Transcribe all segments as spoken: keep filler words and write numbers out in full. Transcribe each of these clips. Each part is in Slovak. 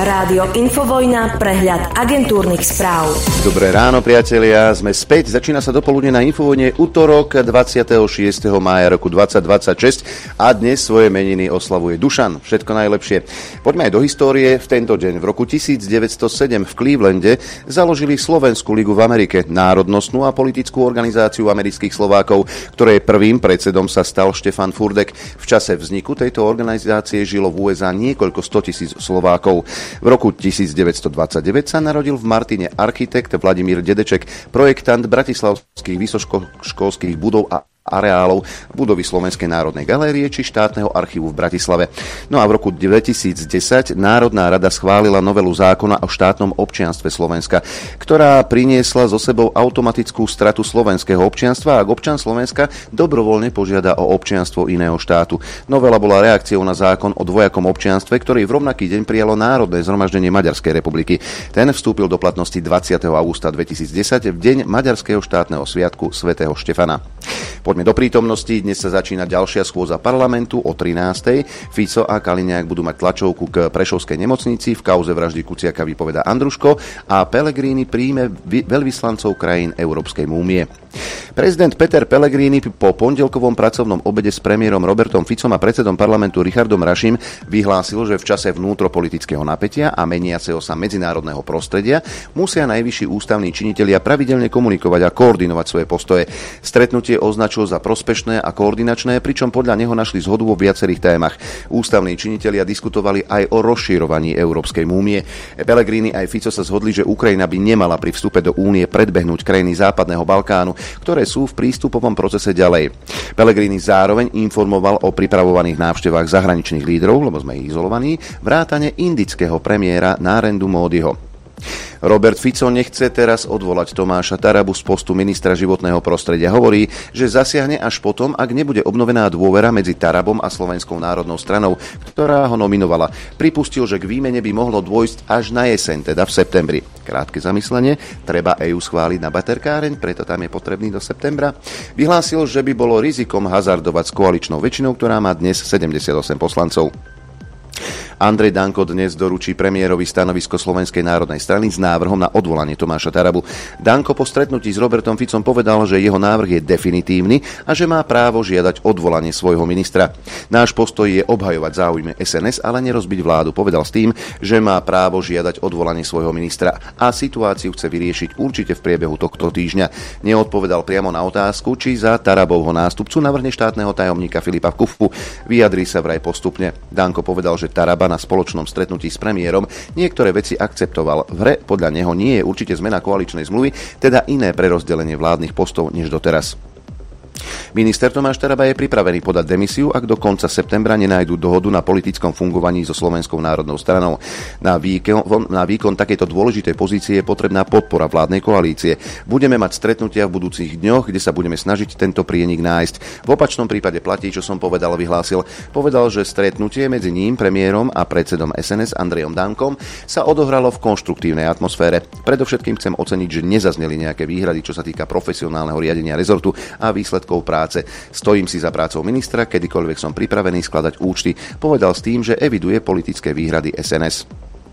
Rádio Infovojna, prehľad agentúrnych správ. Dobré ráno, priatelia, sme späť. Začína sa dopoludne na Infovojne útorok dvadsiateho šiesteho mája roku dvetisícdvadsaťšesť a dnes svoje meniny oslavuje Dušan. Všetko najlepšie. Poďme aj do histórie. V tento deň v roku devätnásťstosedem v Clevelande založili Slovenskú ligu v Amerike, národnostnú a politickú organizáciu amerických Slovákov, ktorej prvým predsedom sa stal Štefan Furdek. V čase vzniku tejto organizácie žilo v ú es á niekoľko stotisíc Slovákov. V roku devätnásťstodvadsaťdeväť sa narodil v Martine architekt Vladimír Dedeček, projektant bratislavských vysokoškolských budov a areálov, budovy Slovenskej národnej galérie či štátneho archívu v Bratislave. No a v roku dvetisícdesať Národná rada schválila novelu zákona o štátnom občianstve Slovenska, ktorá priniesla so sebou automatickú stratu slovenského občianstva, ak občan Slovenska dobrovoľne požiada o občianstvo iného štátu. Novela bola reakciou na zákon o dvojakom občianstve, ktorý v rovnaký deň prijalo Národné zhromaždenie Maďarskej republiky. Ten vstúpil do platnosti dvadsiateho augusta dvetisícdesať v deň maďarského štátneho sviatku svätého Štefana. Poďme do prítomnosti. Dnes sa začína ďalšia schôdza parlamentu o trinástej. Fico a Kaliňák budú mať tlačovku k prešovskej nemocnici, v kauze vraždy Kuciaka vypovedá Andruško a Pellegrini príjme veľvyslancov krajín Európskej únie. Prezident Peter Pellegrini po pondelkovom pracovnom obede s premiérom Robertom Ficom a predsedom parlamentu Richardom Raším vyhlásil, že v čase vnútropolitického napätia a meniaceho sa medzinárodného prostredia musia najvyšší ústavní činitelia pravidelne komunikovať a koordinovať svoje postoje. Stretnutie označil za prospešné a koordinačné, pričom podľa neho našli zhodu vo viacerých témach. Ústavní činitelia diskutovali aj o rozširovaní Európskej únie. Pellegrini aj Fico sa zhodli, že Ukrajina by nemala pri vstupe do únie predbehnúť krajiny západného Balkánu, ktoré sú v prístupovom procese ďalej. Pellegrini zároveň informoval o pripravovaných návštevách zahraničných lídrov, lebo sme ich izolovaní, vrátane indického premiéra Narendu Módiho. Robert Fico nechce teraz odvolať Tomáša Tarabu z postu ministra životného prostredia. Hovorí, že zasiahne až potom, ak nebude obnovená dôvera medzi Tarabom a Slovenskou národnou stranou, ktorá ho nominovala. Pripustil, že k výmene by mohlo dôjsť až na jeseň, teda v septembri. Krátke zamyslenie, treba é ú schváliť na baterkáreň, preto tam je potrebný do septembra. Vyhlásil, že by bolo rizikom hazardovať s koaličnou väčšinou, ktorá má dnes sedemdesiatosem poslancov. Andrej Danko dnes doručí premiérovi stanovisko Slovenskej národnej strany s návrhom na odvolanie Tomáša Tarabu. Danko po stretnutí s Robertom Ficom povedal, že jeho návrh je definitívny a že má právo žiadať odvolanie svojho ministra. Náš postoj je obhajovať záujmy es en es, ale nerozbiť vládu. Povedal s tým, že má právo žiadať odvolanie svojho ministra a situáciu chce vyriešiť určite v priebehu tohto týždňa. Neodpovedal priamo na otázku, či za Tarabovho nástupcu navrhne štátneho tajomníka Filipa Kufu. Vyjadrí sa vraj postupne. Danko povedal, že Taraba na spoločnom stretnutí s premiérom niektoré veci akceptoval. V hre podľa neho nie je určite zmena koaličnej zmluvy, teda iné prerozdelenie vládnych postov než doteraz. Minister Tomáš Taraba je pripravený podať demisiu, ak do konca septembra nenájdu dohodu na politickom fungovaní so Slovenskou národnou stranou. Na výkon, na výkon takejto dôležitej pozície je potrebná podpora vládnej koalície. Budeme mať stretnutia v budúcich dňoch, kde sa budeme snažiť tento prienik nájsť. V opačnom prípade platí, čo som povedal, vyhlásil. Povedal, že stretnutie medzi ním, premiérom a predsedom es en es Andrejom Dankom sa odohralo v konštruktívnej atmosfére. Predovšetkým chcem oceniť, že nezazneli nejaké výhrady, čo sa týka profesionálneho riadenia rezortu a výsledkov práce. Stojím si za prácou ministra, kedykoľvek som pripravený skladať účty. Povedal s tým, že eviduje politické výhrady es en es.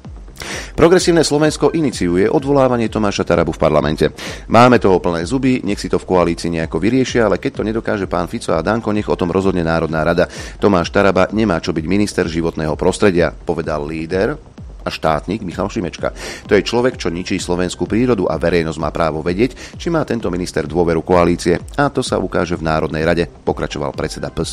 Progresívne Slovensko iniciuje odvolávanie Tomáša Tarabu v parlamente. Máme toho plné zuby, nech si to v koalícii nejako vyriešia, ale keď to nedokáže pán Fico a Danko, nech o tom rozhodne Národná rada. Tomáš Taraba nemá čo byť minister životného prostredia, povedal líder a štátnik Michal Šimečka. To je človek, čo ničí slovenskú prírodu a verejnosť má právo vedieť, či má tento minister dôveru koalície. A to sa ukáže v Národnej rade, pokračoval predseda pé es.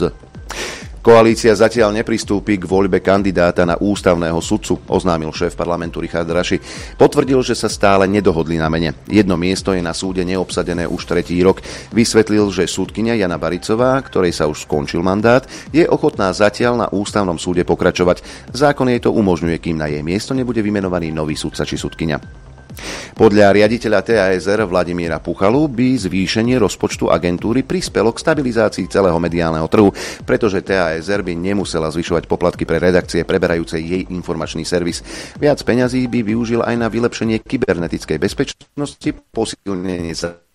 Koalícia zatiaľ nepristúpi k voľbe kandidáta na ústavného sudcu, oznámil šéf parlamentu Richard Raši. Potvrdil, že sa stále nedohodli na mene. Jedno miesto je na súde neobsadené už tretí rok. Vysvetlil, že súdkyňa Jana Baricová, ktorej sa už skončil mandát, je ochotná zatiaľ na ústavnom súde pokračovať. Zákon jej to umožňuje, kým na jej miesto nebude vymenovaný nový sudca či sudkyňa. Podľa riaditeľa té a es er Vladimíra Puchalu by zvýšenie rozpočtu agentúry prispelo k stabilizácii celého mediálneho trhu, pretože té a es er by nemusela zvyšovať poplatky pre redakcie preberajúce jej informačný servis. Viac peňazí by využil aj na vylepšenie kybernetickej bezpečnosti, posilnenie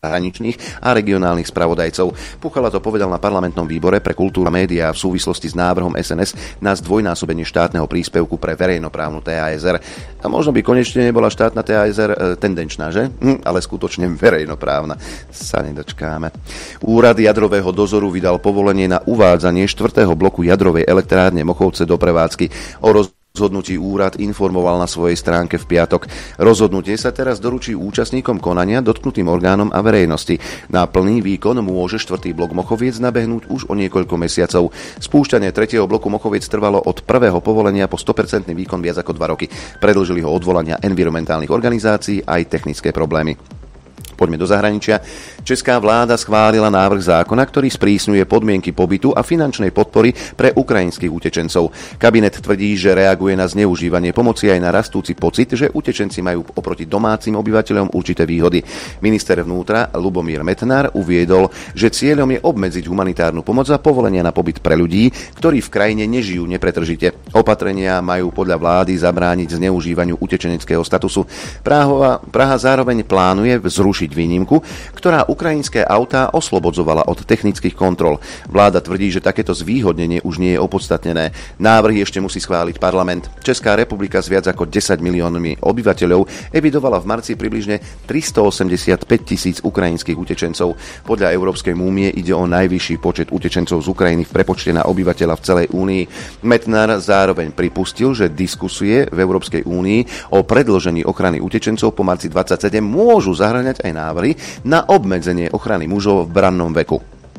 zahraničných a regionálnych spravodajcov. Puchala to povedal na parlamentnom výbore pre kultúru a médiá v súvislosti s návrhom es en es na zdvojnásobenie štátneho príspevku pre verejnoprávnu té á es er. A možno by konečne nebola štátna té á es er tendenčná, že? Hm, ale skutočne verejnoprávna. Sa nedočkáme. Úrad jadrového dozoru vydal povolenie na uvádzanie štvrtého bloku jadrovej elektrárne Mochovce do prevádzky. O roz Rozhodnutí úrad informoval na svojej stránke v piatok. Rozhodnutie sa teraz doručí účastníkom konania, dotknutým orgánom a verejnosti. Na plný výkon môže štvrtý blok Mochoviec nabehnúť už o niekoľko mesiacov. Spúšťanie tretieho bloku Mochoviec trvalo od prvého povolenia po sto percent výkon viac ako dva roky. Predĺžili ho odvolania environmentálnych organizácií aj technické problémy. Poďme do zahraničia. Česká vláda schválila návrh zákona, ktorý sprísňuje podmienky pobytu a finančnej podpory pre ukrajinských utečencov. Kabinet tvrdí, že reaguje na zneužívanie pomoci aj na rastúci pocit, že utečenci majú oproti domácim obyvateľom určité výhody. Minister vnútra Lubomír Metnar uviedol, že cieľom je obmedziť humanitárnu pomoc a povolenia na pobyt pre ľudí, ktorí v krajine nežijú nepretržite. Opatrenia majú podľa vlády zabrániť zneužívaniu utečeneckého statusu. Praha, Praha zároveň plánuje zrušiť výnimku, ktorá ukrajinské autá oslobodzovala od technických kontrol. Vláda tvrdí, že takéto zvýhodnenie už nie je opodstatnené. Návrhy ešte musí schváliť parlament. Česká republika s viac ako desať miliónmi obyvateľov evidovala v marci približne tristoosemdesiatpäť tisíc ukrajinských utečencov. Podľa Európskej únie ide o najvyšší počet utečencov z Ukrajiny v prepočte na obyvateľa v celej únii. Metnar zároveň pripustil, že diskusie v Európskej únii o predĺžení ochrany utečencov po marci dvadsaťsedem môžu zahŕňať aj návrhy na obmedzenie ochrany mužov v brannom veku.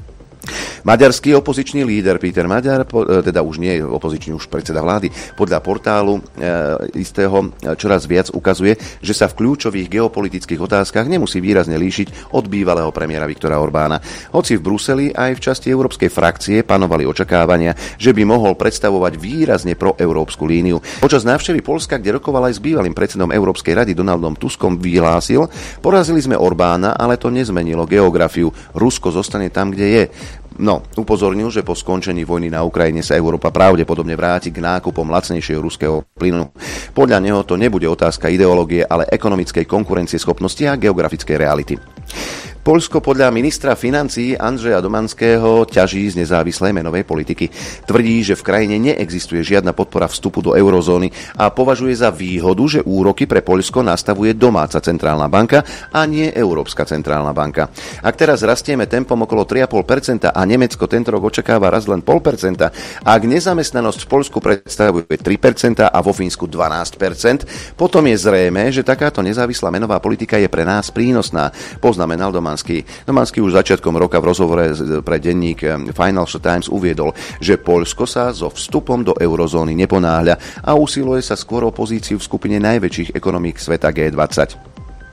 Maďarský opozičný líder Péter Maďar, teda už nie je opozičný, už predseda vlády, podľa portálu e, istého čoraz viac ukazuje, že sa v kľúčových geopolitických otázkach nemusí výrazne líšiť od bývalého premiéra Viktora Orbána. Hoci v Bruseli aj v časti európskej frakcie panovali očakávania, že by mohol predstavovať výrazne proeurópsku líniu. Počas návštevy Poľska, kde rokoval aj s bývalým predsedom Európskej rady Donaldom Tuskom, vyhlásil: porazili sme Orbána, ale to nezmenilo geografiu. Rusko zostane tam, kde je. No, upozornil, že po skončení vojny na Ukrajine sa Európa pravdepodobne vráti k nákupom lacnejšieho ruského plynu. Podľa neho to nebude otázka ideológie, ale ekonomickej konkurencieschopnosti a geografickej reality. Poľsko podľa ministra financií Andreja Domanského ťaží z nezávislej menovej politiky. Tvrdí, že v krajine neexistuje žiadna podpora vstupu do eurozóny a považuje za výhodu, že úroky pre Poľsko nastavuje domáca centrálna banka a nie Európska centrálna banka. Ak teraz rastieme tempom okolo tri celé päť percenta a Nemecko tento rok očakáva rast len nula celá päť percenta, ak nezamestnanosť v Poľsku predstavuje tri percentá a vo Fínsku dvanásť percent, potom je zrejmé, že takáto nezávislá menová politika je pre nás prínosná, poznamenal Domanský. Domanský už začiatkom roka v rozhovore pre denník Financial Times uviedol, že Poľsko sa so vstupom do eurozóny neponáhľa a usiluje sa skôr o pozíciu v skupine najväčších ekonomík sveta gé dvadsať.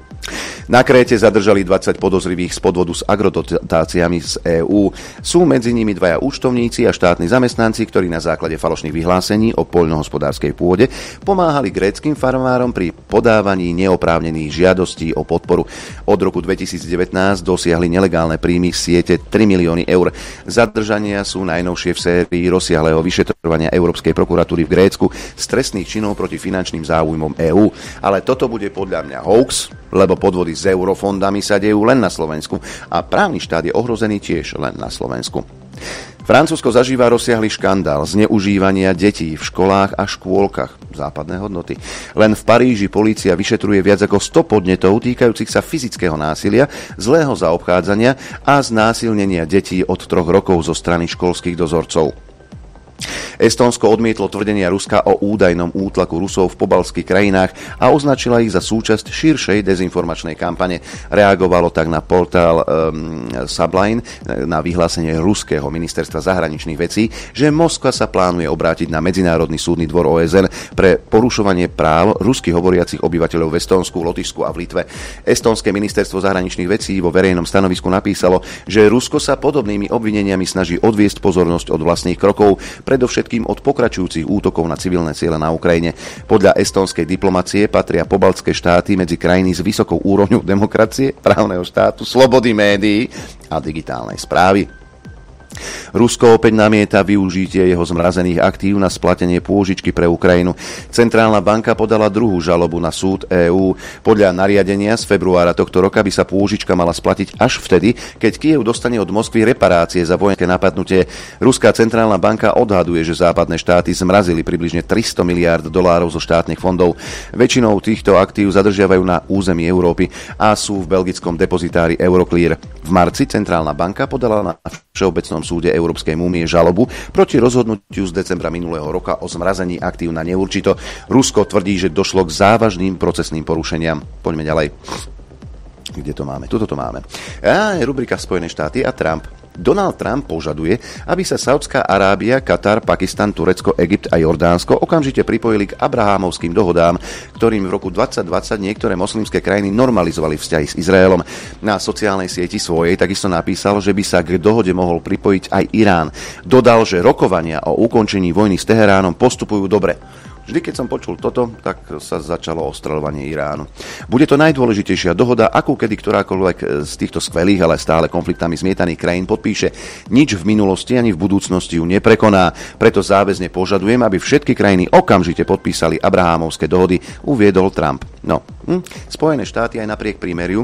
Na Kréte zadržali dvadsať podozrivých z podvodu s agrodotáciami z EÚ. Sú medzi nimi dvaja účtovníci a štátni zamestnanci, ktorí na základe falošných vyhlásení o poľnohospodárskej pôde pomáhali gréckym farmárom pri podávaní neoprávnených žiadostí o podporu. Od roku dvetisícdevätnásť dosiahli nelegálne príjmy v siete tri milióny eur. Zadržania sú najnovšie v sérii rozsiahleho vyšetrovania Európskej prokuratúry v Grécku z trestných činov proti finančným záujmom EÚ. Ale toto bude podľa mňa hoax, lebo podvody s eurofondami sa dejú len na Slovensku a právny štát je ohrozený tiež len na Slovensku. Francúzsko zažíva rozsiahly škandál zneužívania detí v školách a škôlkach. Západné hodnoty. Len v Paríži polícia vyšetruje viac ako sto podnetov týkajúcich sa fyzického násilia, zlého zaobchádzania a znásilnenia detí od troch rokov zo strany školských dozorcov. Estónsko odmietlo tvrdenia Ruska o údajnom útlaku Rusov v pobaltských krajinách a označila ich za súčasť širšej dezinformačnej kampane. Reagovalo tak na portál um, Subline na vyhlásenie ruského ministerstva zahraničných vecí, že Moskva sa plánuje obrátiť na Medzinárodný súdny dvor ó es en pre porušovanie práv ruských hovoriacich obyvateľov v Estónsku, Lotyšsku a v Litve. Estónske ministerstvo zahraničných vecí vo verejnom stanovisku napísalo, že Rusko sa podobnými obvineniami snaží odviesť pozornosť od vlastných krokov, predovšetkým od pokračujúcich útokov na civilné ciele na Ukrajine. Podľa estónskej diplomacie patria pobaltské štáty medzi krajiny s vysokou úrovňou demokracie, právneho štátu, slobody médií a digitálnej správy. Rusko opäť namieta využitie jeho zmrazených aktív na splatenie pôžičky pre Ukrajinu. Centrálna banka podala druhú žalobu na súd EÚ. Podľa nariadenia z februára tohto roka by sa pôžička mala splatiť až vtedy, keď Kyjev dostane od Moskvy reparácie za vojenské napadnutie. Ruská centrálna banka odhaduje, že západné štáty zmrazili približne tristo miliárd dolárov zo štátnych fondov. Väčšinou týchto aktív zadržiavajú na území Európy a sú v belgickom depozitári Euroclear. V marci centrálna banka podala na Všeobecnom súde Európskej únie žalobu proti rozhodnutiu z decembra minulého roka o zmrazení aktív na neurčito. Rusko tvrdí, že došlo k závažným procesným porušeniam. Poďme ďalej. Kde to máme? Tuto to máme. A je rubrika Spojené štáty a Trump. Donald Trump požaduje, aby sa Saudská Arábia, Katar, Pakistan, Turecko, Egypt a Jordánsko okamžite pripojili k Abrahámovským dohodám, ktorým v roku dvadsať dvadsať niektoré moslimské krajiny normalizovali vzťahy s Izraelom. Na sociálnej sieti svojej takisto napísal, že by sa k dohode mohol pripojiť aj Irán. Dodal, že rokovania o ukončení vojny s Teheránom postupujú dobre. Vždy, keď som počul toto, tak sa začalo ostreľovanie Iránu. Bude to najdôležitejšia dohoda, akú kedy ktorákoľvek z týchto skvelých, ale stále konfliktami zmietaných krajín podpíše. Nič v minulosti ani v budúcnosti ju neprekoná. Preto záväzne požadujem, aby všetky krajiny okamžite podpísali Abrahámovské dohody, uviedol Trump. No, hm? Spojené štáty aj napriek prímeriu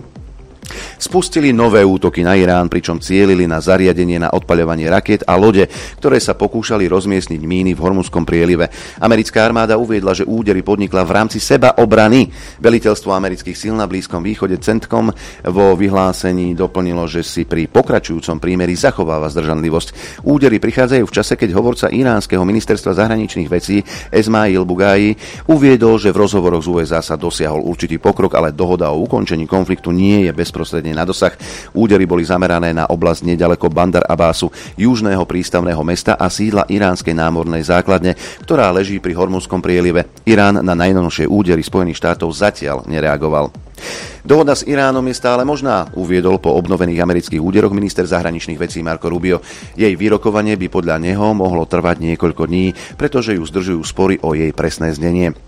spustili nové útoky na Irán, pričom cielili na zariadenie na odpaľovanie rakiet a lode, ktoré sa pokúšali rozmiestniť míny v Hormuzskom prielive. Americká armáda uviedla, že údery podnikla v rámci sebaobrany. Veliteľstvo amerických síl na Blízkom východe CENTCOM vo vyhlásení doplnilo, že si pri pokračujúcom prímeri zachováva zdržanlivosť. Údery prichádzajú v čase, keď hovorca iránskeho ministerstva zahraničných vecí Esmail Bugaji uviedol, že v rozhovoroch z ú es á sa dosiahol určitý pokrok, ale dohoda o ukončení konfliktu nie je bez prostredne na dosah. Údery boli zamerané na oblasť nedaleko Bandar Abbasu, južného prístavného mesta a sídla iránskej námornej základne, ktorá leží pri Hormuzskom prielive. Irán na najnovšie údery Spojených štátov zatiaľ nereagoval. Dohoda s Iránom je stále možná, uviedol po obnovených amerických úderoch minister zahraničných vecí Marco Rubio. Jej vyrokovanie by podľa neho mohlo trvať niekoľko dní, pretože ju zdržujú spory o jej presné znenie.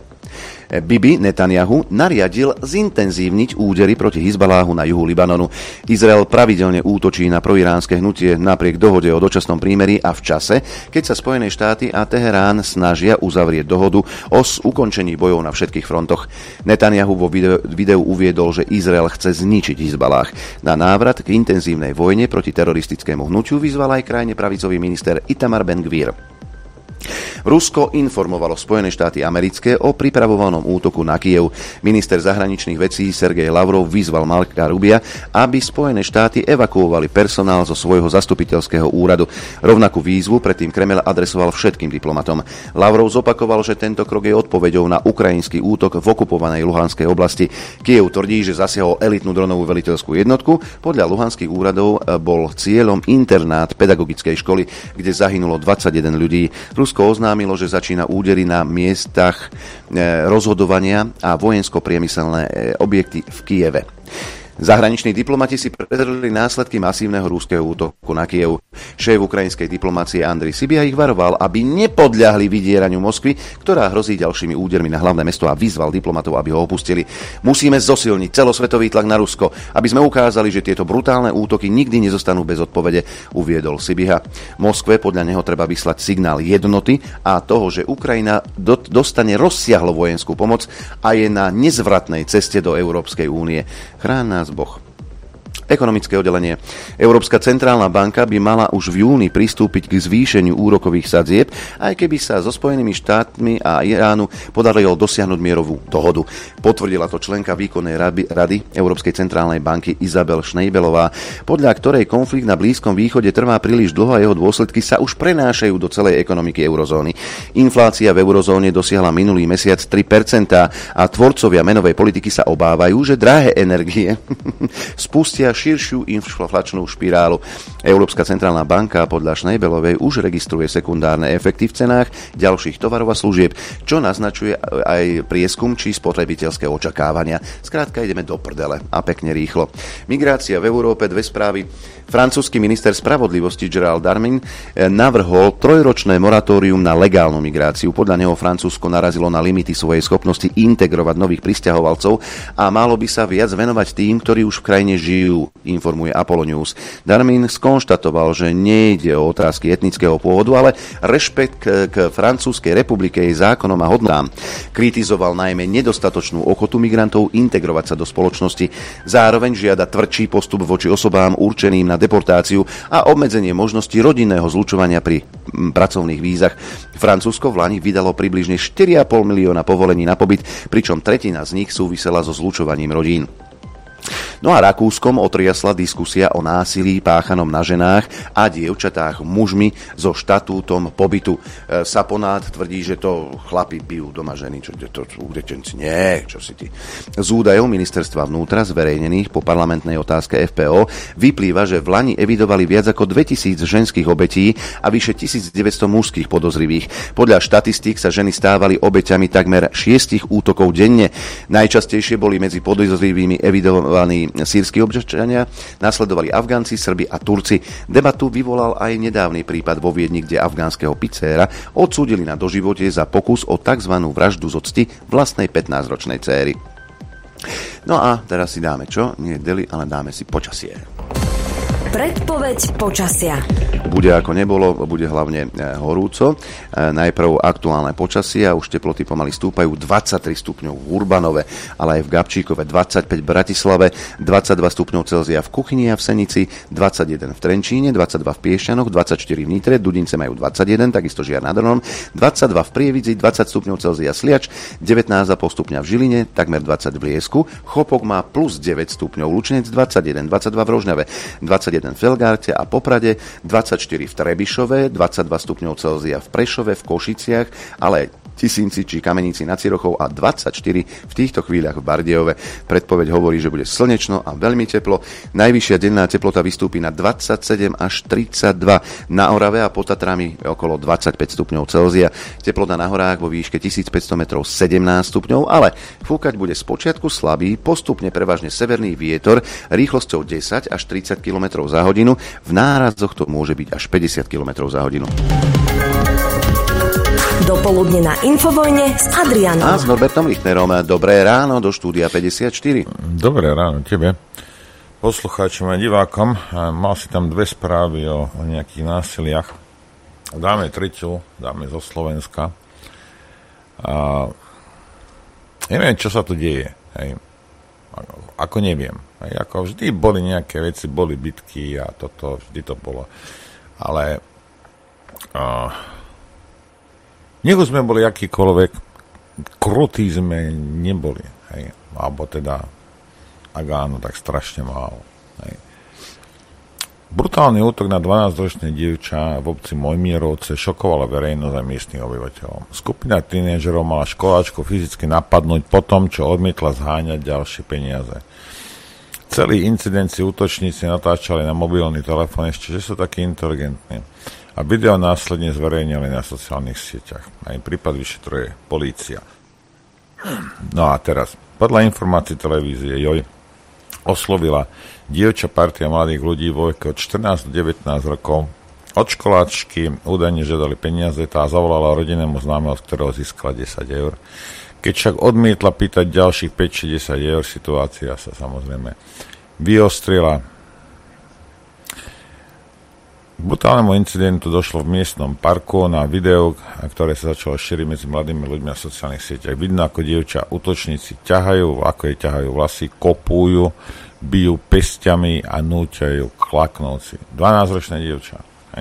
Bibi Netanyahu nariadil zintenzívniť údery proti Hizbaláhu na juhu Libanonu. Izrael pravidelne útočí na proiránske hnutie napriek dohode o dočasnom prímeri a v čase, keď sa Spojené štáty a Teherán snažia uzavrieť dohodu o ukončení bojov na všetkých frontoch. Netanyahu vo videu, videu uviedol, že Izrael chce zničiť Hizbaláh. Na návrat k intenzívnej vojne proti teroristickému hnutiu vyzval aj krajne pravicový minister Itamar Ben-Gvir. Rusko informovalo Spojené štáty americké o pripravovanom útoku na Kyjev. Minister zahraničných vecí Sergej Lavrov vyzval Marca Rubia, aby Spojené štáty evakuovali personál zo svojho zastupiteľského úradu. Rovnakú výzvu predtým Kremel adresoval všetkým diplomatom. Lavrov zopakoval, že tento krok je odpoveďou na ukrajinský útok v okupovanej Luhanskej oblasti. Kyjev tvrdí, že zasiahol elitnú dronovú veliteľskú jednotku. Podľa luhanských úradov bol cieľom internát pedagogickej školy, kde zahynulo dvadsaťjeden ľudí. Rusko oznámilo, že začína údery na miestach rozhodovania a vojensko-priemyselné objekty v Kyjeve. Zahraniční diplomati si prezreli následky masívneho ruského útoku na Kyjev. Šéf ukrajinskej diplomácie Andrej Sibia ich varoval, aby nepodľahli vydieraniu Moskvy, ktorá hrozí ďalšími údermi na hlavné mesto, a vyzval diplomatov, aby ho opustili. Musíme zosilniť celosvetový tlak na Rusko, aby sme ukázali, že tieto brutálne útoky nikdy nezostanú bez odpovede, uviedol Sibia. Moskve podľa neho treba vyslať signál jednoty a toho, že Ukrajina do- dostane rozsiahlo vojenskú pomoc a je na nezvratnej ceste do Európskej únie. Chráň nás Boh. Ekonomické oddelenie. Európska centrálna banka by mala už v júni pristúpiť k zvýšeniu úrokových sadzieb, aj keby sa so Spojenými štátmi a Iránu podarilo dosiahnuť mierovú dohodu. Potvrdila to členka výkonnej rady Európskej centrálnej banky Izabel Schneibelová, podľa ktorej konflikt na Blízkom východe trvá príliš dlho a jeho dôsledky sa už prenášajú do celej ekonomiky eurozóny. Inflácia v eurozóne dosiahla minulý mesiac tri percentá a tvorcovia menovej politiky sa obávajú, že drahé energie spustia širšiu inflačnú špirálu. Európska centrálna banka podľa Schneibelovej už registruje sekundárne efekty v cenách ďalších tovarov a služieb, čo naznačuje aj prieskum či spotrebiteľské očakávania. Skrátka ideme do prdele a pekne rýchlo. Migrácia v Európe, dve správy. Francúzsky minister spravodlivosti Gérald Darmanin navrhol trojročné moratórium na legálnu migráciu. Podľa neho Francúzsko narazilo na limity svojej schopnosti integrovať nových prisťahovalcov a malo by sa viac venovať tým, ktorí už v krajine žijú, informuje Apollo News. Darmanin skonštatoval, skonštatoval, že nejde o otázky etnického pôvodu, ale rešpekt k, k Francúzskej republike, jej zákonom a hodnotám. Kritizoval najmä nedostatočnú ochotu migrantov integrovať sa do spoločnosti. Zároveň žiada tvrdší postup voči osobám určeným na deportáciu a obmedzenie možnosti rodinného zlučovania pri m, pracovných vízach. Francúzsko v lani vydalo približne štyri a pol milióna povolení na pobyt, pričom tretina z nich súvisela so zlučovaním rodín. No a Rakúskom otriasla diskusia o násilí páchanom na ženách a dievčatách mužmi so štatútom pobytu. E, Saponát tvrdí, že to chlapi bijú doma ženy. Čo to udetenci? Nie, čo si ty. Z údajov ministerstva vnútra zverejnených po parlamentnej otázke ef pé ó vyplýva, že v lani evidovali viac ako dvetisíc ženských obetí a vyše tisícdeväťsto mužských podozrivých. Podľa štatistík sa ženy stávali obeťami takmer šiestich útokov denne. Najčastejšie boli medzi podozrivými evidovaní sýrski občania, nasledovali Afgánci, Srbi a Turci. Debatu vyvolal aj nedávny prípad vo Viedni, kde afgánskeho picéra odsúdili na doživote za pokus o tzv. Vraždu z octi vlastnej pätnásťročnej céry. No a teraz si dáme čo? Nie deli, ale dáme si počasie. Predpoveď počasia. Bude ako nebolo, bude hlavne horúco. Najprv aktuálne počasie a už teploty pomaly stúpajú. dvadsaťtri stupňov v Urbanove, ale aj v Gabčíkove, dvadsaťpäť v Bratislave, dvadsaťdva stupňov Celzia v Kuchyni a v Senici, dvadsaťjeden v Trenčíne, dvadsaťdva v Piešťanoch, dvadsaťštyri v Nitre, Dudince majú dvadsaťjeden, takisto Žiar nad Hronom, dvadsaťdva v Prievidzi, dvadsať stupňov Celzia Sliač, devätnásť a pol stupňa v Žiline, takmer dvadsať v Liesku, Chopok má plus deväť stupňov, Lučenec dvadsaťjeden, dvadsaťdva v Rožňave, dvadsaťjeden v Felgárte a Poprade, dvadsaťštyri v Trebišove, dvadsaťdva stupňov Celzia v Prešove, v Košiciach, ale Tisínci či Kamenici nad Cirochou a dvadsaťštyri v týchto chvíľach v Bardejove. Predpoveď hovorí, že bude slnečno a veľmi teplo. Najvyššia denná teplota vystúpi na dvadsaťsedem až tridsaťdva. Na Orave a pod Tatrami okolo dvadsaťpäť stupňov Celzia. Teplota na horách vo výške tisícpäťsto metrov sedemnásť stupňov, ale fúkať bude spočiatku slabý, postupne prevažne severný vietor rýchlosťou desať až tridsať kilometrov za hodinu. V nárazoch to môže byť až päťdesiat kilometrov za hodinu. Dopoludne na Infovojne s Adrianom. A s Norbertom Lichtnerom. Dobré ráno do štúdia päťdesiatštyri. Dobré ráno tebe, poslucháčom a divákom. Mal si tam dve správy o, o nejakých násiliach. Dáme tretiu, dáme zo Slovenska. A neviem, čo sa tu deje. Hej. Ako neviem. Hej. Ako vždy boli nejaké veci, boli bitky a toto, vždy to bolo. Ale... Uh, nech už sme boli akýkoľvek, krutí sme neboli, hej. Alebo teda, ak áno, tak strašne málo. Hej. Brutálny útok na dvanásťročné dievča v obci Mojmírovce šokovala verejnosť a miestnych obyvateľov. Skupina tínedžerov mala školáčku fyzicky napadnúť po tom, čo odmietla zháňať ďalšie peniaze. Celý incident si útočníci natáčali na mobilný telefón, ešte, že sú takí inteligentní. A video následne zverejnili na sociálnych sieťach. Aj prípad vyšetruje polícia. No a teraz, podľa informácií televízie Joj oslovila dievča partia mladých ľudí vo veku od štrnásť do devätnásť rokov. Od školáčky údajne žiadali peniaze, tá zavolala rodinnému známeho, z ktorého získala desať eur. Keď však odmietla pýtať ďalších päť či desať eur, situácia sa samozrejme vyostrila. K brutálnemu incidentu došlo v miestnom parku. Na videu, ktoré sa začalo šíriť medzi mladými ľuďmi na sociálnych sieťach, vidno, ako dievča útočníci ťahajú, ako jej ťahajú vlasy, kopujú, bijú pesťami a núťajú klaknúť si. dvanásťročné dievča. Hej.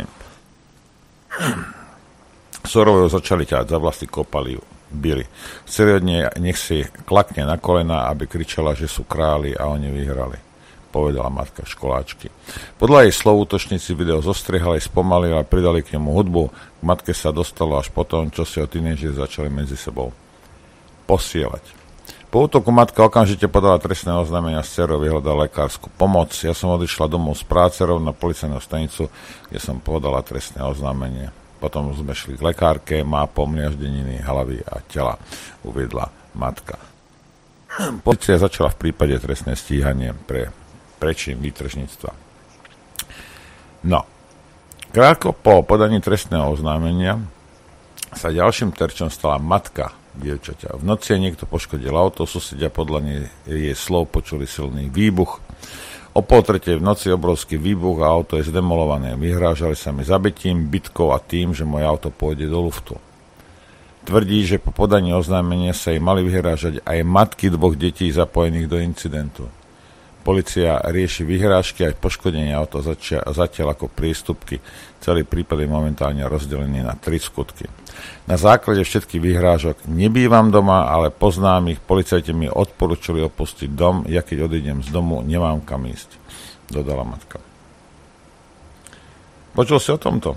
Surovo ju začali ťahať za vlasy, kopali ju, bili. Chceli od nej, nech si klakne na kolena, aby kričala, že sú králi a oni vyhrali, povedala matka školáčky. Podľa jej slov útočníci video zostrihali, spomalili a pridali k nemu hudbu. K matke sa dostalo až potom, čo si o tínedžeri začali medzi sebou posielať. Po útoku matka okamžite podala trestné oznámenia s dcerou, vyhľadala lekárskú pomoc. Ja som odišla domov z práce rovno na policajnú stanicu, kde som podala trestné oznámenie. Potom sme šli k lekárke, má pomliaždeniny hlavy a tela, uviedla matka. Polícia začala v prípade trestné stíhanie pre prečin výtržníctva. No, krátko po podaní trestného oznámenia sa ďalším terčom stala matka dievčaťa. V noci niekto poškodil auto, susedia podľa nej jej slov počuli silný výbuch. O pol tretej v noci obrovský výbuch a auto je zdemolované. Vyhrážali sa mi zabitím, bitkou a tým, že moje auto pôjde do luftu. Tvrdí, že po podaní oznámenia sa jej mali vyhrážať aj matky dvoch detí zapojených do incidentu. Polícia rieši vyhrážky aj poškodenie auto začia, zatiaľ ako prístupky. Celý prípad je momentálne rozdelený na tri skutky. Na základe všetkých vyhrážok nebývam doma, ale poznám ich. Policajti mi odporúčili opustiť dom. Ja keď odídem z domu, nemám kam ísť, dodala matka. Počul si o tomto?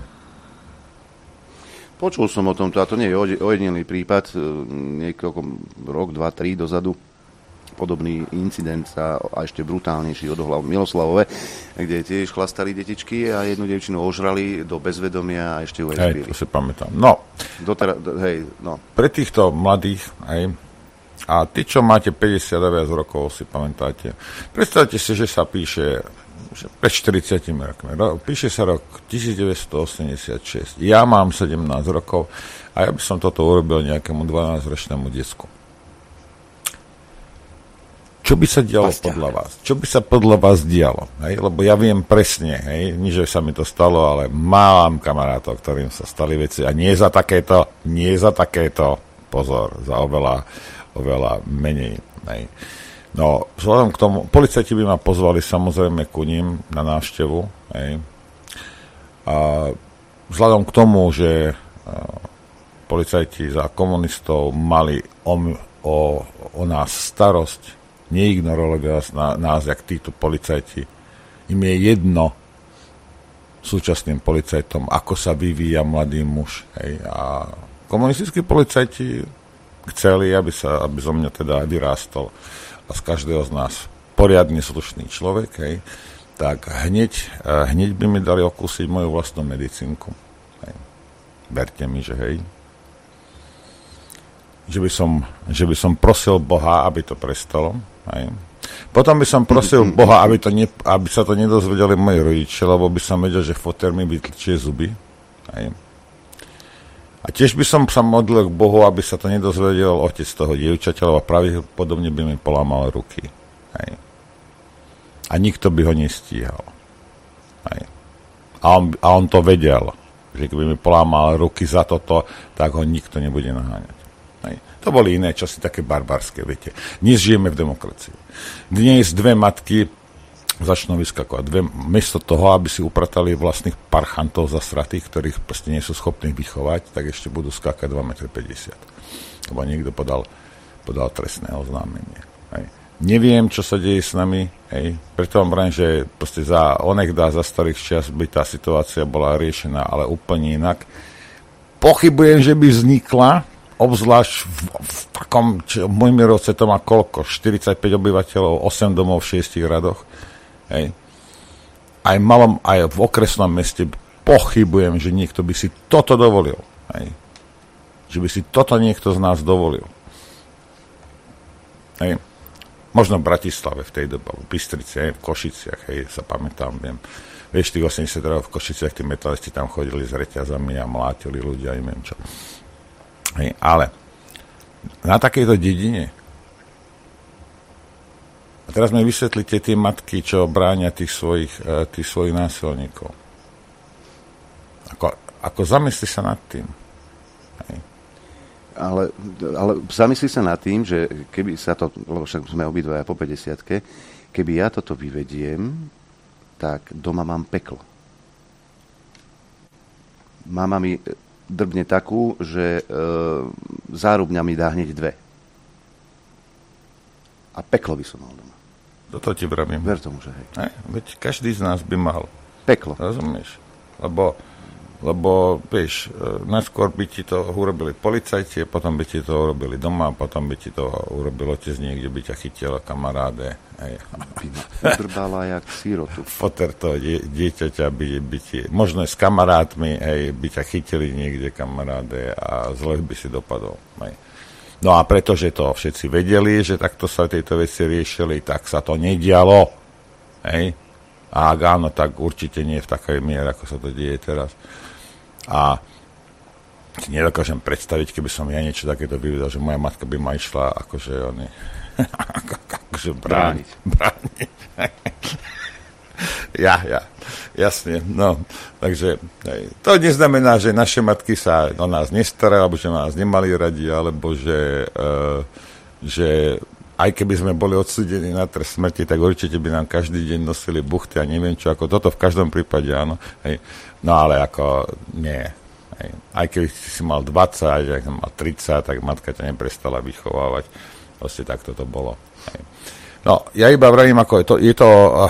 Počul som o tomto, a to nie je ojedinelý prípad. Niekoľko rok, dva, tri dozadu podobný incident sa a ešte brutálnejší odohľal v Miloslavove, kde tiež chlastali detičky a jednu dievčinu ožrali do bezvedomia a ešte ju aj zbili. Hej, to si pamätám. No, Dotera, hej, no. Pre týchto mladých, hej, a tí, čo máte päťdesiat a viac rokov, si pamätáte, predstavte si, že sa píše že pred štyridsiatimi rokmi. Píše sa rok devätnásťstoosemdesiatšesť. Ja mám sedemnásť rokov a ja by som toto urobil nejakému dvanásťročnému decku. Čo by sa dialo Pastia. podľa vás? Čo by sa podľa vás dialo? Hej? Lebo ja viem presne, hej? Nie, že sa mi to stalo, ale mám kamarátov, ktorým sa stali veci a nie za takéto, nie za takéto, pozor, za oveľa, oveľa menej. Hej? No, vzhľadom k tomu, policajti by ma pozvali samozrejme ku ním na návštevu, hej? A vzhľadom k tomu, že policajti za komunistov mali o, o, o nás starosť, neignorovali nás, nás, jak títo policajti. Im je jedno súčasným policajtom, ako sa vyvíja mladý muž. Hej. A komunistickí policajti chceli, aby, sa, aby zo mňa teda vyrástol a z každého z nás poriadny, slušný človek, hej, tak hneď, hneď by mi dali okúsiť moju vlastnú medicínku. Hej. Verte mi, že hej. Že by som, že by som prosil Boha, aby to prestalo. Hej. Potom by som prosil Boha, aby, to ne, aby sa to nedozvedeli moji rodičia, lebo by som vedel, že foter mi vytlčie zuby. Hej. A tiež by som sa modlil k Bohu, aby sa to nedozvedel otec toho dievčaťa, lebo pravdepodobne by mi polámal ruky. Hej. A nikto by ho nestíhal. Hej. A, on, a on to vedel, že keby mi polámal ruky za toto, tak ho nikto nebude naháňať. Hej. To boli iné časy, také barbarské, viete. Dnes žijeme v demokracii. Dnes dve matky začnú vyskakovať. Dve, miesto toho, aby si upratali vlastných parchantov zasratých, ktorých proste nie sú schopní vychovať, tak ešte budú skákať dva metre päťdesiat. Lebo niekto podal, podal trestné oznámenie. Hej. Neviem, čo sa deje s nami, hej. Preto vám pravím, že proste za onekdá, za starých čas by tá situácia bola riešená, ale úplne inak. Pochybujem, že by vznikla, obzvlášť v, v takom, čo, v Mojmirovce to má koľko? štyridsaťpäť obyvateľov, osem domov v šiestich radoch. Hej. Aj v malom, aj v okresnom meste pochybujem, že niekto by si toto dovolil. Hej. Že by si toto niekto z nás dovolil. Hej. Možno v Bratislave v tej dobe, v Bystrici, hej, v Košiciach, hej, sa pamätám, viem. Vieš, tých osemdesiat rokov v Košiciach, tí metalisti tam chodili s reťazami a mlátili ľudia, neviem čo. Hej, ale na takejto dedine a teraz mi vysvetlíte tie matky, čo bránia tých svojich, tých svojich násilníkov. Ako, ako zamysli sa nad tým. Hej. Ale, ale zamysli sa nad tým, že keby sa to, lebo však sme obidvaja po päťdesiatke, keby ja toto vyvediem, tak doma mám peklo. Mama mi drbne takú, že e, zárubňa mi dá hneď dve. A peklo by som mal doma. Toto ti vravím. Ver tomu, že hej. hej. Veď každý z nás by mal. Peklo. Rozumieš? Lebo, lebo vieš, najskôr by ti to urobili policajti, potom by ti to urobili doma, potom by ti to urobil otec niekde, by ťa chytil kamaráde. Hej. By ma udrbala jak sírotu. Foter to die, dieťaťa by, by ti, možno s kamarátmi, hej, by ťa chytili niekde kamaráde a zle by si dopadol. Hej. No a pretože to všetci vedeli, že takto sa tieto veci riešili, tak sa to nedialo. Hej. A ak áno, tak určite nie v takej miere, ako sa to deje teraz. A si nedokážem predstaviť, keby som ja niečo takéto vyvedal, že moja matka by ma išla akože oni... akože brániť. brániť. Ja, ja, jasne, no, takže to neznamená, že naše matky sa o nás nestarajú, alebo že nás nemali radi, alebo že, uh, že aj keby sme boli odsúdení na trest smrti, tak určite by nám každý deň nosili buchty a neviem čo, ako toto v každom prípade, áno, hej. No ale ako, nie, hej. Aj keby si mal dvadsať, ak mal tridsať, tak matka ťa neprestala vychovávať, proste takto to bolo, hej. No, ja iba vravím, ako je to, je to,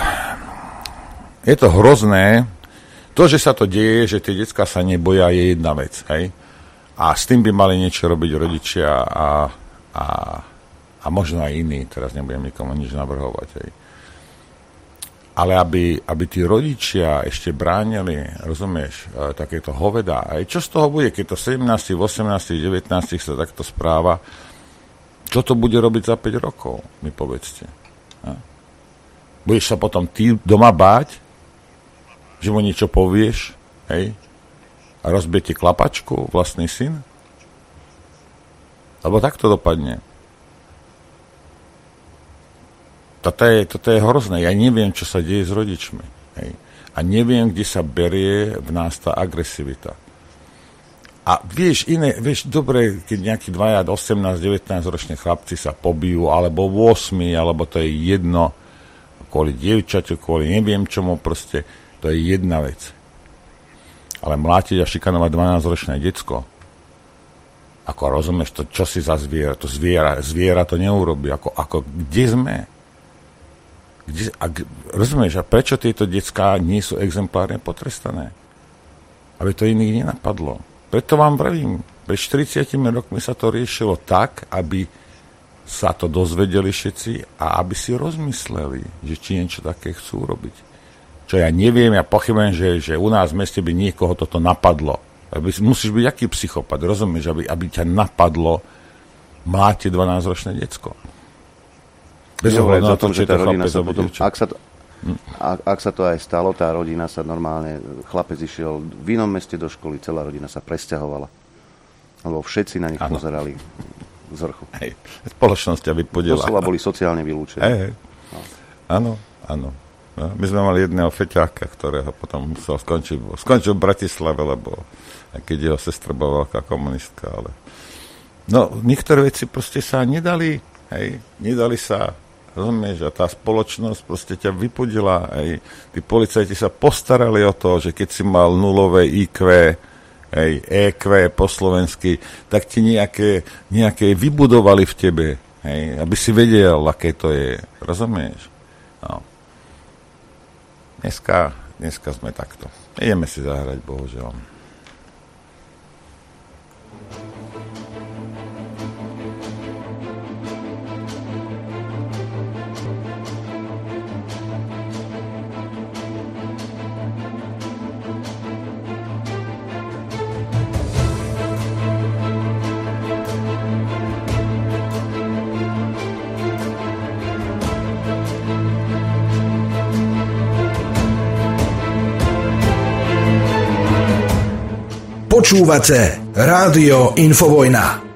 je to hrozné. To, že sa to deje, že tie decká sa neboja, je jedna vec, hej. A s tým by mali niečo robiť rodičia a, a, a možno aj iní, teraz nebudem nikomu nič navrhovať, hej. Ale aby, aby tí rodičia ešte bránili, rozumieš, takéto hoveda, aj čo z toho bude, keď to sedemnásť, osemnásť, devätnásť sa takto správa, čo to bude robiť za päť rokov, mi povedzte. Budeš sa potom ty doma báť, že mu niečo povieš, hej, a rozbije ti klapačku vlastný syn? Lebo tak to dopadne. Toto je, toto je hrozné. Ja neviem, čo sa deje s rodičmi. Hej. A neviem, kde sa berie v nás tá agresivita. A vieš, iné, vieš, dobre, keď nejakí dvaja, osemnásť devätnásť ročné chlapci sa pobijú, alebo osem, alebo to je jedno, kvôli dievčaťu, kvôli neviem čomu, proste, to je jedna vec. Ale mlátiť a šikanovať dvanásťročné decko, ako rozumieš, to čo si za zviera, to zviera, zviera to neurobí, ako, ako kde sme? Kde, a, rozumieš, a prečo tieto decká nie sú exemplárne potrestané? Aby to iných nenapadlo. Preto vám vravím, pred štyridsiatimi rokmi sa to riešilo tak, aby sa to dozvedeli všetci a aby si rozmysleli, že či niečo také chcú robiť. Čo ja neviem, ja pochybujem, že, že u nás v meste by niekoho toto napadlo. Aby, musíš byť aký psychopat, rozumieš, aby, aby ťa napadlo mlátiť dvanásťročné decko. Bez ohľadu na to, že tá rodina sa potom, ak sa to, hm. ak, ak sa to aj stalo, tá rodina sa normálne, chlapec išiel v inom meste do školy, celá rodina sa presťahovala. Lebo všetci na nich ano. Pozerali z vrchu. Hej, spoločnosť ťa vypodila. Doslova boli sociálne vylúčení. Hej, áno, áno. No, my sme mali jedného feťáka, ktorého potom musel skončiť, skončil v Bratislave, lebo keď jeho sestra bola veľká komunistka, ale no, niektoré veci proste sa nedali, hej, nedali sa, rozumieš, a tá spoločnosť proste ťa vypudila, hej, tí policajti sa postarali o to, že keď si mal nulové í kvé, hej, é kvé po slovensky, tak ti nejaké, nejaké vybudovali v tebe, hej, aby si vedel, aké to je, rozumieš? No. Dneska, dneska sme takto. Ideme si zahrať, bohužiaľ. Počúvate Rádio Infovojna.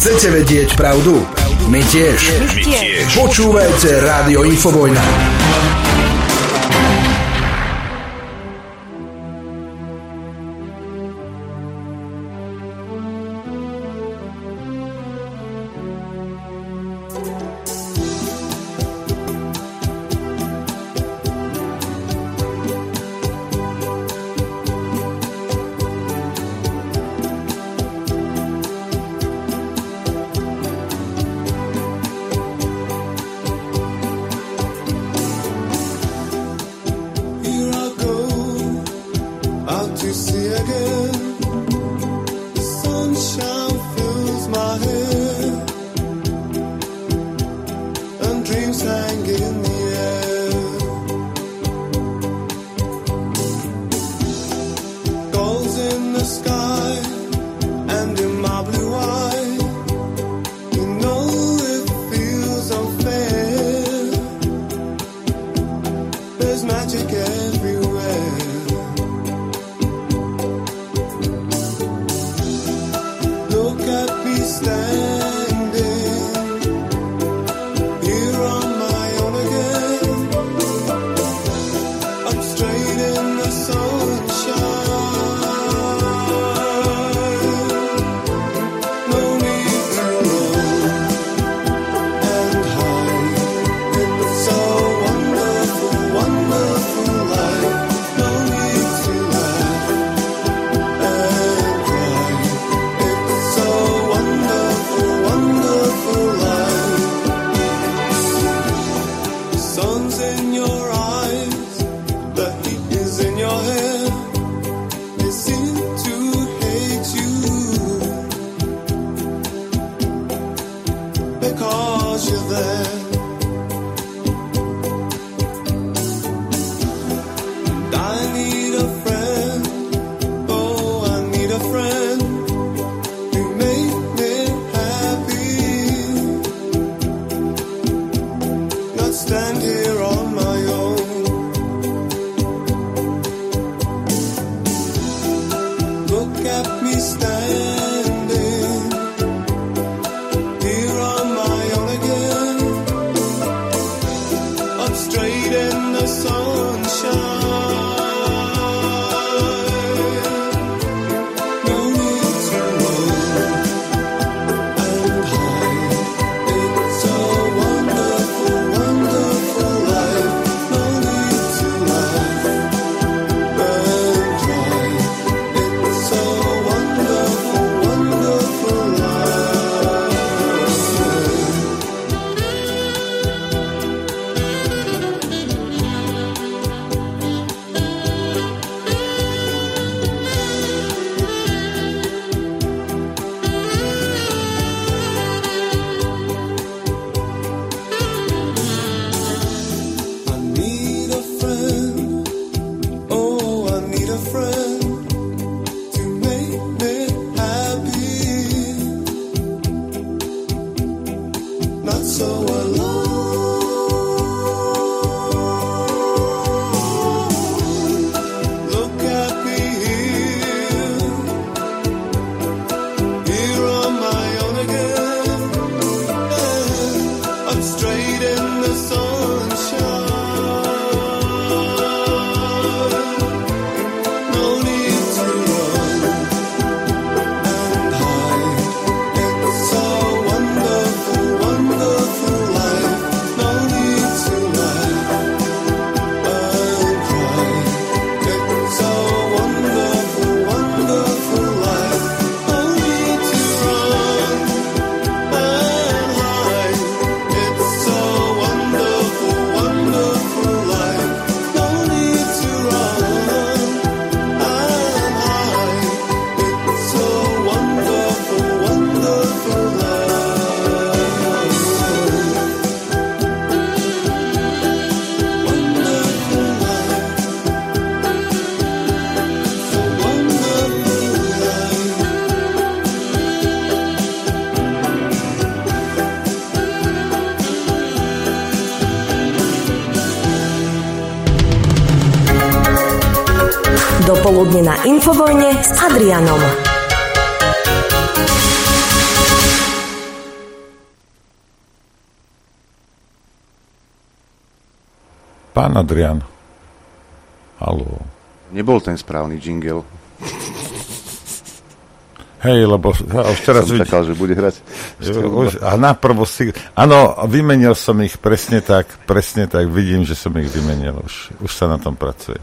Chcete vedieť pravdu? My tiež. My tiež. Počúvajte Rádio Infovojna. Dopoludne na Infovojne s Adrianom. Pán Adrian. Haló. Nebol ten správny jingle. Hej, lebo ja už teraz... Som čakal, že bude hrať. Už, a naprvo si... Áno, vymenil som ich presne tak, presne tak, vidím, že som ich vymenil. Už, už sa na tom pracuje.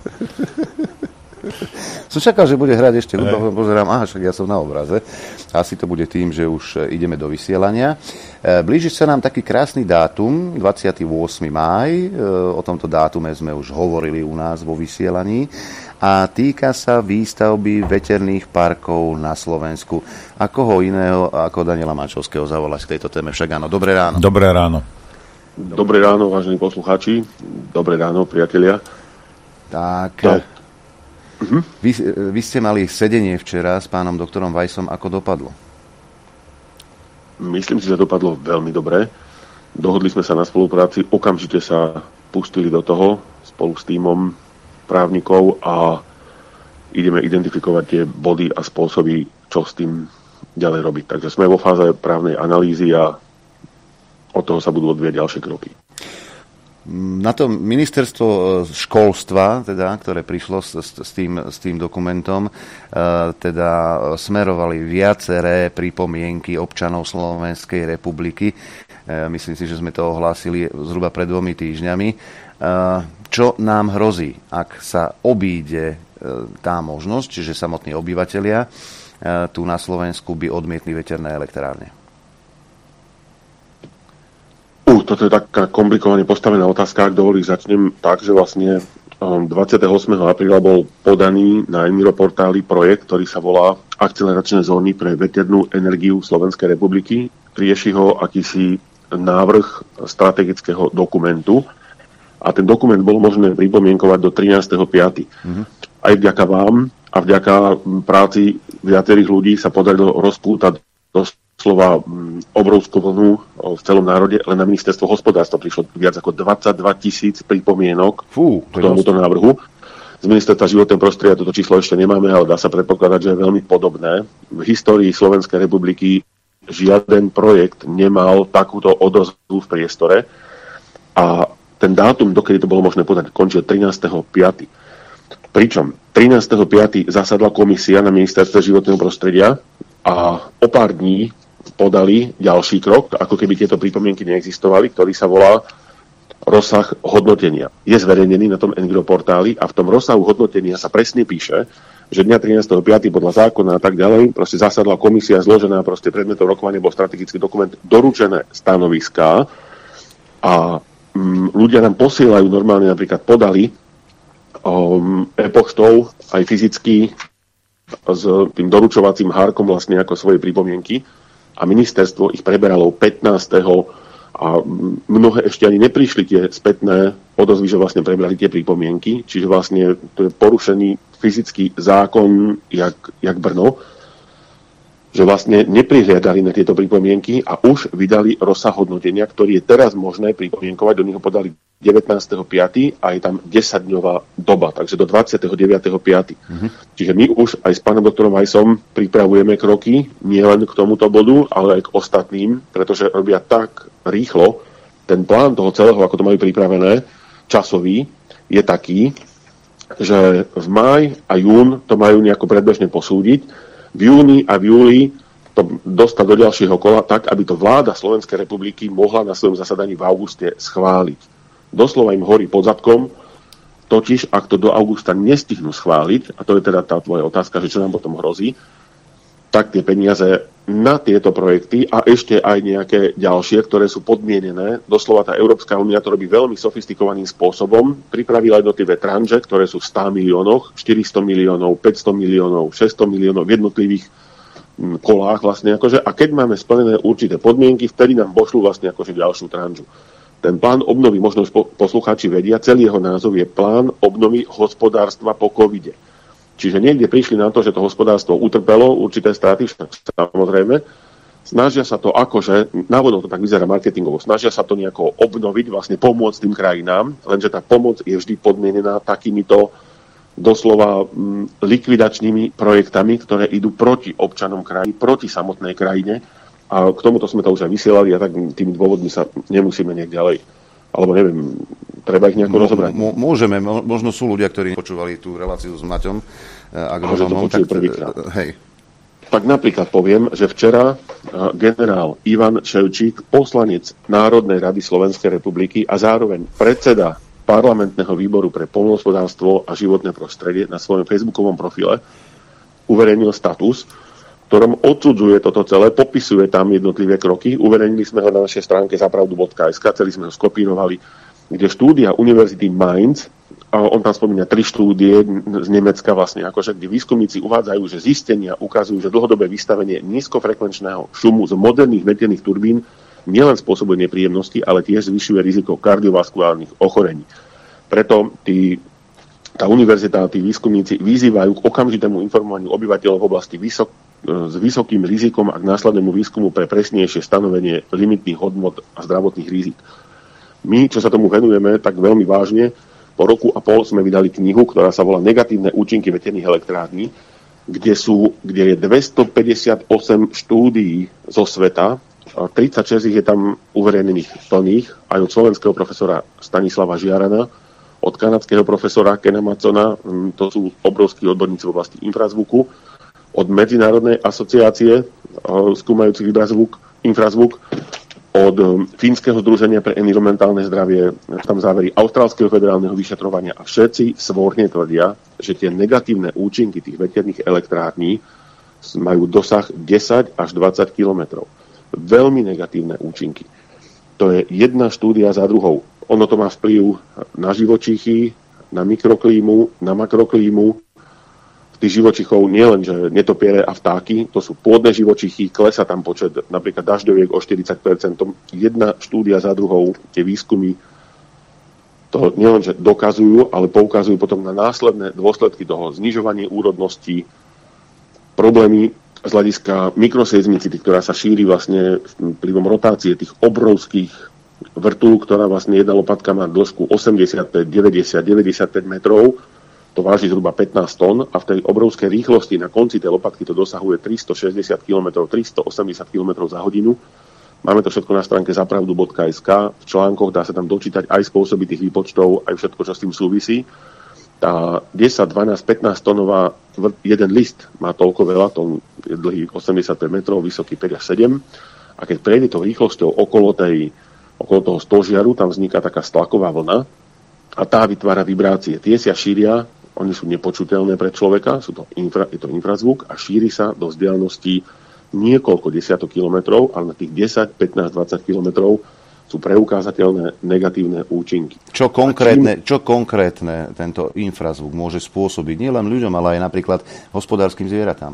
Som čakal, že bude hrať ešte hudba, pozerám, aha, však ja som na obraze. Asi to bude tým, že už ideme do vysielania. Blíži sa nám taký krásny dátum, dvadsiateho ôsmeho mája. O tomto dátume sme už hovorili u nás vo vysielaní. A týka sa výstavby veterných parkov na Slovensku. A koho iného ako Daniela Mančovského zavolať k tejto téme? Však áno, dobré ráno. Dobré ráno. Dobré ráno, vážení poslucháči. Dobré ráno, priatelia. Tak, no. uh-huh. vy, vy ste mali sedenie včera s pánom doktorom Vajsom. Ako dopadlo? Myslím si, že dopadlo veľmi dobre. Dohodli sme sa na spolupráci, okamžite sa pustili do toho spolu s tímom právnikov a ideme identifikovať tie body a spôsoby, čo s tým ďalej robiť. Takže sme vo fáze právnej analýzy a od toho sa budú odvíjať ďalšie kroky. Na to ministerstvo školstva, teda, ktoré prišlo s, s, tým, s tým dokumentom, teda smerovali viaceré pripomienky občanov Slovenskej republiky. Myslím si, že sme to ohlásili zhruba pred dvomi týždňami. Čo nám hrozí, ak sa obíde tá možnosť, že samotní obyvatelia tu na Slovensku by odmietli veterné elektrárne? Uh, toto je taká komplikovane postavená otázka. Ak dovolíš, začnem tak, že vlastne dvadsiateho ôsmeho apríla bol podaný na Enviroportáli projekt, ktorý sa volá Akceleračné zóny pre veternú energiu Slovenskej republiky. Rieši ho akýsi návrh strategického dokumentu. A ten dokument bol možné pripomienkovať do trinásteho piateho Mm-hmm. Aj vďaka vám a vďaka práci viacerých ľudí sa podarilo rozpútať doslova obrovskú vlnu v celom národe, len na ministerstvo hospodárstva prišlo viac ako dvadsaťdva tisíc pripomienok Fú, k tomuto návrhu. Z ministerstva životného prostredia toto číslo ešte nemáme, ale dá sa predpokladať, že je veľmi podobné. V histórii Slovenskej republiky žiaden projekt nemal takúto odozvu v priestore a ten dátum, dokedy to bolo možné podať, končil trinásteho piateho Pričom trinásteho piateho zasadla komisia na ministerstve životného prostredia a o pár dní podali ďalší krok, ako keby tieto pripomienky neexistovali, ktorý sa volá rozsah hodnotenia. Je zverejnený na tom Enviroportáli a v tom rozsahu hodnotenia sa presne píše, že dňa trinásteho piateho podľa zákona a tak ďalej proste zasadla komisia zložená, proste predmetom rokovania bol strategický dokument, doručené stanoviská a ľudia nám posielajú normálne, napríklad podali um, e-poštou aj fyzicky s tým doručovacím hárkom vlastne ako svoje pripomienky a ministerstvo ich preberalo pätnásteho a mnohé ešte ani neprišli tie spätné odozvy, že vlastne prebrali tie pripomienky, čiže vlastne to je porušený fyzický zákon jak, jak Brno, že vlastne neprihliadali na tieto pripomienky a už vydali rozsah hodnotenia, ktorý je teraz možné pripomienkovať. Do neho podali devätnásteho piateho a je tam desaťdňová doba, takže do dvadsiateho deviateho piateho Mm-hmm. Čiže my už aj s pánom doktorom Vajsom pripravujeme kroky, nie len k tomuto bodu, ale aj k ostatným, pretože robia tak rýchlo. Ten plán toho celého, ako to majú pripravené, časový, je taký, že v máj a jún to majú nejako predbežne posúdiť, v júni a v júli to dostať do ďalšieho kola tak, aby to vláda Slovenskej republiky mohla na svojom zasadaní v auguste schváliť. Doslova im horí pod zadkom, totiž ak to do augusta nestihnú schváliť, a to je teda tá tvoja otázka, že čo nám potom hrozí, tak tie peniaze na tieto projekty a ešte aj nejaké ďalšie, ktoré sú podmienené, doslova tá Európska únia to robí veľmi sofistikovaným spôsobom, pripravila jednotlivé tranže, ktoré sú v sto miliónoch, štyristo miliónov, päťsto miliónov, šesťsto miliónov v jednotlivých kolách vlastne akože, a keď máme splnené určité podmienky, vtedy nám pošlú vlastne akože ďalšiu tranžu. Ten plán obnovy, možno už poslucháči vedia, celý jeho názov je plán obnovy hospodárstva po covide. Čiže niekde prišli na to, že to hospodárstvo utrpelo určité straty, samozrejme. Snažia sa to akože, návodom to tak vyzerá marketingovo, snažia sa to nejako obnoviť, vlastne pomôcť tým krajinám, lenže tá pomoc je vždy podmienená takýmito doslova m, likvidačnými projektami, ktoré idú proti občanom krajiny, proti samotnej krajine. A k tomuto sme to už aj vysielali a tak tými dôvodmi sa nemusíme nejak ďalej, alebo neviem, treba ich nejako M- rozobrať. M- môžeme, možno sú ľudia, ktorí počúvali tú reláciu s Maťom agronómom. Tak, hej. Tak napríklad poviem, že včera generál Ivan Ševčík, poslanec Národnej rady Slovenskej republiky a zároveň predseda parlamentného výboru pre poľnohospodárstvo a životné prostredie na svojom facebookovom profile uverejnil status, v ktorom odsudzuje toto celé, popisuje tam jednotlivé kroky. Uverejnili sme ho na našej stránke zapravdu bodka es ká, celý sme ho skopírovali, kde štúdia Univerzity Mainz, a on tam spomína tri štúdie z Nemecka vlastne, akože kde výskumníci uvádzajú, že zistenia ukazujú, že dlhodobé vystavenie nízkofrekvenčného šumu z moderných veterných turbín nielen spôsobuje nepríjemnosti, ale tiež zvyšuje riziko kardiovaskulárnych ochorení. Preto tí, tá univerzita, tí výskumníci vyzývajú k okamžitému informovaniu obyvateľov v oblasti vysok, s vysokým rizikom a k následnému výskumu pre presnejšie stanovenie limitných hodnot a zdravotných rizik. My, čo sa tomu venujeme, tak veľmi vážne, po roku a pol sme vydali knihu, ktorá sa volá Negatívne účinky veterných elektrární, kde, sú, kde je dvestopäťdesiatosem štúdií zo sveta, tridsaťšesť je tam uverejnených plných, aj od slovenského profesora Stanislava Žiarana, od kanadského profesora Kena Macona, to sú obrovskí odborníci v oblasti infrazvuku, od Medzinárodnej asociácie skúmajúcich infrazvuk, infrazvuk, od Fínskeho združenia pre environmentálne zdravie, tam závery Austrálskeho federálneho vyšetrovania a všetci svorne tvrdia, že tie negatívne účinky tých veterných elektrární majú dosah desať až dvadsať kilometrov. Veľmi negatívne účinky. To je jedna štúdia za druhou. Ono to má vplyv na živočíchy, na mikroklímu, na makroklímu. Tých živočichov nie len, že netopiere a vtáky, to sú pôdne živočichy, klesá tam počet napríklad dažďoviek o štyridsať percent. Jedna štúdia za druhou, tie výskumy to nielen, že dokazujú, ale poukazujú potom na následné dôsledky toho znižovanie úrodnosti, problémy z hľadiska mikroseizmicity, ktorá sa šíri vlastne vplyvom rotácie tých obrovských vrtúl, ktorá vlastne jedna lopatka má dĺžku osemdesiatpäť, deväťdesiat, deväťdesiatpäť metrov, to váži zhruba pätnásť tón a v tej obrovskej rýchlosti na konci tej lopatky to dosahuje tristošesťdesiat kilometrov, tristoosemdesiat kilometrov za hodinu. Máme to všetko na stránke zapravdu bodka es ká, v článkoch dá sa tam dočítať aj spôsoby tých výpočtov, aj všetko, čo s tým súvisí. Tá desať, dvanásť, pätnásť tónová jeden list má toľko veľa, to je dlhý osemdesiatpäť metrov, vysoký päť až sedem. A keď prejde tou rýchlosťou okolo, tej, okolo toho stožiaru, tam vzniká taká stlaková vlna a tá vytvára vibrácie. Tie sa šíria, oni sú nepočuteľné pre človeka, sú to infra, je to infrazvuk a šíri sa do vzdialenosti niekoľko desiatok kilometrov, ale na tých desať, pätnásť, dvadsať kilometrov sú preukázateľné negatívne účinky. Čo konkrétne, čo konkrétne tento infrazvuk môže spôsobiť nielen ľuďom, ale aj napríklad hospodárskym zvieratám?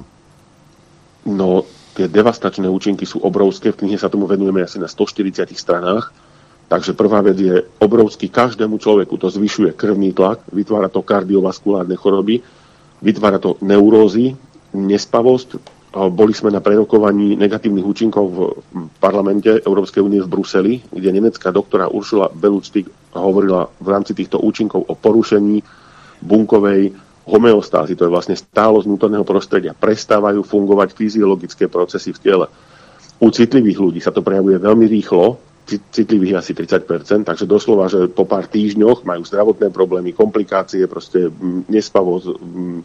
No, tie devastačné účinky sú obrovské, v knihe sa tomu venujeme asi na stoštyridsiatich stranách. Takže prvá vec je obrovský, každému človeku to zvyšuje krvný tlak, vytvára to kardiovaskulárne choroby, vytvára to neurózy, nespavosť. Boli sme na prerokovaní negatívnych účinkov v parlamente Európskej únie v Bruseli, kde nemecká doktora Ursula Belutstig hovorila v rámci týchto účinkov o porušení bunkovej homeostázy. To je vlastne stálosť vnútorného prostredia. Prestávajú fungovať fyziologické procesy v tele. U citlivých ľudí sa to prejavuje veľmi rýchlo, citlivých asi tridsať percent, takže doslova, že po pár týždňoch majú zdravotné problémy, komplikácie, proste nespavosť,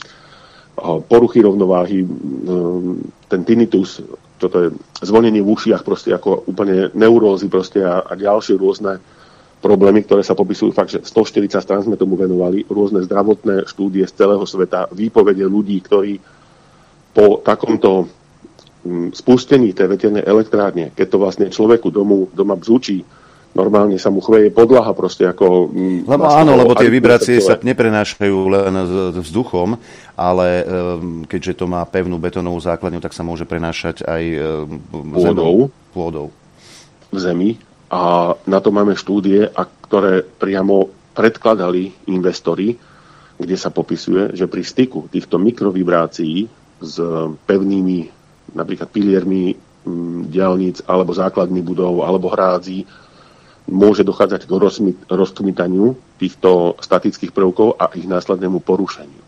poruchy rovnováhy, ten tinnitus, toto je zvonenie v ušiach, proste ako úplne neurózy proste a, a ďalšie rôzne problémy, ktoré sa popisujú fakt, že stoštyridsať strán sme tomu venovali, rôzne zdravotné štúdie z celého sveta, výpovede ľudí, ktorí po takomto spustení tej veternej elektrárne, keď to vlastne človeku domu, doma bzúči, normálne sa mu chveje podlaha proste ako... Lebo vlastne áno, lebo tie vibrácie sa neprenášajú len vzduchom, ale keďže to má pevnú betónovú základňu, tak sa môže prenášať aj pôdou, pôdou v zemi. A na to máme štúdie, a ktoré priamo predkladali investori, kde sa popisuje, že pri styku týchto mikrovibrácií s pevnými napríklad piliermi diaľnic alebo základných budov alebo hrádzí môže dochádzať k rozkmitaniu týchto statických prvkov a ich následnému porušeniu.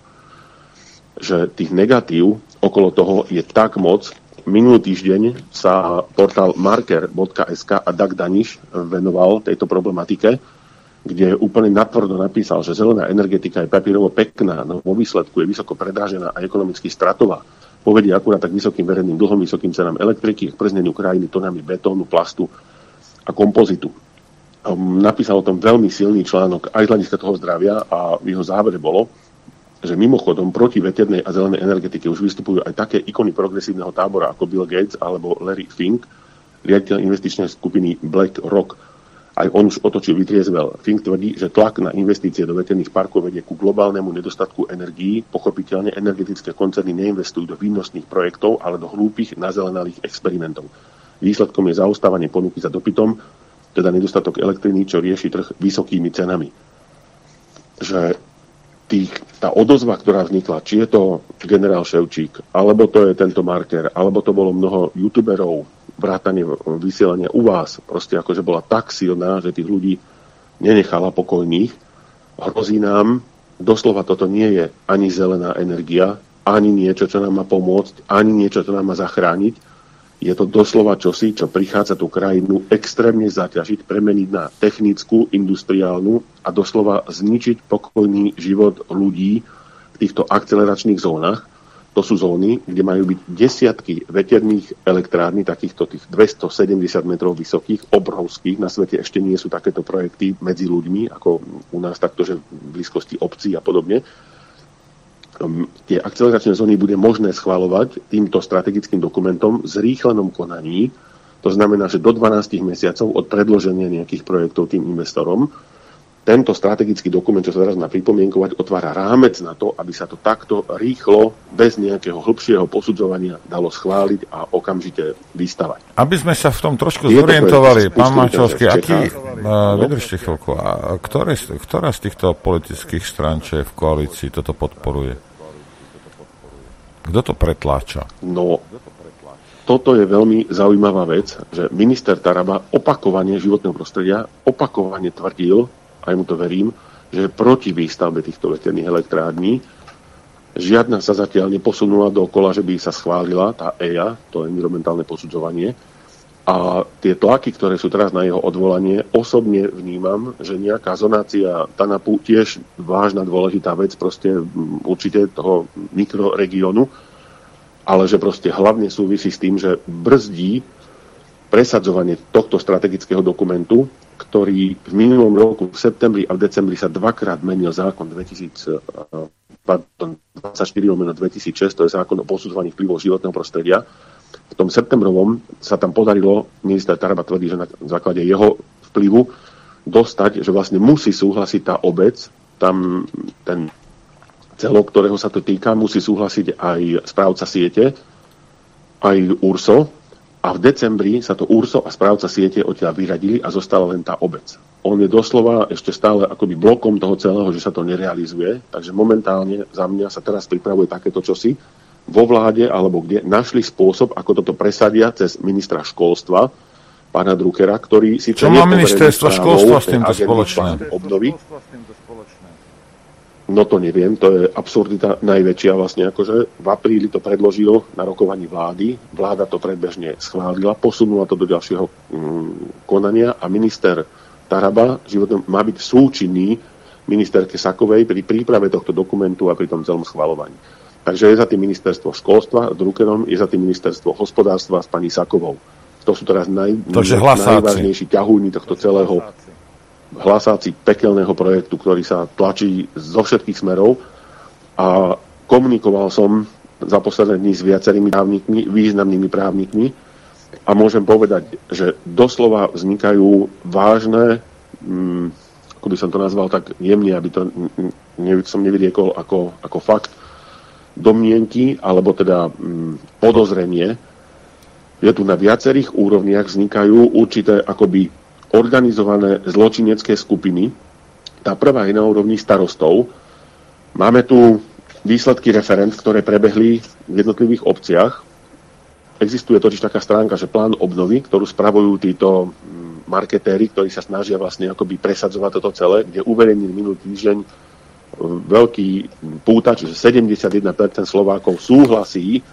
Že tých negatív okolo toho je tak moc. Minulý týždeň sa portál marker bodka es ká a Dag Daniš venoval tejto problematike, kde úplne natvrdo napísal, že zelená energetika je papírovo pekná, no vo výsledku je vysoko predražená a ekonomicky stratová. Povedie akurát tak vysokým verejným dlhom, vysokým cenám elektriky, k prezneniu krajiny tonami betónu, plastu a kompozitu. Napísal o tom veľmi silný článok aj z hľadiska toho zdravia a v jeho závere bolo, že mimochodom proti veternej a zelenej energetike už vystupujú aj také ikony progresívneho tábora ako Bill Gates alebo Larry Fink, riaditeľ investičnej skupiny BlackRock. Aj on už otočil vytriezvel. Fink tvrdí, že tlak na investície do veterných parkov vedie ku globálnemu nedostatku energií. Pochopiteľne energetické koncerny neinvestujú do výnosných projektov, ale do hlúpych, nazelenalých experimentov. Výsledkom je zaostávanie ponuky za dopytom, teda nedostatok elektriny, čo rieši trh vysokými cenami. Že tých, tá odozva, ktorá vznikla, či je to generál Ševčík, alebo to je tento marker, alebo to bolo mnoho youtuberov, vrátane vysielania u vás, proste akože bola tak silná, že tých ľudí nenechala pokojných. Hrozí nám, doslova toto nie je ani zelená energia, ani niečo, čo nám má pomôcť, ani niečo, čo nám má zachrániť. Je to doslova čosi, čo prichádza tú krajinu extrémne zaťažiť, premeniť na technickú, industriálnu a doslova zničiť pokojný život ľudí v týchto akceleračných zónach. To sú zóny, kde majú byť desiatky veterných elektrární, takýchto tých dvestosedemdesiat metrov vysokých, obrovských. Na svete ešte nie sú takéto projekty medzi ľuďmi, ako u nás takto, že v blízkosti obcí a podobne. Tie akceleračné zóny bude možné schvaľovať týmto strategickým dokumentom v zrýchlenom konaní. To znamená, že do dvanásť mesiacov od predloženia nejakých projektov tým investorom tento strategický dokument, čo sa teraz má pripomienkovať, otvára rámec na to, aby sa to takto rýchlo, bez nejakého hlbšieho posudzovania dalo schváliť a okamžite vystavať. Aby sme sa v tom trošku zorientovali, pán Mančovský, aký, uh, vydržte chvíľku, a ktoré, ktorá z týchto politických strán, čo je v koalícii, toto podporuje? Kto to pretláča? No, toto je veľmi zaujímavá vec, že minister Taraba opakovane životného prostredia opakovane tvrdil, aj mu to verím, že je proti výstavbe týchto veterných elektrární. Žiadna sa zatiaľ neposunula dookola, že by sa schválila tá é í á, to environmentálne posudzovanie. A tie tlaky, ktoré sú teraz na jeho odvolanie, osobne vnímam, že nejaká zonácia TANAPu tiež vážna dôležitá vec, proste určite toho mikroregiónu, ale že proste hlavne súvisí s tým, že brzdí presadzovanie tohto strategického dokumentu, ktorý v minulom roku v septembri a v decembri sa dvakrát menil zákon dvadsaťštyri lomeno dvetisícšesť, to je zákon o posudzovaní vplyvov životného prostredia. V tom septembrovom sa tam podarilo, minister Taraba tvrdí, že na základe jeho vplyvu dostať, že vlastne musí súhlasiť tá obec, tam ten celok, ktorého sa to týka, musí súhlasiť aj správca siete, aj URSO, a v decembri sa to URSO a správca siete odtiaľ vyradili a zostala len tá obec. On je doslova ešte stále akoby blokom toho celého, že sa to nerealizuje, takže momentálne za mňa sa teraz pripravuje takéto čosi vo vláde, alebo kde našli spôsob, ako toto presadia cez ministra školstva, pána Druckera, ktorý si... Čo má ministerstvo školstva s týmto spoločné? Obnovy. No to neviem, to je absurdita najväčšia vlastne, akože v apríli to predložilo na rokovaní vlády, vláda to predbežne schválila, posunula to do ďalšieho mm, konania a minister Taraba životom má byť súčinný ministerke Sakovej pri príprave tohto dokumentu a pri tom celom schvaľovaní. Takže je za tým ministerstvo školstva s Druckerom, je za tým ministerstvo hospodárstva s pani Sakovou. To sú teraz naj, najvážnejší ťahúni tohto celého hlasáci pekelného projektu, ktorý sa tlačí zo všetkých smerov. A komunikoval som za posledné dní s viacerými právnikmi, významnými právnikmi a môžem povedať, že doslova vznikajú vážne, hm, ako by som to nazval tak jemne, aby to ne, som nevyriekol ako, ako fakt, domnienky, alebo teda hm, podozrenie. Je tu na viacerých úrovniach vznikajú určité akoby organizované zločinecké skupiny. Tá prvá je na úrovni starostov. Máme tu výsledky referend, ktoré prebehli v jednotlivých obciach. Existuje totiž taká stránka, že plán obnovy, ktorú spravujú títo marketéri, ktorí sa snažia vlastne akoby presadzovať toto celé, kde uverejnili minulý týždeň veľký pútač, že sedemdesiatjeden percent Slovákov súhlasí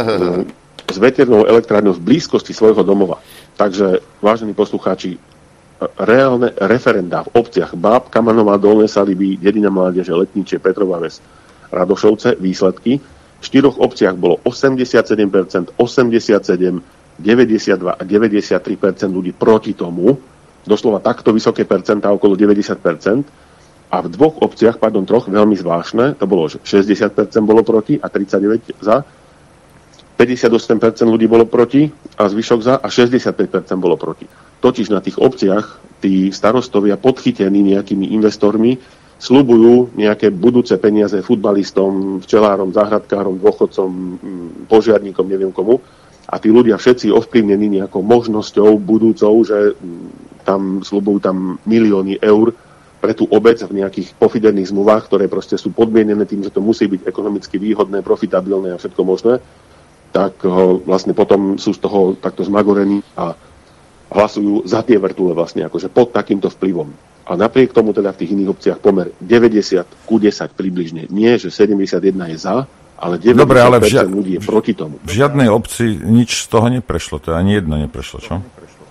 s veternou elektrárňou v blízkosti svojho domova. Takže, vážení poslucháči, reálne referendá v obciach Báb, Kamanová, Dolné Saliby, Dedina Mládeže, Letničie, Petrova Ves, Radošovce, výsledky. V štyroch obciach bolo osemdesiatsedem percent, osemdesiatsedem percent, deväťdesiatdva a deväťdesiattri percent ľudí proti tomu. Doslova takto vysoké percentá, okolo deväťdesiat percent. A v dvoch obciach, pardon, troch, veľmi zvláštne, to bolo, že šesťdesiat percent bolo proti a tridsaťdeväť percent za. päťdesiatosem percent ľudí bolo proti a zvyšok za a šesťdesiatpäť percent bolo proti. Totiž na tých obciach tí starostovia podchytení nejakými investormi sľubujú nejaké budúce peniaze futbalistom, včelárom, záhradkárom, dôchodcom, požiarníkom, neviem komu. A tí ľudia všetci ovplyvnení nejakou možnosťou budúcou, že tam sľubujú tam milióny eur pre tú obec v nejakých pofiderných zmluvách, ktoré proste sú podmienené tým, že to musí byť ekonomicky výhodné, profitabilné a všetko možné, tak ho, vlastne potom sú z toho takto zmagorení a hlasujú za tie vrtule vlastne, akože pod takýmto vplyvom. A napriek tomu teda v tých iných obciach pomer deväťdesiat ku desať približne. Nie, že sedemdesiatjeden je za, ale deväťdesiat percent Dobre, ale v žia- ľudí je proti tomu. V žiadnej obci nič z toho neprešlo, to ani jedno neprešlo, čo?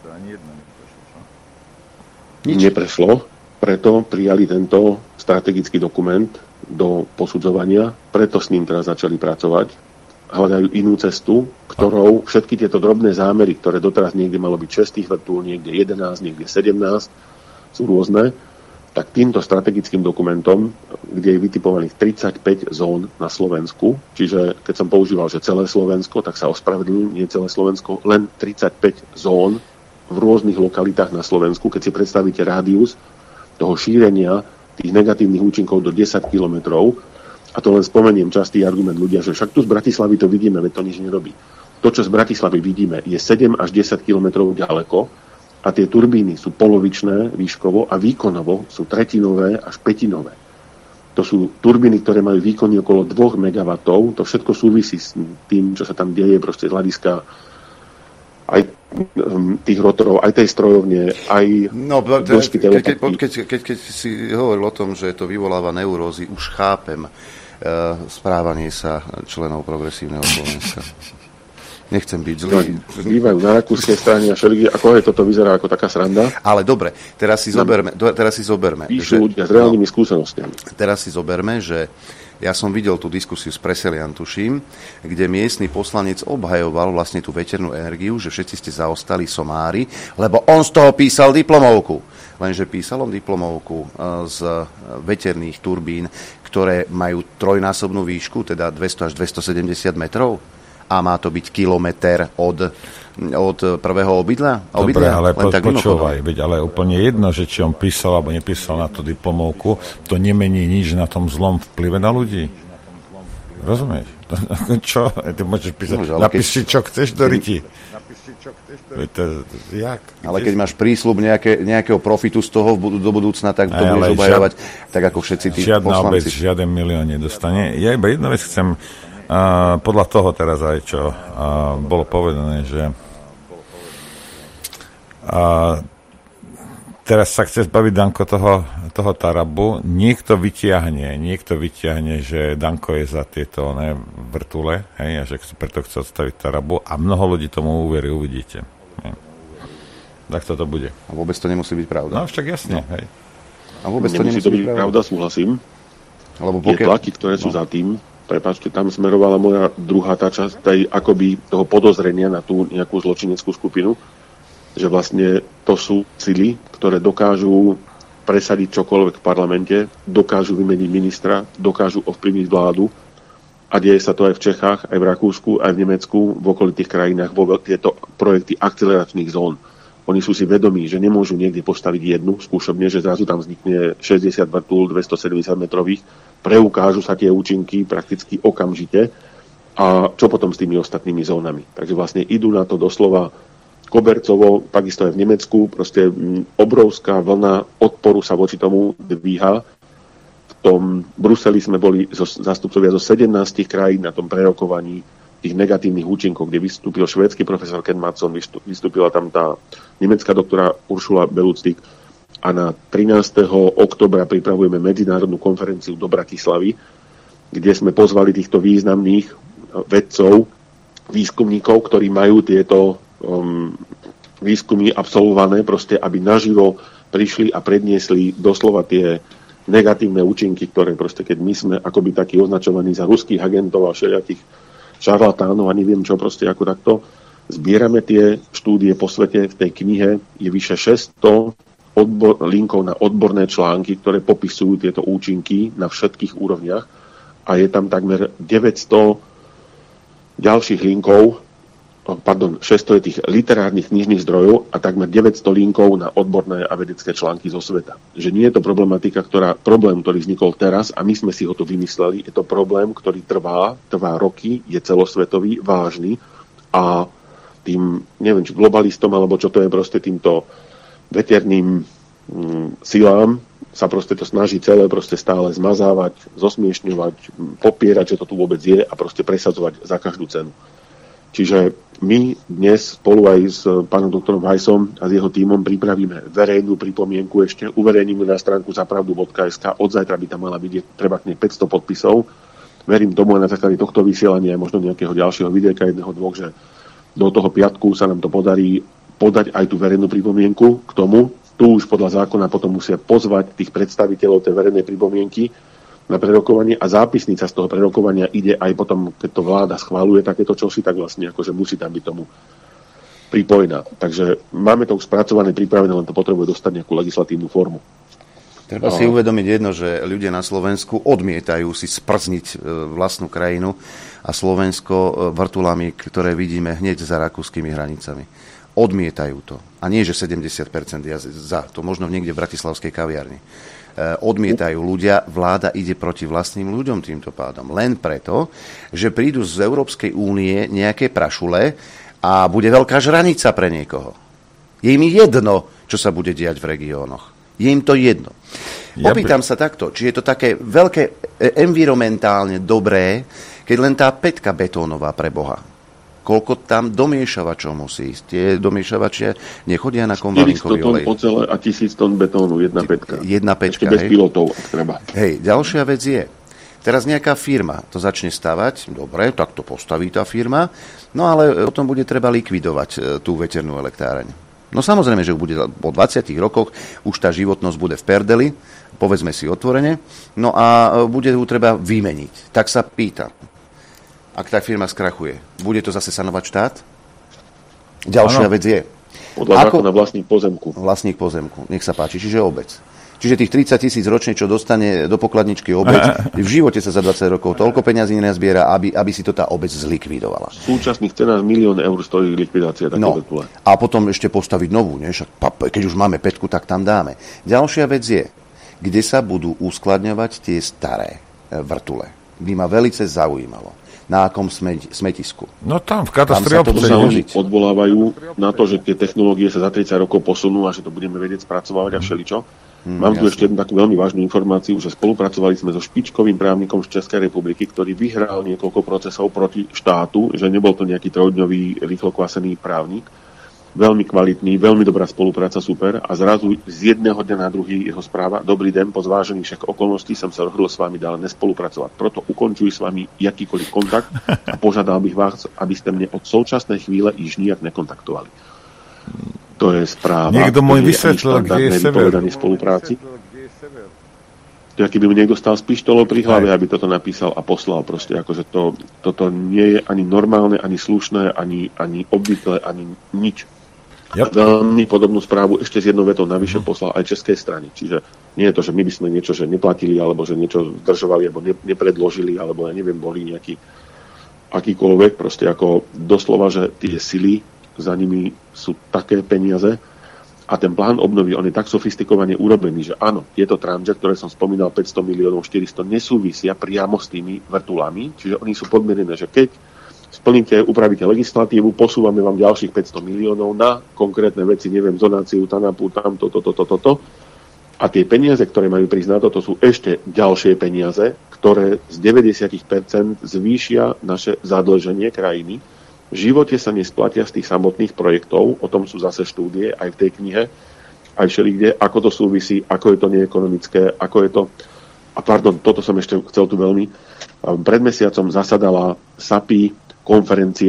Nič. Neprešlo, preto prijali tento strategický dokument do posudzovania, preto s ním teraz začali pracovať. Hľadajú inú cestu, ktorou všetky tieto drobné zámery, ktoré doteraz niekde malo byť šesť vrtúl, niekde jedenásť, niekde sedemnásť, sú rôzne, tak týmto strategickým dokumentom, kde je vytipovaných tridsaťpäť zón na Slovensku, čiže keď som používal, že celé Slovensko, tak sa ospravedlňujem, nie celé Slovensko, len tridsaťpäť zón v rôznych lokalitách na Slovensku. Keď si predstavíte rádius toho šírenia tých negatívnych účinkov do desať kilometrov, a to len spomeniem častý argument ľudia, že však tu z Bratislavy to vidíme, veď to nič nerobí. To, čo z Bratislavy vidíme, je sedem až desať kilometrov ďaleko, a tie turbíny sú polovičné výškovo a výkonovo sú tretinové až pätinové. To sú turbíny, ktoré majú výkony okolo dva megawattov. To všetko súvisí s tým, čo sa tam deje proste z hľadiska aj tých rotorov, aj tej strojovne, aj no, dĺžky tej keď, keď, keď, keď si hovoril o tom, že to vyvoláva neurózy, už chápem uh, správanie sa členov Progresívneho Slovenska. Nechcem byť zlý. Bývajú na rakúskej strane a všelikde, ako je toto vyzerá ako taká sranda. Ale dobre, teraz si zoberme, do, teraz si zoberme píšu že, ľudia s reálnymi no, skúsenostiami. Teraz si zoberme, že ja som videl tú diskusiu s Preselian, tuším, kde miestny poslanec obhajoval vlastne tú veternú energiu, že všetci ste zaostali somári, lebo on z toho písal diplomovku. Lenže písal on diplomovku z veterných turbín, ktoré majú trojnásobnú výšku, teda dvesto až dvestosedemdesiat metrov. A má to byť kilometr od, od prvého obydlia? Dobre, ale po, počúvaj, veď, ale úplne jedno, že či on písal alebo nepísal na tú diplomovku, to nemení nič na tom zlom vplyve na ľudí. Rozumieš? Čo? Ty môžeš písať, no, napíš si, čo chceš do ryti. To, jak? Ale keď máš prísľub nejaké, nejakého profitu z toho do budúcna, tak to budeš obhajovať tak ako všetci tí žiadna poslanci. Žiadna obec, žiaden milión nedostane. Ja iba jednu vec chcem. Uh, podľa toho teraz aj, čo uh, bolo povedané, že uh, teraz sa chce zbaviť Danko toho, toho Tarabu, niekto vytiahne, niekto vytiahne, že Danko je za tieto ne, vrtule, hej, a že preto chce odstaviť Tarabu a mnoho ľudí tomu uverí, uvidíte. Hej. Tak toto bude. A vôbec to nemusí byť pravda. No však jasne, no. Hej. A vôbec nemusí to nemusí byť pravda, súhlasím. Lebo pokiaľ... Je tlaky, ktoré sú no. za tým. Prepáčte, tam smerovala moja druhá tá časť tej akoby toho podozrenia na tú nejakú zločineckú skupinu, že vlastne to sú sily, ktoré dokážu presadiť čokoľvek v parlamente, dokážu vymeniť ministra, dokážu ovplyvniť vládu a deje sa to aj v Čechách, aj v Rakúsku, aj v Nemecku, v okolitých krajinách, vo tieto projekty akceleračných zón. Oni sú si vedomí, že nemôžu niekde postaviť jednu skúšobne, že zrazu tam vznikne šesťdesiat vrtúl dvestosedemdesiat metrových, preukážu sa tie účinky prakticky okamžite a čo potom s tými ostatnými zónami. Takže vlastne idú na to doslova kobercovo, takisto aj v Nemecku, proste obrovská vlna odporu sa voči tomu dvíha. V tom Bruseli sme boli zo, zástupcovia zo sedemnástich krajín na tom prerokovaní tých negatívnych účinkov, kde vystúpil švédsky profesor Ken Matson, vystúpila tam tá nemecká doktora Uršula Beluctik a na trinásteho októbra pripravujeme medzinárodnú konferenciu do Bratislavy, kde sme pozvali týchto významných vedcov, výskumníkov, ktorí majú tieto um, výskumy absolvované, proste, aby naživo prišli a predniesli doslova tie negatívne účinky, ktoré proste, keď my sme akoby takí označovaní za ruských agentov a všelijakých šarlatánov a neviem čo, proste ako takto, zbierame tie štúdie po svete. V tej knihe je vyše šesťsto odbor, linkov na odborné články, ktoré popisujú tieto účinky na všetkých úrovniach a je tam takmer deväťsto ďalších linkov, pardon, šesťsto je tých literárnych knižných zdrojov a takmer deväťsto linkov na odborné a vedecké články zo sveta. Že nie je to problematika, ktorá, problém, ktorý vznikol teraz a my sme si ho tu vymysleli, je to problém, ktorý trvá, trvá roky, je celosvetový, vážny a tým, neviem, či globalistom, alebo čo to je proste týmto veterným mm, silám sa proste to snaží celé proste stále zmazávať, zosmiešňovať, popierať, že to tu vôbec je a proste presadzovať za každú cenu. Čiže my dnes spolu aj s pánom doktorom Weissom a s jeho tímom pripravíme verejnú pripomienku ešte, uverejníme na stránku zapravdu bodka es ká, od zajtra by tam mala byť treba k nej päťsto podpisov. Verím tomu aj na základe tohto vysielania a možno nejakého ďalšieho videjka, jedného, dvoch, že do toho piatku sa nám to podarí podať aj tú verejnú pripomienku k tomu. Tu už podľa zákona potom musia pozvať tých predstaviteľov tej verejnej pripomienky na prerokovanie a zápisnica z toho prerokovania ide aj potom, keď to vláda schváluje takéto čosi, tak vlastne akože musí tam byť tomu pripojená. Takže máme to už spracované, pripravené, len to potrebuje dostať nejakú legislatívnu formu. Treba si uvedomiť jedno, že ľudia na Slovensku odmietajú si sprzniť vlastnú krajinu a Slovensko vrtulami, ktoré vidíme hneď za rakúskymi hranicami. Odmietajú to. A nie, že sedemdesiat percent ja za. To možno niekde v bratislavskej kaviarni. Odmietajú ľudia, vláda ide proti vlastným ľuďom týmto pádom. Len preto, že prídu z Európskej únie nejaké prašule a bude veľká žranica pre niekoho. Je im jedno, čo sa bude diať v regiónoch. Je im to jedno. Ja Opýtam by... sa takto, či je to také veľké environmentálne dobré, keď len tá päťka betónová pre Boha. Koľko tam domiešavačov musí ísť? Tie domiešavačia nechodia na konvalinkový olej. štyristo tón ocele a tisíc tón betónu, jedna päťka. Jedna päťka, ešte bez hej. pilotov, ak treba. Hej, ďalšia vec je, teraz nejaká firma to začne stavať, dobre, tak to postaví tá firma, no ale potom bude treba likvidovať tú veternú elektráreň. No samozrejme, že bude po dvadsiatich rokoch už tá životnosť bude v perdeli, povedzme si otvorene, no a bude ju treba vymeniť. Tak sa pýtam, ak tá firma skrachuje, bude to zase sanovať štát? Ďalšia ano. vec je... Podľa zákona vlastník pozemku. Vlastník pozemku, nech sa páči, čiže obec. Čiže tých tridsať tisíc ročne, čo dostane do pokladničky obec, v živote sa za dvadsať rokov toľko peňazí nenazbiera, aby, aby si to tá obec zlikvidovala. V súčasných cenách milión eur stojí likvidácia takého no, vrtule. A potom ešte postaviť novú, ne? Keď už máme päťku, tak tam dáme. Ďalšia vec je, kde sa budú uskladňovať tie staré vrtule. By ma velice zaujímalo. Na akom smetisku? No tam, v katastri obce. Oni odvolávajú na to, že tie technológie sa za tridsať rokov posunú a že to budeme vedieť spracovať a všeličo. Hmm, Mám tu jasne. ešte jednu takú veľmi vážnu informáciu, že spolupracovali sme so špičkovým právnikom z Českej republiky, ktorý vyhral niekoľko procesov proti štátu, že nebol to nejaký trojdňový rýchlokvasený právnik. Veľmi kvalitný, veľmi dobrá spolupráca, super. A zrazu z jedného dňa na druhý jeho správa: dobrý deň, po zvážení však okolností som sa rozhodol s vami ďalej nespolupracovať. Proto ukončuj s vami jakýkoľvek kontakt a požiadal bych vás, aby ste mne od súčasnej chvíle již nijak nekontaktovali. To je správa. Niekto môj vysvetlil, kde je sever. Spolupráci. To je, keby mi niekto stal s pištolou pri hlave, aby toto napísal a poslal. Proste akože to, toto nie je ani normálne, ani slušné, ani, ani obvyklé, ani nič. Yep. Veľmi podobnú správu ešte s jednou vetou navyše poslal aj českej strane. Čiže nie je to, že my by sme niečo že neplatili, alebo že niečo zdržovali, alebo ne, nepredložili, alebo ja neviem, boli nejaký akýkoľvek, proste ako doslova, že tie sily za nimi sú také peniaze a ten plán obnovy, on je tak sofistikovane urobený, že áno, tieto tranže, ktoré som spomínal, päťsto miliónov, štyristo, nesúvisia priamo s tými vrtulami, čiže oni sú podmienené, že keď splníte, upravíte legislatívu, posúvame vám ďalších päťsto miliónov na konkrétne veci, neviem, zonáciu, tanapu, tamto, toto, toto, toto. A tie peniaze, ktoré majú prísť na toto, sú ešte ďalšie peniaze, ktoré z deväťdesiat percent zvýšia naše zadlženie krajiny. V živote sa nesplatia z tých samotných projektov, o tom sú zase štúdie aj v tej knihe, aj všelikde, ako to súvisí, ako je to neekonomické, ako je to... A pardon, toto som ešte chcel tu veľmi. Pred mesiacom zasadala SAPI konferencia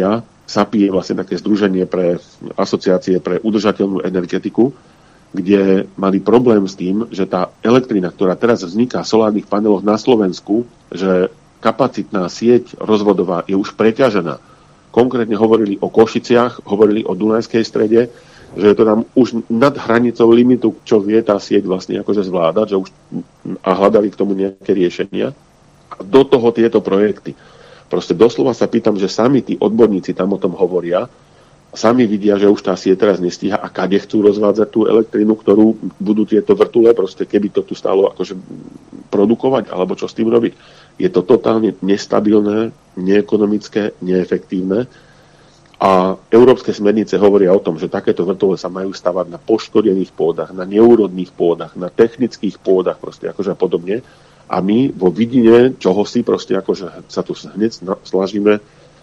SAPI je vlastne také združenie pre asociácie pre udržateľnú energetiku, kde mali problém s tým, že tá elektrina, ktorá teraz vzniká v solárnych paneloch na Slovensku, že kapacitná sieť rozvodová je už preťažená. Konkrétne hovorili o Košiciach, hovorili o Dunajskej strede, že je to tam už nad hranicou limitu, čo vie tá sieť vlastne akože zvládať, že už a hľadali k tomu nejaké riešenia. A do toho tieto projekty. Proste doslova sa pýtam, že sami tí odborníci tam o tom hovoria, sami vidia, že už tá sieť teraz nestíha a kade chcú rozvádzať tú elektrinu, ktorú budú tieto vrtule, proste keby to tu stálo akože produkovať, alebo čo s tým robiť. Je to totálne nestabilné, neekonomické, neefektívne a európske smernice hovoria o tom, že takéto vrtule sa majú stavať na poškodených pôdach, na neúrodných pôdach, na technických pôdach, proste akože a podobne. A my vo vidine čohosi proste akože sa tu hneď snažíme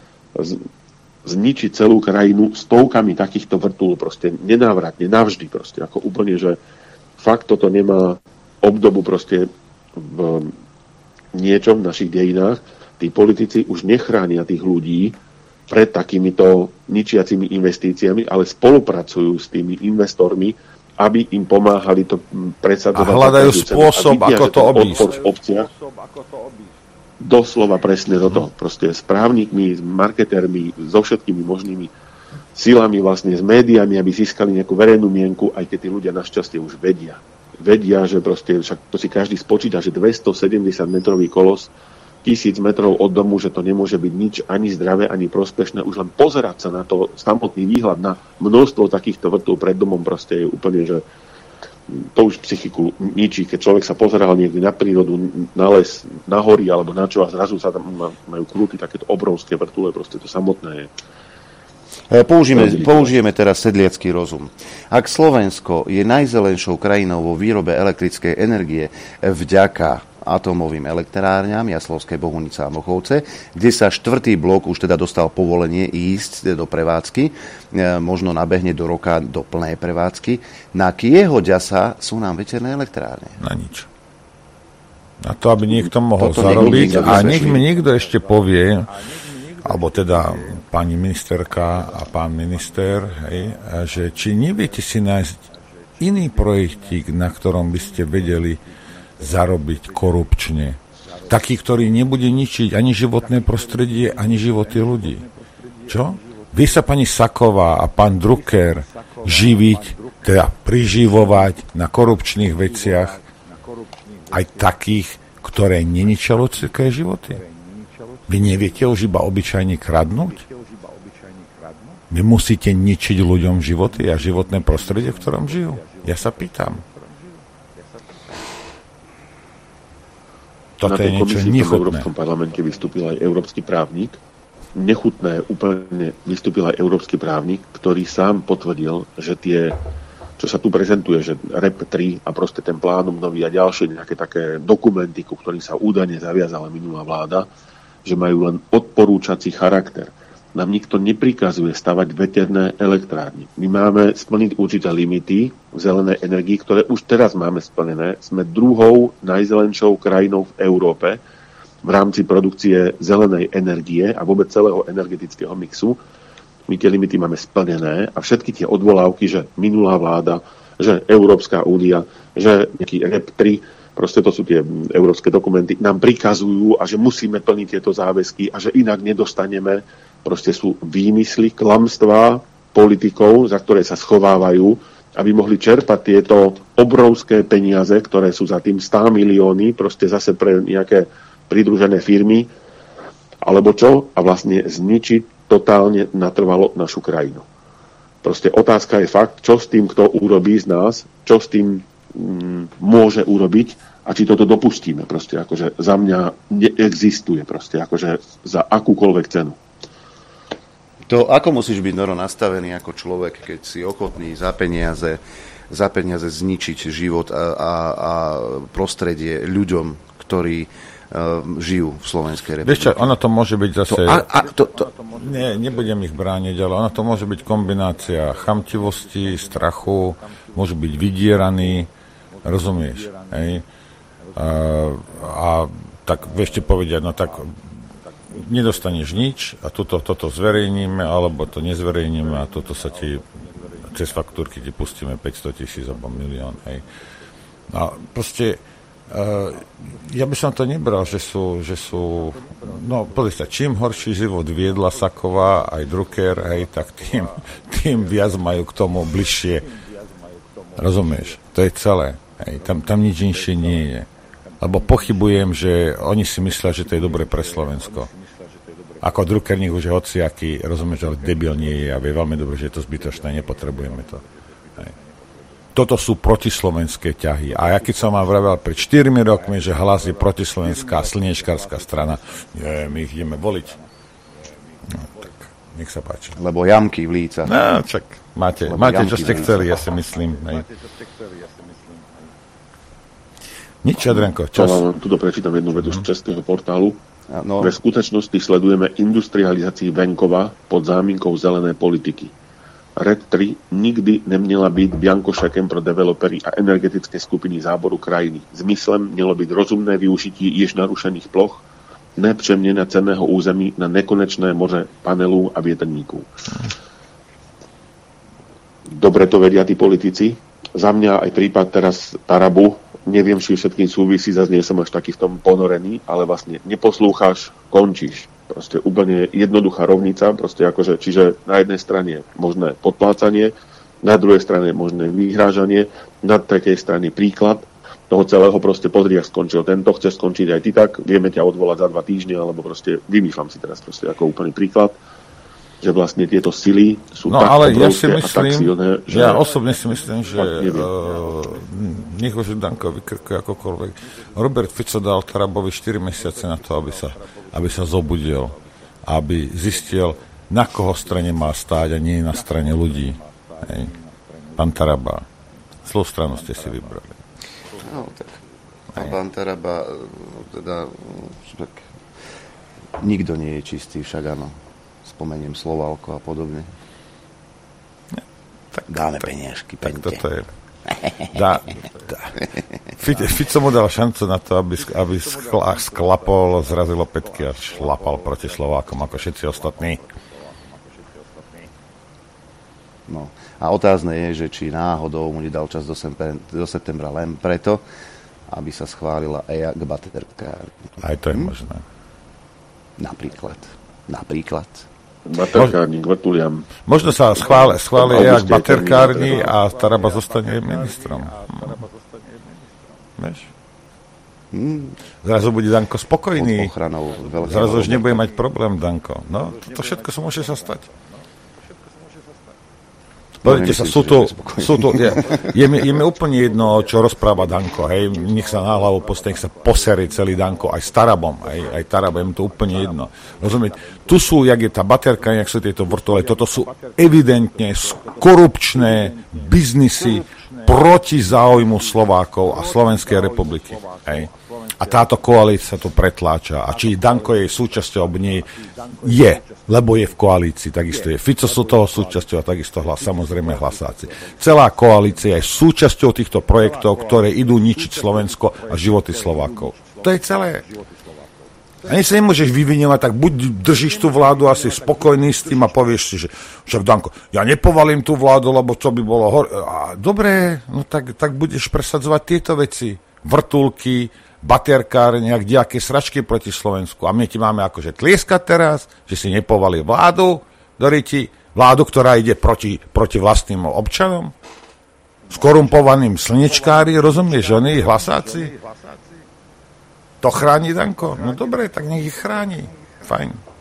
zničiť celú krajinu stovkami takýchto vrtúl, proste nenávratne, navždy proste, ako úplne, že fakt toto nemá obdobu proste v niečom v našich dejinách. Tí politici už nechránia tých ľudí pred takýmito ničiacimi investíciami, ale spolupracujú s tými investormi, aby im pomáhali to presadzovať. A hľadajú spôsob, a vidia, ako to obísť. V obciach, doslova presne do toho. Proste s právnikmi, s marketérmi, so všetkými možnými silami, vlastne s médiami, aby získali nejakú verejnú mienku, aj keď tí ľudia našťastie už vedia. Vedia, že proste, však to si každý spočíta, že dvestosedemdesiat metrový kolos, tisíc metrov od domu, že to nemôže byť nič ani zdravé, ani prospešné. Už len pozerať sa na to, samotný výhľad na množstvo takýchto vrtov pred domom proste je úplne, že to už psychiku ničí. Keď človek sa pozeral niekde na prírodu, na les, na hory alebo na čo a zrazu sa tam majú krúty takéto obrovské vrtule, proste to samotné je. Použijeme, použijeme teraz sedliacky rozum. Ak Slovensko je najzelenšou krajinou vo výrobe elektrickej energie vďaka atómovým elektrárňam Jaslovské, Bohunica a Mochovce, kde sa štvrtý blok už teda dostal povolenie ísť do prevádzky, možno nabehne do roka do plnej prevádzky. Na kieho ďasa sú nám veterné elektrárne? Na nič. Na to, aby niekto mohol Toto zarobiť a nech mi niekto ešte povie, alebo teda pani ministerka a pán minister, hej, že či neviete si nájsť iný projektík, na ktorom by ste vedeli zarobiť korupčne. Taký, ktorý nebude ničiť ani životné prostredie, ani životy ľudí. Čo? Vy sa, pani Saková a pán Drucker, živiť, teda priživovať na korupčných veciach aj takých, ktoré neničia ľudské životy? Vy neviete už iba obyčajne kradnúť? Vy musíte ničiť ľuďom životy a životné prostredie, v ktorom žijú? Ja sa pýtam. Toto na tej komisii v Európskom parlamente vystúpil aj európsky právnik. Nechutné úplne vystúpil aj európsky právnik, ktorý sám potvrdil, že tie, čo sa tu prezentuje, že R E P tri a proste ten plán obnovy a ďalšie nejaké také dokumenty, ku ktorým sa údajne zaviazala minulá vláda, že majú len odporúčací charakter. Nám nikto neprikazuje stavať veterné elektrárne. My máme splniť určité limity v zelenej energii, ktoré už teraz máme splnené. Sme druhou najzelenšou krajinou v Európe v rámci produkcie zelenej energie a vôbec celého energetického mixu. My tie limity máme splnené a všetky tie odvolávky, že minulá vláda, že Európska únia, že nejaký R E P tri, proste to sú tie európske dokumenty, nám prikazujú a že musíme plniť tieto záväzky a že inak nedostaneme. Proste sú výmysly, klamstvá politikov, za ktoré sa schovávajú, aby mohli čerpať tieto obrovské peniaze, ktoré sú za tým sto milióny, proste zase pre nejaké pridružené firmy, alebo čo, a vlastne zničiť totálne natrvalo našu krajinu. Proste otázka je fakt, čo s tým kto urobí z nás, čo s tým mm, môže urobiť a či toto dopustíme. Proste akože za mňa neexistuje, proste akože za akúkoľvek cenu. To, ako musíš byť, Noro, nastavený ako človek, keď si ochotný za peniaze, za peniaze zničiť život a, a, a prostredie ľuďom, ktorí uh, žijú v Slovenskej republike? Vieš čo, ono to môže byť zase... To, a, a, to, to... Nie, nebudem ich brániť, ale ono to môže byť kombinácia chamtivosti, strachu, môžu byť vydieraní, rozumieš? Hej? A, a tak vieš ti povedať, no tak nedostaneš nič a toto, toto zverejníme, alebo to nezverejníme a toto sa ti cez faktúrky ti pustíme päťsto tisíc alebo milión. Hej. A proste uh, ja by som to nebral, že sú, že sú no pozrite, čím horší život viedla Saková aj Drucker, hej, tak tým, tým viac majú k tomu bližšie. Rozumieš? To je celé. Hej. Tam, tam nič inšie nie je. Lebo pochybujem, že oni si myslia, že to je dobre pre Slovensko. Ako Drucker nech už je hociaký, rozumieš, ale debil nie je a vie veľmi dobre, že je to zbytočné, nepotrebujeme to. Hej. Toto sú protislovenské ťahy. A ja keď som vám vravel pred štyrmi rokmi, že Hlas je protislovenská slniečkárska strana, je, my ich ideme voliť. No, tak nech sa páči. Lebo jamky v lícach. No, čak, máte, máte čo ste chceli, ja si myslím. Hej. Nič, Adrianko, čas. Ja vám tuto prečítam jednu vetu z českého portálu. No. Ve skutečnosti sledujeme industrializaci venkova pod záminkou zelené politiky. RED tri nikdy neměla být biankošekem pro developery a energetické skupiny záboru krajiny. Zmyslem mělo být rozumné využití již narušených ploch, ne přeměna cenného území na nekonečné moře panelů a větrníků. Dobre to vedia tí politici. Za mňa aj prípad teraz Tarabu, neviem, či všetkým súvisí, zase nie som až taký v tom ponorený, ale vlastne neposlúcháš, končíš. Proste úplne jednoduchá rovnica, proste akože, čiže na jednej strane možné podplácanie, na druhej strane možné vyhrážanie, na tretej strane príklad toho celého, proste pozri, jak skončil tento, chce skončiť aj ty tak, vieme ťa odvolať za dva týždne, alebo proste vymýšľam si teraz proste ako úplný príklad, že vlastne tieto sily sú no, tak ale obrovské ja si myslím, a tak silné, že... Ja osobne si myslím, že uh, nech už Danko vykrkuje akokoľvek. Robert Fico dal Tarabovi štyri mesiace na to, aby sa, aby sa zobudil, aby zistil, na koho strane má stáť a nie na strane ľudí. Hej. Pán Taraba, zlú stranu ste si vybrali. No, tak. A pán Taraba, teda, tak, nikto nie je čistý, však áno. Spomeniem Slovalko a podobne. Tak, dáme tak, peniažky, tak pente. toto je. Dá, dá. Fico mu dal šancu na to, aby, aby skla, sklapol, zrazil opätky a šlapal proti Slovákom ako všetci ostatní. No. A otázne je, že či náhodou mu nedal čas do, sempe, do septembra len preto, aby sa schválila é á k baterkárni. Aj to je hm? možné. Napríklad. Napríklad. Baterkárni k vrtuliam. Možno sa schváli, schváli é á k baterkárni a Taraba zostane ministrom. Vieš? Hmm. Zrazu bude Danko spokojný. Zrazu už nebude mať problém, Danko. No, to všetko sa môže sa stať. Pozrite sa, sú tu, sú tu, je, je, mi, je mi úplne jedno, čo rozpráva Danko, hej, nech sa na hlavu postaví, nech sa poseri celý Danko, aj s Tarabom, hej, aj Tarabom, je mi to úplne jedno. Rozumieť, tu sú, jak je tá baterka, jak sú tieto vrtule, toto sú evidentne korupčné biznisy proti záujmu Slovákov a Slovenskej republiky, hej. A táto koalícia to pretláča. A či Danko je súčasťou, alebo nie je, lebo je v koalícii, takisto je. Fico sú toho súčasťou a takisto hlas, samozrejme hlasáci. Celá koalícia je súčasťou týchto projektov, ktoré idú ničiť Slovensko a životy Slovákov. To je celé. Ani sa nemôžeš vyviňovať, tak buď držíš tú vládu asi spokojný s tým a povieš si, že však Danko, ja nepovalím tú vládu, lebo to by bolo hor... A, dobre, no tak, tak budeš presadzovať tieto veci. Vrtulky, baterkárne, nejaké sračky proti Slovensku. A my ti máme akože tlieskať teraz, že si nepovali vládu, doriti, vládu, ktorá ide proti, proti vlastným občanom, skorumpovaným slnečkári, rozumieš, oni, hlasáci. To chráni Danko? No dobre, tak nech ich chráni. Fajn.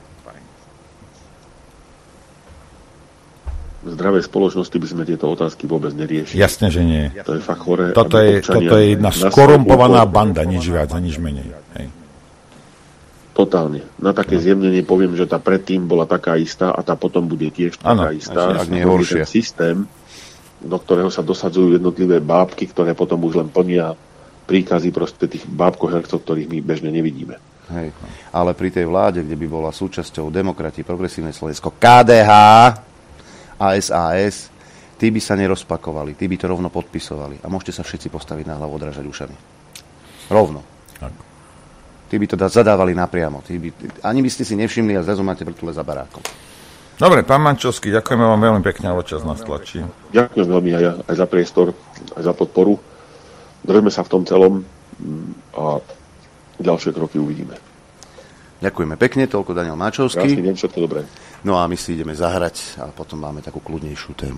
V zdravej spoločnosti by sme tieto otázky vôbec neriešili. Jasne, že nie. To je fakt chore. Toto je, toto je jedna skorumpovaná banda, nič viac a nič menej. Hej. Totálne. Na také zjemnenie poviem, že tá predtým bola taká istá a tá potom bude tiež taká ano, istá. Ak nie horšie. Ten systém, do ktorého sa dosadzujú jednotlivé bábky, ktoré potom už len plnia príkazy proste tých bábkohercov, ktorých my bežne nevidíme. Hej. Ale pri tej vláde, kde by bola súčasťou Demokrati, Progresívne Slovensko, ká dé há a es a es, tí by sa nerozpakovali, tí by to rovno podpisovali. A môžete sa všetci postaviť na hlavu, odrážať ušami. Rovno. Tak. Tí tí by to zadávali napriamo. Tí by, ani by ste si nevšimli a zrazu máte vrtule za barákom. Dobre, pán Mančovský, ďakujeme vám veľmi pekne, lebo čas nás tlačí. Ďakujem veľmi aj, aj za priestor, aj za podporu. Držme sa v tom celom a ďalšie kroky uvidíme. Ďakujeme pekne, toľko Daniel Máčovský. Krásny deň, všetko dobré. No a my si ideme zahrať a potom máme takú kľudnejšiu tému.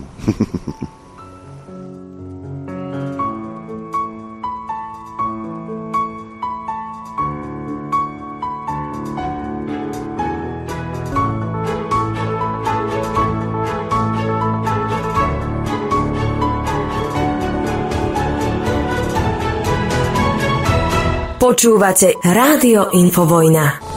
Počúvate Rádio Infovojna.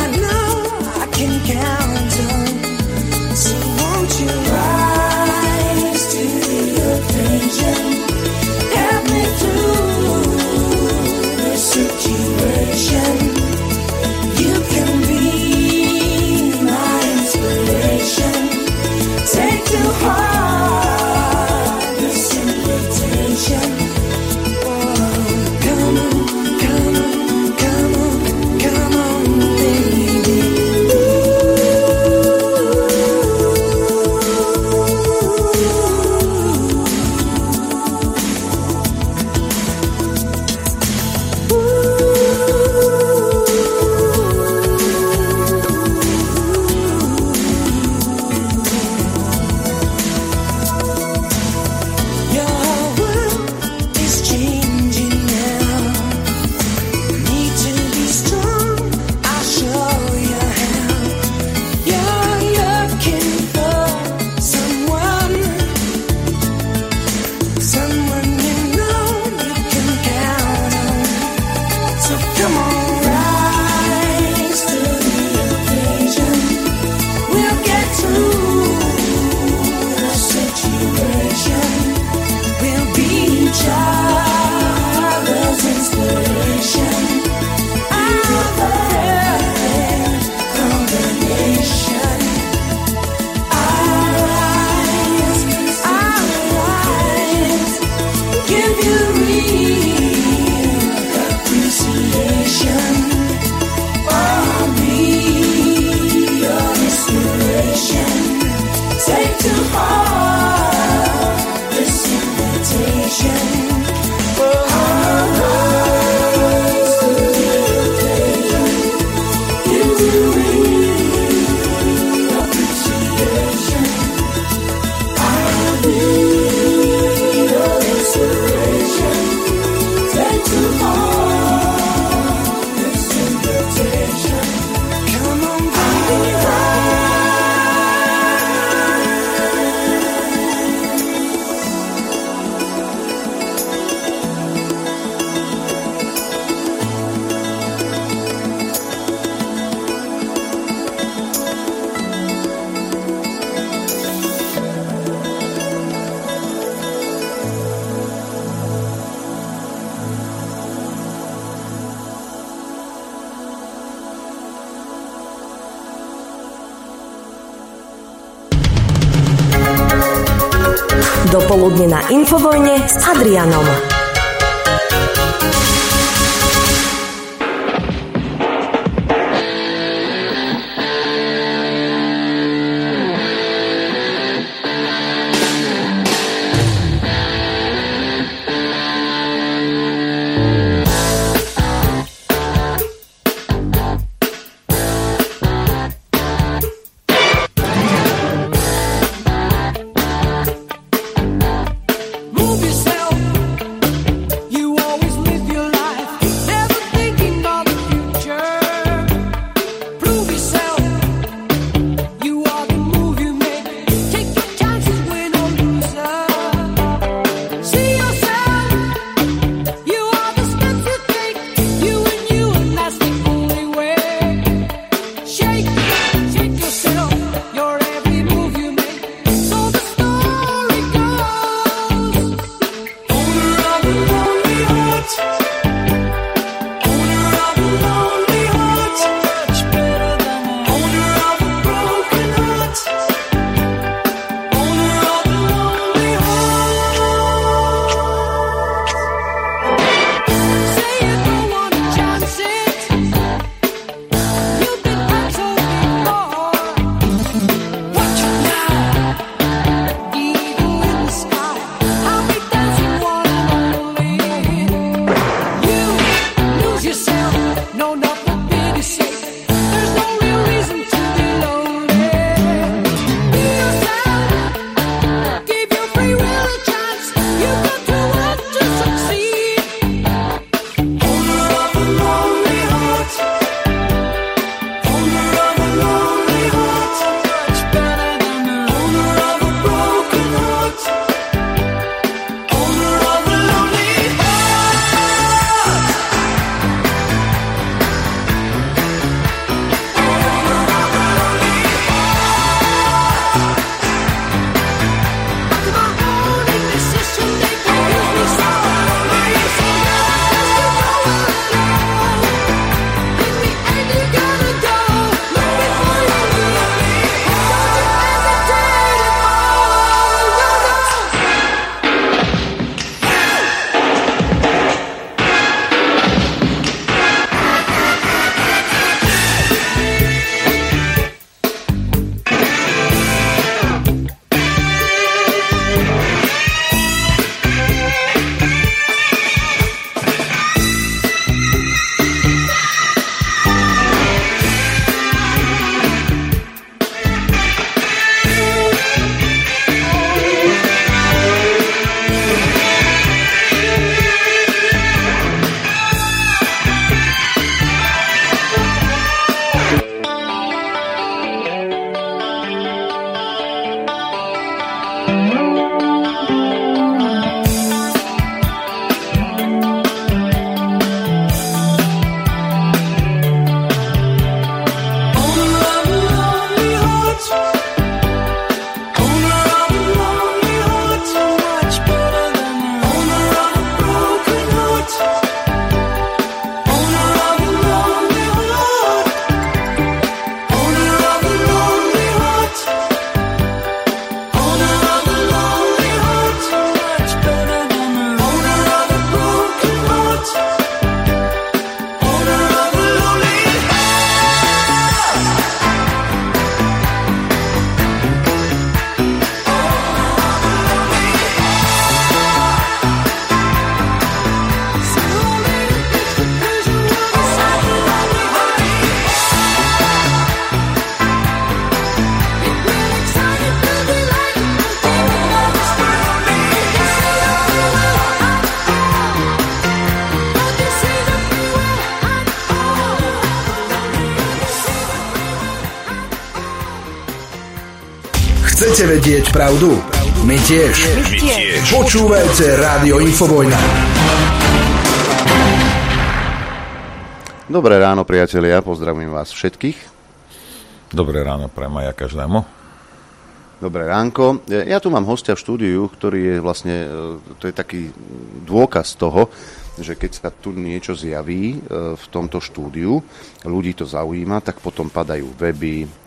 Count on, so won't you ride? Dopoludne na Infovojne s Adrianom. Chcete vedieť pravdu? My tiež. My tiež. Počúvajte Rádio Infovojna. Dobré ráno, priatelia, pozdravujem vás všetkých. Dobré ráno, prajem aj ja každému. Dobré ránko. Ja tu mám hostia v štúdiu, ktorý je vlastne, to je taký dôkaz toho, že keď sa tu niečo zjaví v tomto štúdiu, ľudí to zaujíma, tak potom padajú weby,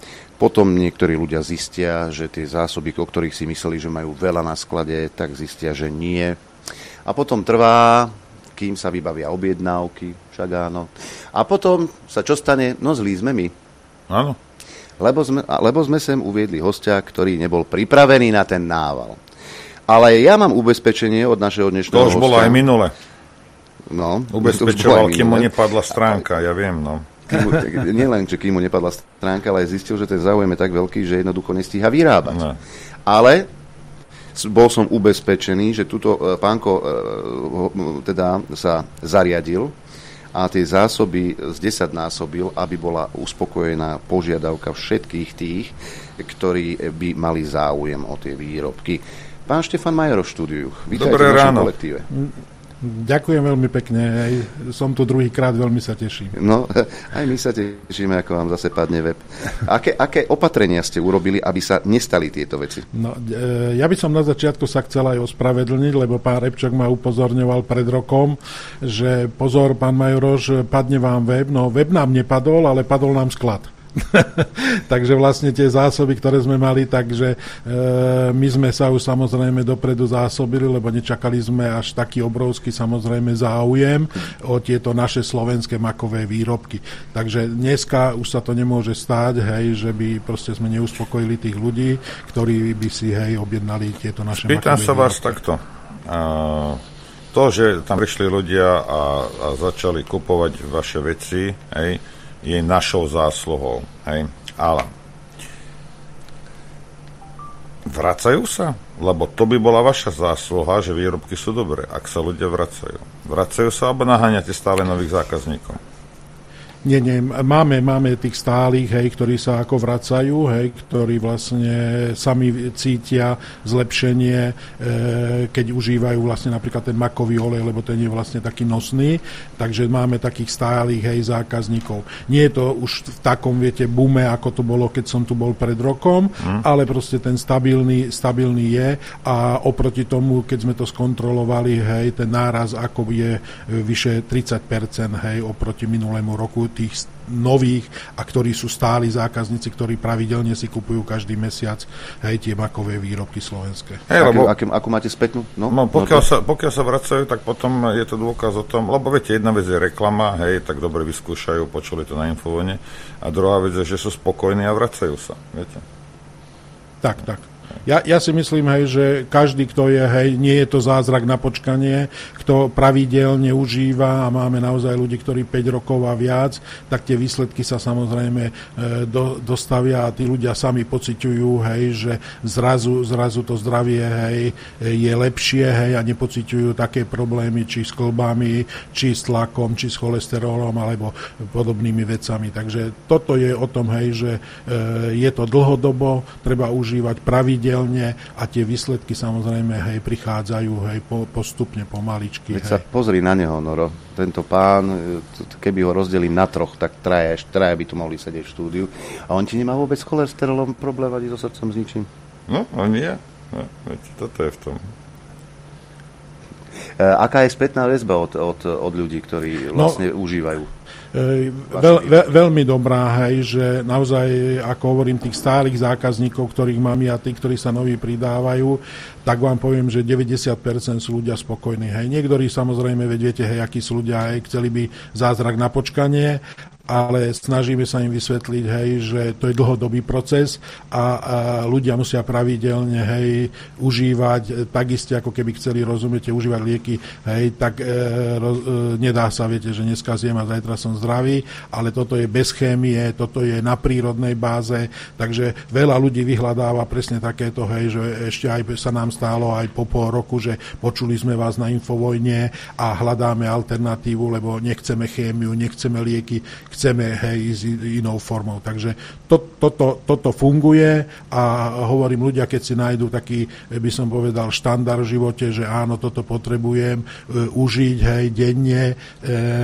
potom niektorí ľudia zistia, že tie zásoby, o ktorých si mysleli, že majú veľa na sklade, tak zistia, že nie. A potom trvá, kým sa vybavia objednávky, však áno. A potom sa čo stane? No zlí sme my. Áno. Lebo sme, lebo sme sem uviedli hostia, ktorý nebol pripravený na ten nával. Ale ja mám ubezpečenie od našeho dnešného hostia. To už bolo aj minule. No, ubezpečoval, kým mu nepadla stránka, ja viem, no. Nie len, že kým mu nepadla stránka, ale zistil, že ten záujem je tak veľký, že jednoducho nestíha vyrábať. No. Ale bol som ubezpečený, že tuto pánko teda sa zariadil a tie zásoby zdesaťnásobil, aby bola uspokojená požiadavka všetkých tých, ktorí by mali záujem o tie výrobky. Pán Štefan Majer v štúdiu. Vítajte v našom kolektíve. Ďakujem veľmi pekne. Aj som tu druhýkrát, veľmi sa teším. No, aj my sa tešíme, ako vám zase padne web. Aké, aké opatrenia ste urobili, aby sa nestali tieto veci? No, e, ja by som na začiatku sa chcel aj ospravedlniť, lebo pán Repčok ma upozorňoval pred rokom, že pozor, pán Majoroš, padne vám web. No, web nám nepadol, ale padol nám sklad. Takže vlastne tie zásoby, ktoré sme mali, takže e, my sme sa už samozrejme dopredu zásobili, lebo nečakali sme až taký obrovský samozrejme záujem o tieto naše slovenské makové výrobky. Takže dneska už sa to nemôže stáť, hej, že by proste sme neuspokojili tých ľudí, ktorí by si, hej, objednali tieto naše Spýtam makové sa výrobky. Vás takto. A to, že tam prišli ľudia a, a začali kupovať vaše veci, hej, je našou zásluhou. Hej? Ale vracajú sa? Lebo to by bola vaša zásluha, že výrobky sú dobré, ak sa ľudia vracajú. Vracajú sa, alebo naháňate stále nových zákazníkov? Nie, nie, máme, máme tých stálych, hej, ktorí sa ako vracajú, hej, ktorí vlastne sami cítia zlepšenie, e, keď užívajú vlastne napríklad ten makový olej, lebo ten je vlastne taký nosný, takže máme takých stálych, hej, zákazníkov. Nie je to už v takom, viete, bume, ako to bolo, keď som tu bol pred rokom, hmm. ale proste ten stabilný, stabilný je a oproti tomu, keď sme to skontrolovali, hej, ten náraz ako je vyše tridsať percent, hej, oproti minulému roku, tých nových a ktorí sú stáli zákazníci, ktorí pravidelne si kupujú každý mesiac, hej, tie makové výrobky slovenské. Hey, lebo, aký, akú máte spätnú? No, no, pokiaľ, no, sa, pokiaľ sa vracajú, tak potom je to dôkaz o tom, lebo viete, jedna vec je reklama, hej, tak dobre vyskúšajú, počuli to na Infovojne, a druhá vec je, že sú spokojní a vracajú sa, viete. Tak, tak. Ja, ja si myslím, hej, že každý, kto je, hej, nie je to zázrak na počkanie, kto pravidelne užíva a máme naozaj ľudí, ktorí päť rokov a viac, tak tie výsledky sa samozrejme e, do, dostavia a tí ľudia sami pociťujú, hej, že zrazu, zrazu to zdravie, hej, je lepšie, hej, a nepociťujú také problémy, či s kĺbami, či s tlakom, či s cholesterolom, alebo podobnými vecami. Takže toto je o tom, hej, že e, je to dlhodobo, treba užívať pravidelne a tie výsledky samozrejme, hej, prichádzajú, hej, po, postupne, pomaličky. Veď sa pozri na neho, Noro. Tento pán, keby ho rozdelili na troch, tak traja, traja by tu mohli sedieť v štúdiu. A on ti nemá vôbec s cholesterolom problém, ani so srdcom, s ničím? No, on je. No, veď toto je v tom. Aká je spätná väzba od, od, od ľudí, ktorí vlastne no, užívajú? Veľ, veľ, veľmi dobrá, hej, že naozaj, ako hovorím, tých stálych zákazníkov, ktorých mám ja, tí, ktorí sa noví pridávajú, tak vám poviem, že deväťdesiat percent sú ľudia spokojní. Hej. Niektorí samozrejme, veď viete, hej, akí sú ľudia, hej, chceli by zázrak na počkanie, ale snažíme sa im vysvetliť, hej, že to je dlhodobý proces a, a ľudia musia pravidelne, hej, užívať, takisto ako keby chceli, rozumiete, užívať lieky, hej, tak e, roz, e, nedá sa, viete, že dneska zjem a zajtra som zdravý, ale toto je bez chémie, toto je na prírodnej báze, takže veľa ľudí vyhľadáva presne takéto, hej, že ešte aj sa nám stalo aj po pol roku, že počuli sme vás na Infovojne a hľadáme alternatívu, lebo nechceme chémiu, nechceme lieky, chceme, hej, ísť inou formou. Takže to, toto, toto funguje a hovorím, ľudia, keď si nájdú taký, by som povedal, štandard v živote, že áno, toto potrebujem e, užiť, hej, denne, e,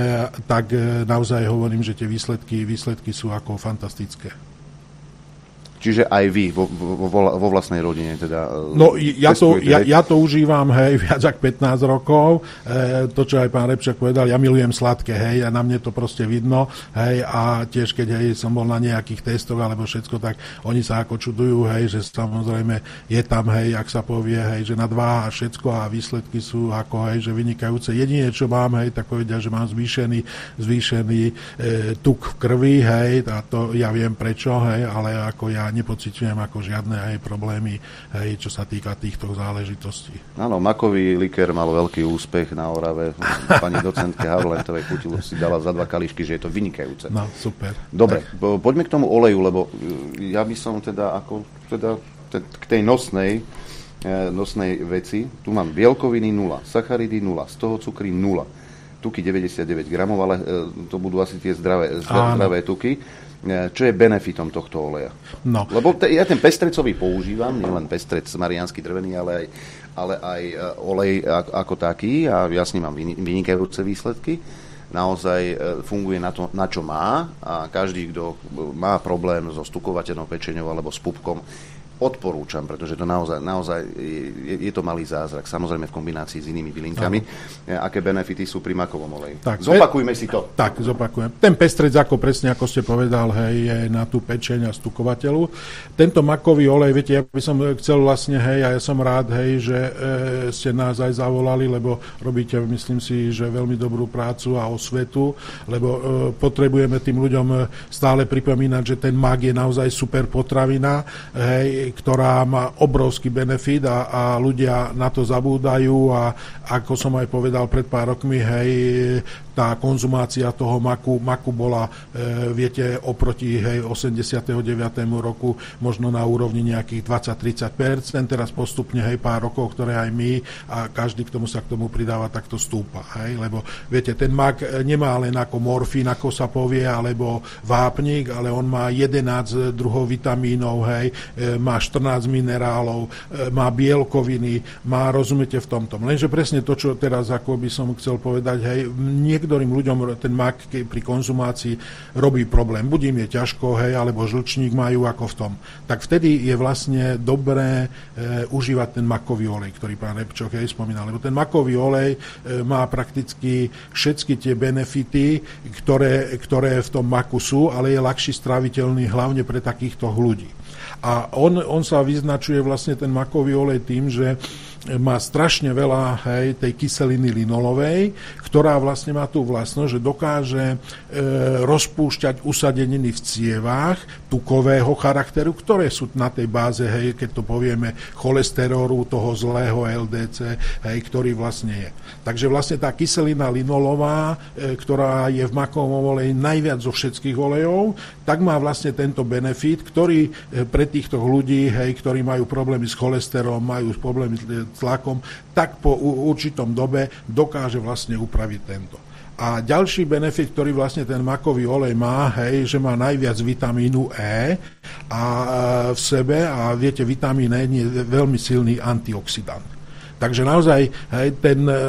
tak e, naozaj hovorím, že tie výsledky, výsledky sú ako fantastické. Čiže aj vy vo, vo, vo vlastnej rodine teda... No ja to, ja, ja to užívam, hej, viac ako pätnásť rokov. E, to, čo aj pán Repčák povedal, ja milujem sladké, hej, a na mne to proste vidno, hej, a tiež keď, hej, som bol na nejakých testoch alebo všetko, tak oni sa ako čudujú, hej, že samozrejme je tam, hej, ak sa povie, hej, že nadváha a všetko a výsledky sú ako, hej, že vynikajúce. Jedine, čo mám, hej, tak povedia, že mám zvýšený, zvýšený e, tuk v krvi, hej, a to ja viem prečo, hej, ale ako ja nepociťujem ako žiadne aj problémy, hej, čo sa týka týchto záležitostí. Áno, makový likér mal veľký úspech na Orave. Pani docentke Havlentovej Kutilu si dala za dva kališky, že je to vynikajúce. No, super. Dobre, tak. Poďme k tomu oleju, lebo ja by som teda ako teda k tej nosnej nosnej veci, tu mám bielkoviny nula, sacharidy nula, z toho cukry nula, tuky deväťdesiatdeväť gramov, ale to budú asi tie zdravé, zdravé tuky. Čo je benefitom tohto oleja? No. Lebo te, ja ten pestrecový používam, nielen pestrec mariánsky drvený, ale aj, ale aj olej ako, ako taký a ja s ním mám vynikajúce výsledky. Naozaj funguje na to, na čo má a každý, kto má problém so stukovateľnou pečeňou alebo s pupkom, odporúčam, pretože to naozaj, naozaj je, je to malý zázrak. Samozrejme v kombinácii s inými bylinkami. Aha. Aké benefity sú pri makovom oleji? Tak, zopakujme si to. Tak, zopakujem. Ten pestrec, ako presne ako ste povedal, hej, je na tú pečeň a stukovateľu. Tento makový olej, viete, ja by som chcel vlastne, hej, a ja som rád, hej, že e, ste nás aj zavolali, lebo robíte, myslím si, že veľmi dobrú prácu a osvetu, lebo e, potrebujeme tým ľuďom stále pripomínať, že ten mak je naozaj super potravina, hej, ktorá má obrovský benefit a, a ľudia na to zabúdajú a ako som aj povedal pred pár rokmi, hej, tá konzumácia toho maku, maku bola, e, viete, oproti, hej, osemdesiateho deviateho roku možno na úrovni nejakých dvadsať až tridsať percent, teraz postupne, hej, pár rokov, ktoré aj my a každý k tomu sa k tomu pridáva, takto stúpa, hej, lebo viete, ten mak nemá len ako morfín, ako sa povie, alebo vápnik, ale on má jedenásť druhov vitamínov, hej, e, má štrnásť minerálov, má bielkoviny, má, rozumiete, v tomto. Lenže presne to, čo teraz ako by som chcel povedať, hej, niektorým ľuďom ten mak pri konzumácii robí problém. Buď im je ťažko, hej, alebo žlčník majú ako v tom. Tak vtedy je vlastne dobré e, užívať ten makový olej, ktorý pán Repčok, hej, spomínal. Lebo ten makový olej e, má prakticky všetky tie benefity, ktoré, ktoré v tom maku sú, ale je ľahší stráviteľný hlavne pre takýchto ľudí. A on, on sa vyznačuje vlastne ten makový olej tým, že má strašne veľa, hej, tej kyseliny linolovej, ktorá vlastne má tú vlastnosť, že dokáže e, rozpúšťať usadeniny v cievách tukového charakteru, ktoré sú na tej báze, hej, keď to povieme, cholesterolu, toho zlého el dé cé, hej, ktorý vlastne je. Takže vlastne tá kyselina linolová, e, ktorá je v makovom oleji najviac zo všetkých olejov, tak má vlastne tento benefit, ktorý e, pre týchto ľudí, hej, ktorí majú problémy s cholesterolom, majú problémy s tlakom, tak po určitom dobe dokáže vlastne upraviť tento. A ďalší benefit, ktorý vlastne ten makový olej má, hej, že má najviac vitamínu E a v sebe a viete, vitamín E je veľmi silný antioxidant. Takže naozaj, hej, ten e,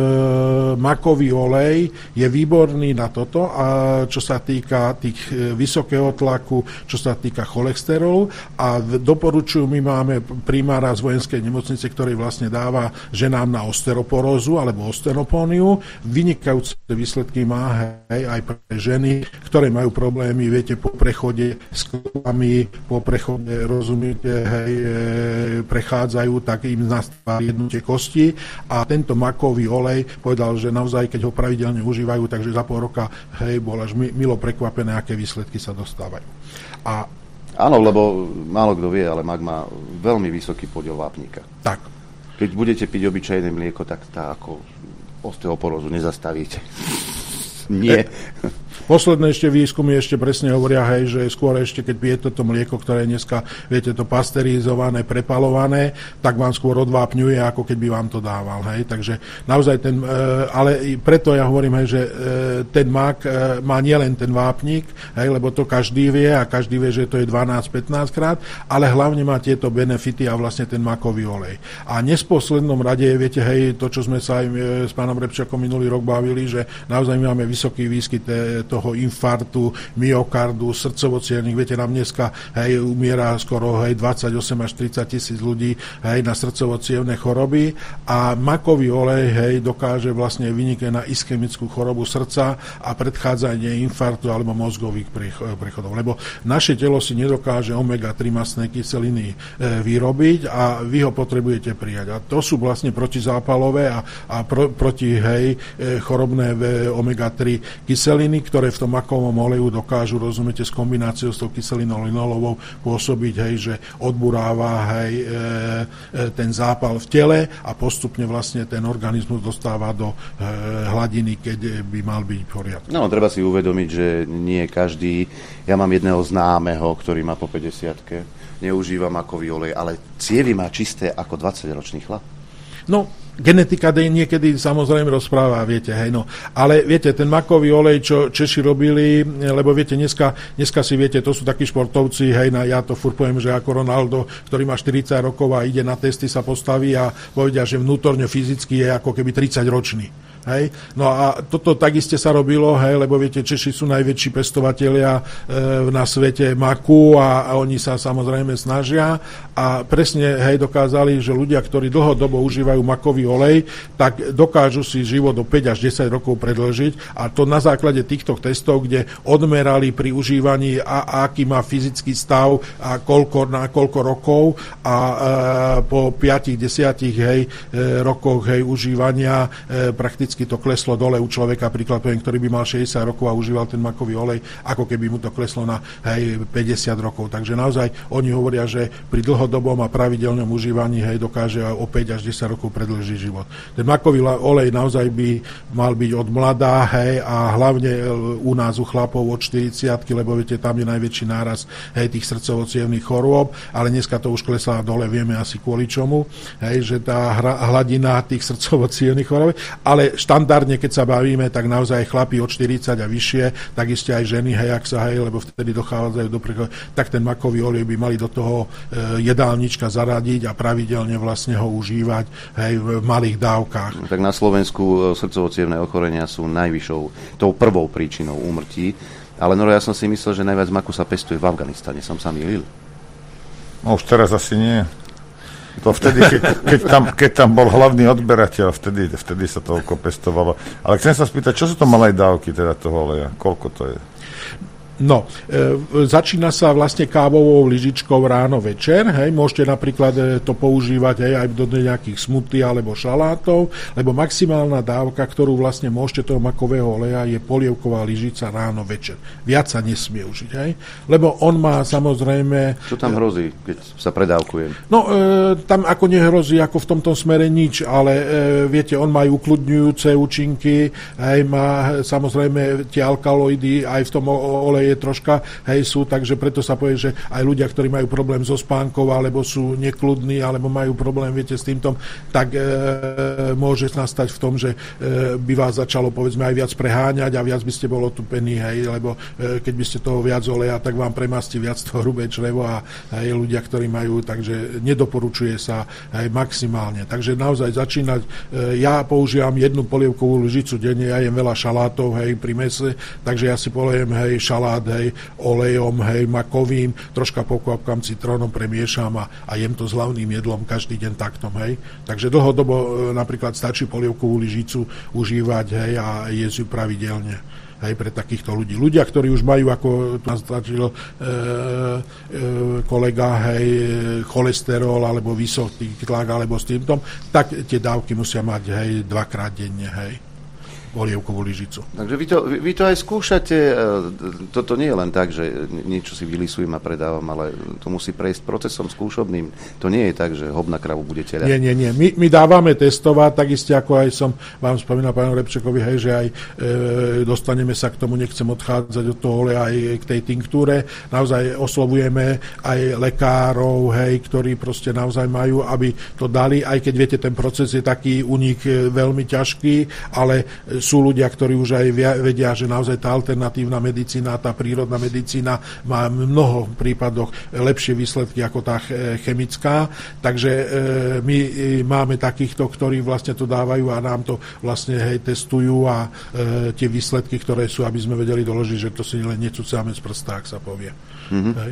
makový olej je výborný na toto, a čo sa týka tých e, vysokého tlaku, čo sa týka cholesterolu, a doporučujú, my máme primára z vojenskej nemocnice, ktorý vlastne dáva ženám na osteoporózu alebo osteopóniu. Vynikajúce výsledky má, hej, aj pre ženy, ktoré majú problémy, viete, po prechode s klami, po prechode, rozumiete, hej, e, prechádzajú, tak im nastáva jednutie kosti, a tento makový olej povedal, že naozaj, keď ho pravidelne užívajú, takže za pol roka, hej, bol až milo prekvapené, aké výsledky sa dostávajú. A áno, lebo málo kto vie, ale mak má veľmi vysoký podiel vápnika. Tak. Keď budete piť obyčajné mlieko, tak tá ako osteoporózu nezastavíte. Nie. Posledné ešte výskumy ešte presne hovoria, hej, že skôr ešte, keď pijete to mlieko, ktoré je dneska, viete, to pasterizované, prepalované, tak vám skôr odvápňuje, ako keby vám to dával, hej. Takže naozaj ten, ale preto ja hovorím, hej, že ten mak má nielen ten vápnik, hej, lebo to každý vie a každý vie, že to je dvanásť pätnásť krát, ale hlavne má tieto benefity a vlastne ten makový olej. A nesposlednom rade, viete, hej, to, čo sme sa aj s pánom Repčakom minulý rok bavili, že naozaj máme vysoký výskyt toho toho infarktu, myokardu, srdcovo-cievnych. Viete, nám dneska hej, umiera skoro hej, dvadsaťosem až tridsať tisíc ľudí hej, na srdcovo-cievne choroby a makový olej hej, dokáže vlastne vyniknúť na ischemickú chorobu srdca a predchádzanie infarktu alebo mozgových prechodov. Lebo naše telo si nedokáže omega tri mastné kyseliny e, vyrobiť a vy ho potrebujete prijať. A to sú vlastne protizápalové a, a pro, proti hej, e, chorobné omega tri kyseliny, ktoré v tom makovom oleju dokážu, rozumiete, s kombináciou s tou kyselinou linolovou pôsobiť, hej, že odburáva hej, e, e, ten zápal v tele a postupne vlastne ten organizmus dostáva do e, hladiny, keď by mal byť v poriadku. No, treba si uvedomiť, že nie každý, ja mám jedného známeho, ktorý má po päťdesiatke, neužíva makový olej, ale cievy má čisté ako dvadsaťročný chlap. No, genetika niekedy samozrejme rozpráva, viete, hej, no. Ale viete, ten makový olej, čo Češi robili, lebo viete, dneska, dneska si viete, to sú takí športovci, hej, na, ja to furt poviem, že ako Ronaldo, ktorý má štyridsať rokov a ide na testy, sa postaví a povedia, že vnútorne fyzicky je ako keby tridsaťročný. Hej. No a toto takisto sa robilo, hej, lebo viete, Češi sú najväčší pestovatelia e, na svete maku a, a oni sa samozrejme snažia a presne hej, dokázali, že ľudia, ktorí dlhodobo užívajú makový olej, tak dokážu si život o päť až desať rokov predĺžiť a to na základe týchto testov, kde odmerali pri užívaní a, a aký má fyzický stav a koľko, na koľko rokov a e, po päť až desať hej, e, rokoch hej, užívania e, prakticky to kleslo dole u človeka, príklad poviem, ktorý by mal šesťdesiat rokov a užíval ten makový olej, ako keby mu to kleslo na hej, päťdesiat rokov. Takže naozaj oni hovoria, že pri dlhodobom a pravidelnom užívaní hej, dokáže o päť až desať rokov predĺžiť život. Ten makový olej naozaj by mal byť od mladá, hej, a hlavne u nás u chlapov od štyridsiatky, lebo viete, tam je najväčší náraz hej, tých srdcovo-cievnych chorôb, ale dneska to už klesá dole, vieme asi kvôli čomu, hej, že tá hladina tých srdcovo-cievnych chorôb, ale štandardne, keď sa bavíme, tak naozaj chlapi od štyridsať a vyššie, takisto aj ženy, hej, ak sa, hej, lebo vtedy dochádzajú do prechodu, tak ten makový olej by mali do toho e, jedálnička zaradiť a pravidelne vlastne ho užívať, hej, v malých dávkach. Tak na Slovensku srdcovo-cievne ochorenia sú najvyššou, tou prvou príčinou úmrtí, ale Noro, ja som si myslel, že najviac maku sa pestuje v Afganistane, som sa mýlil. No už teraz asi nie. To vtedy, keď, keď, tam, keď tam bol hlavný odberateľ, vtedy, vtedy sa toľko pestovalo. Ale chcem sa spýtať, čo sú to malé dávky teda toho oleja? Koľko to je? No, e, začína sa vlastne kávovou lyžičkou ráno večer, hej, môžete napríklad e, to používať hej, aj do nejakých smoothie alebo šalátov, lebo maximálna dávka, ktorú vlastne môžete toho makového oleja, je polievková lyžica ráno večer. Viac sa nesmie užiť, hej, lebo on má samozrejme... Čo tam hrozí, keď sa predávkujem? No, e, tam ako nehrozí, ako v tomto smere nič, ale e, viete, on má ukludňujúce účinky, hej, má samozrejme tie alkaloidy aj v tom oleji je troška, hej, sú, takže preto sa povie, že aj ľudia, ktorí majú problém so spánkou, alebo sú nekľudní, alebo majú problém, viete, s týmto, tak e, môže nastať v tom, že e, by vás začalo, povedzme, aj viac preháňať a viac by ste bol otupení, hej, lebo e, keď by ste toho viac oleja, tak vám premastí viac toho hrubé črevo a hej, ľudia, ktorí majú, takže nedoporučuje sa hej, maximálne. Takže naozaj začínať, e, ja používam jednu polievkovú lyžicu denne, ja jem veľa šalátov, hej, pri mese, takže ja si polejem, hej, šalát hej, olejom, hej, makovým, troška pokvapkám citrónom, premiešam a, a jem to s hlavným jedlom každý deň taktom, hej. Takže dlhodobo e, napríklad stačí polievkovú lyžicu užívať, hej, a jesť ju pravidelne. Hej, pre takýchto ľudí. Ľudia, ktorí už majú, ako tu naznačil e, e, kolega, hej, cholesterol, alebo vysoký tlak, alebo s týmto, tak tie dávky musia mať, hej, dvakrát denne, hej. Polievkovú lyžicu. Takže vy to, vy to aj skúšate, toto nie je len tak, že niečo si vylisujem a predávam, ale to musí prejsť procesom skúšobným. To nie je tak, že hob na kravu budete ľať. Nie, nie, nie. My, my dávame testovať, takisto ako aj som vám spomínal pánu Repčekovi, hej, že aj e, dostaneme sa k tomu, nechcem odchádzať od toho, ale aj k tej tinktúre. Naozaj oslovujeme aj lekárov, hej, ktorí proste naozaj majú, aby to dali, aj keď viete, ten proces je taký u nich veľmi ťažký, ale sú ľudia, ktorí už aj vedia, že naozaj tá alternatívna medicína, tá prírodná medicína má v mnoho prípadoch lepšie výsledky ako tá chemická. Takže my máme takýchto, ktorí vlastne to dávajú a nám to vlastne hej, testujú a tie výsledky, ktoré sú, aby sme vedeli doložiť, že to si len necucáme z prsta, ak sa povie. Mm-hmm. Hej.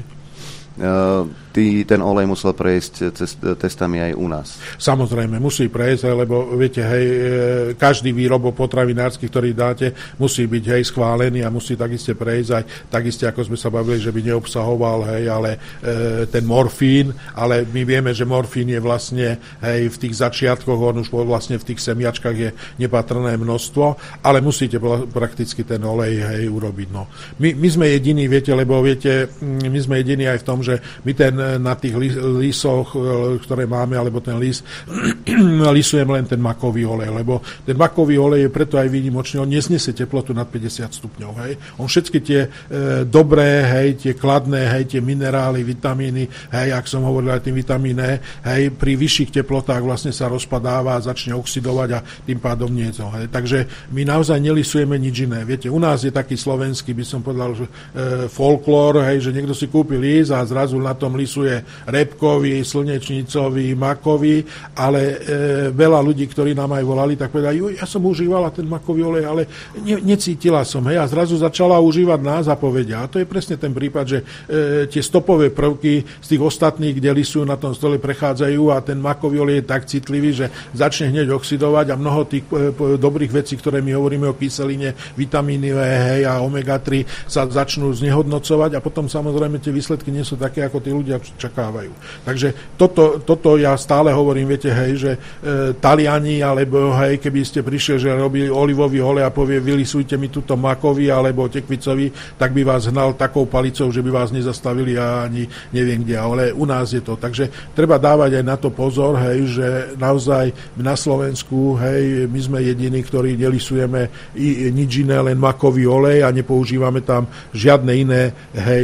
Uh, ty ten olej musel prejsť cez, testami aj u nás. Samozrejme, musí prejsť, lebo viete, hej, každý výrobok potravinársky, ktorý dáte, musí byť hej, schválený a musí takiste prejsť aj takiste, ako sme sa bavili, že by neobsahoval, hej, ale e, ten morfín, ale my vieme, že morfín je vlastne hej, v tých začiatkoch, on už vlastne v tých semiačkách je nepatrné množstvo, ale musíte prakticky ten olej hej, urobiť. No. My, my sme jediní, viete, lebo viete, my sme jediní aj v tom, že my ten na tých lisoch, ktoré máme, alebo ten lis, lisujeme len ten makový olej, lebo ten makový olej je preto aj výnimočný, on nesniesie teplotu nad päťdesiat stupňov, hej. On všetky tie e, dobré, hej, tie kladné, hej, tie minerály, vitamíny, hej, ak som hovoril aj tým vitamín E, hej, pri vyšších teplotách vlastne sa rozpadáva a začne oxidovať a tým pádom nie je to, hej. Takže my naozaj nelisujeme nič iné. Viete, u nás je taký slovenský, by som povedal, že e, folklór, hej, že niekto si kúpi lis a zrazu na tom lisuje repkový, slnečnicový, makový, ale e, veľa ľudí, ktorí nám aj volali, tak povedali, ja som užívala ten makový olej, ale ne, necítila som, hej, a zrazu začala užívať nás a povedia. A to je presne ten prípad, že e, tie stopové prvky z tých ostatných, kde lisujú na tom stole, prechádzajú a ten makový olej je tak citlivý, že začne hneď oxidovať a mnoho tých e, dobrých vecí, ktoré my hovoríme o kyseline, vitamíny V, hej, a omega tri sa začnú znehodnocovať a potom samozrejme tie výsledky nie sú také, ako tí ľudia čakávajú. Takže toto, toto ja stále hovorím, viete, hej, že e, Taliani, alebo hej, keby ste prišli, že robili olivový olej a povie, vylisujte mi túto makový alebo tekvicový, tak by vás hnal takou palicou, že by vás nezastavili a ani neviem kde, ale u nás je to. Takže treba dávať aj na to pozor, hej, že naozaj na Slovensku, hej, my sme jediní, ktorí nelisujeme i, nič iné, len makový olej a nepoužívame tam žiadne iné, hej,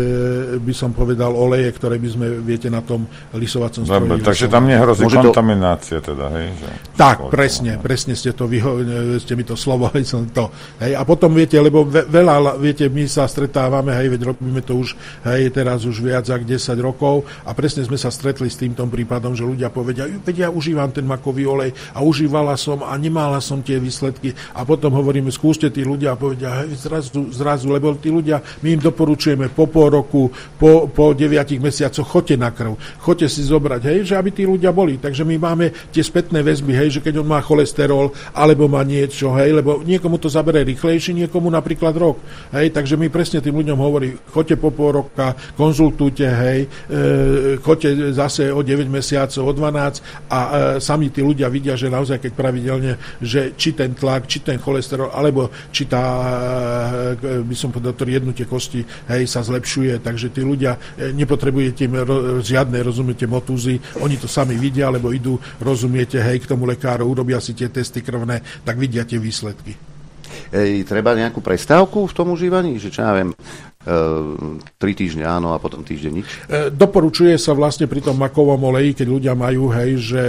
by som povedal, oleje, ktoré by sme, viete, na tom lisovacom stroji. Dobre, takže tam nehrozí to... kontaminácia teda, hej? Že... Tak, presne, presne ste to, vyho... ste mi to slovo, som to, hej, a potom, viete, lebo veľa, viete, my sa stretávame, hej, veď robíme to už, hej, teraz už viac ako desať rokov a presne sme sa stretli s týmto prípadom, že ľudia povedia, veď ja užívam ten makový olej a užívala som a nemala som tie výsledky a potom hovoríme, skúste tí ľudia a povedia, hej, zrazu, zrazu, lebo tí ľudia, my im doporučujeme po pol roku, po, po deviatich mesiacoch, choďte na krv, choďte si zobrať, hej, že aby tí ľudia boli. Takže my máme tie spätné väzby, hej, že keď on má cholesterol, alebo má niečo, hej, lebo niekomu to zabere rýchlejšie, niekomu napríklad rok, hej, takže my presne tým ľuďom hovorí, choďte po pol roka, konzultujte, hej, e, choďte zase o deväť mesiacov, o dvanásť a e, sami tí ľudia vidia, že naozaj keď pravidelne, že či ten tlak, či ten cholesterol, alebo či tá, e, by som povedal, to riednutie kosti, hej, sa zlepšuje, takže tí ľudia e, nepotrebujete im ro, žiadne, rozumiete, motúzy, oni to sami vidia, alebo idú, rozumiete, hej, k tomu lekáru, urobia si tie testy krvné, tak vidia tie výsledky. Ej, treba nejakú prestávku v tom užívaní? Že čo ja viem, e, tri týždne áno a potom týždeň nič? E, doporučuje sa vlastne pri tom makovom oleji, keď ľudia majú, hej, že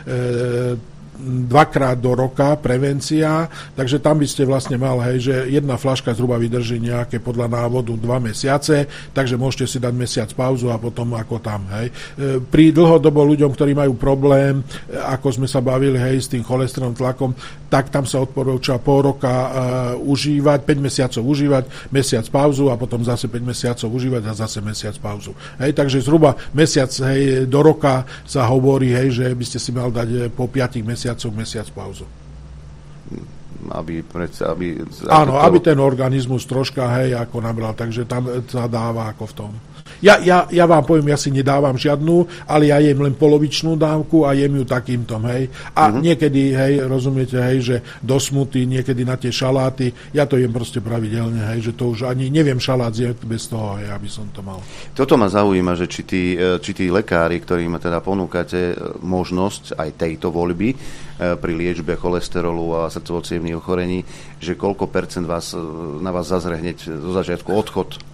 e, dvakrát do roka prevencia, takže tam by ste vlastne mal, hej, že jedna fľaška zhruba vydrží nejaké podľa návodu dva mesiace, takže môžete si dať mesiac pauzu a potom ako tam, hej. Pri dlhodobo ľuďom, ktorí majú problém, ako sme sa bavili, hej, s tým cholesterolom, tlakom, tak tam sa odporúča pol roka uh, užívať, päť mesiacov užívať, mesiac pauzu a potom zase päť mesiacov užívať a zase mesiac pauzu. Hej, takže zhruba mesiac, hej, do roka sa hovorí, hej, že by ste si mal dať po piatich mesiacoch mesiac pauzu. Aby, aby, Áno, to... aby ten organizmus troška, hej, ako nabral, takže tam sa dáva ako v tom. Ja, ja, ja vám poviem, ja si nedávam žiadnu, ale ja jem len polovičnú dávku a jem ju takýmto, hej. A uh-huh. niekedy, hej, rozumiete, hej, že do smuty, niekedy na tie šaláty, ja to jem proste pravidelne, hej, že to už ani neviem šalát zjesť bez toho, hej, aby som to mal. Toto ma zaujíma, že či tí, či tí lekári, ktorým teda ponúkate možnosť aj tejto voľby pri liečbe cholesterolu a srdcovo-cievnych ochorení, že koľko percent vás, na vás zazre hneď zo začiatku odchod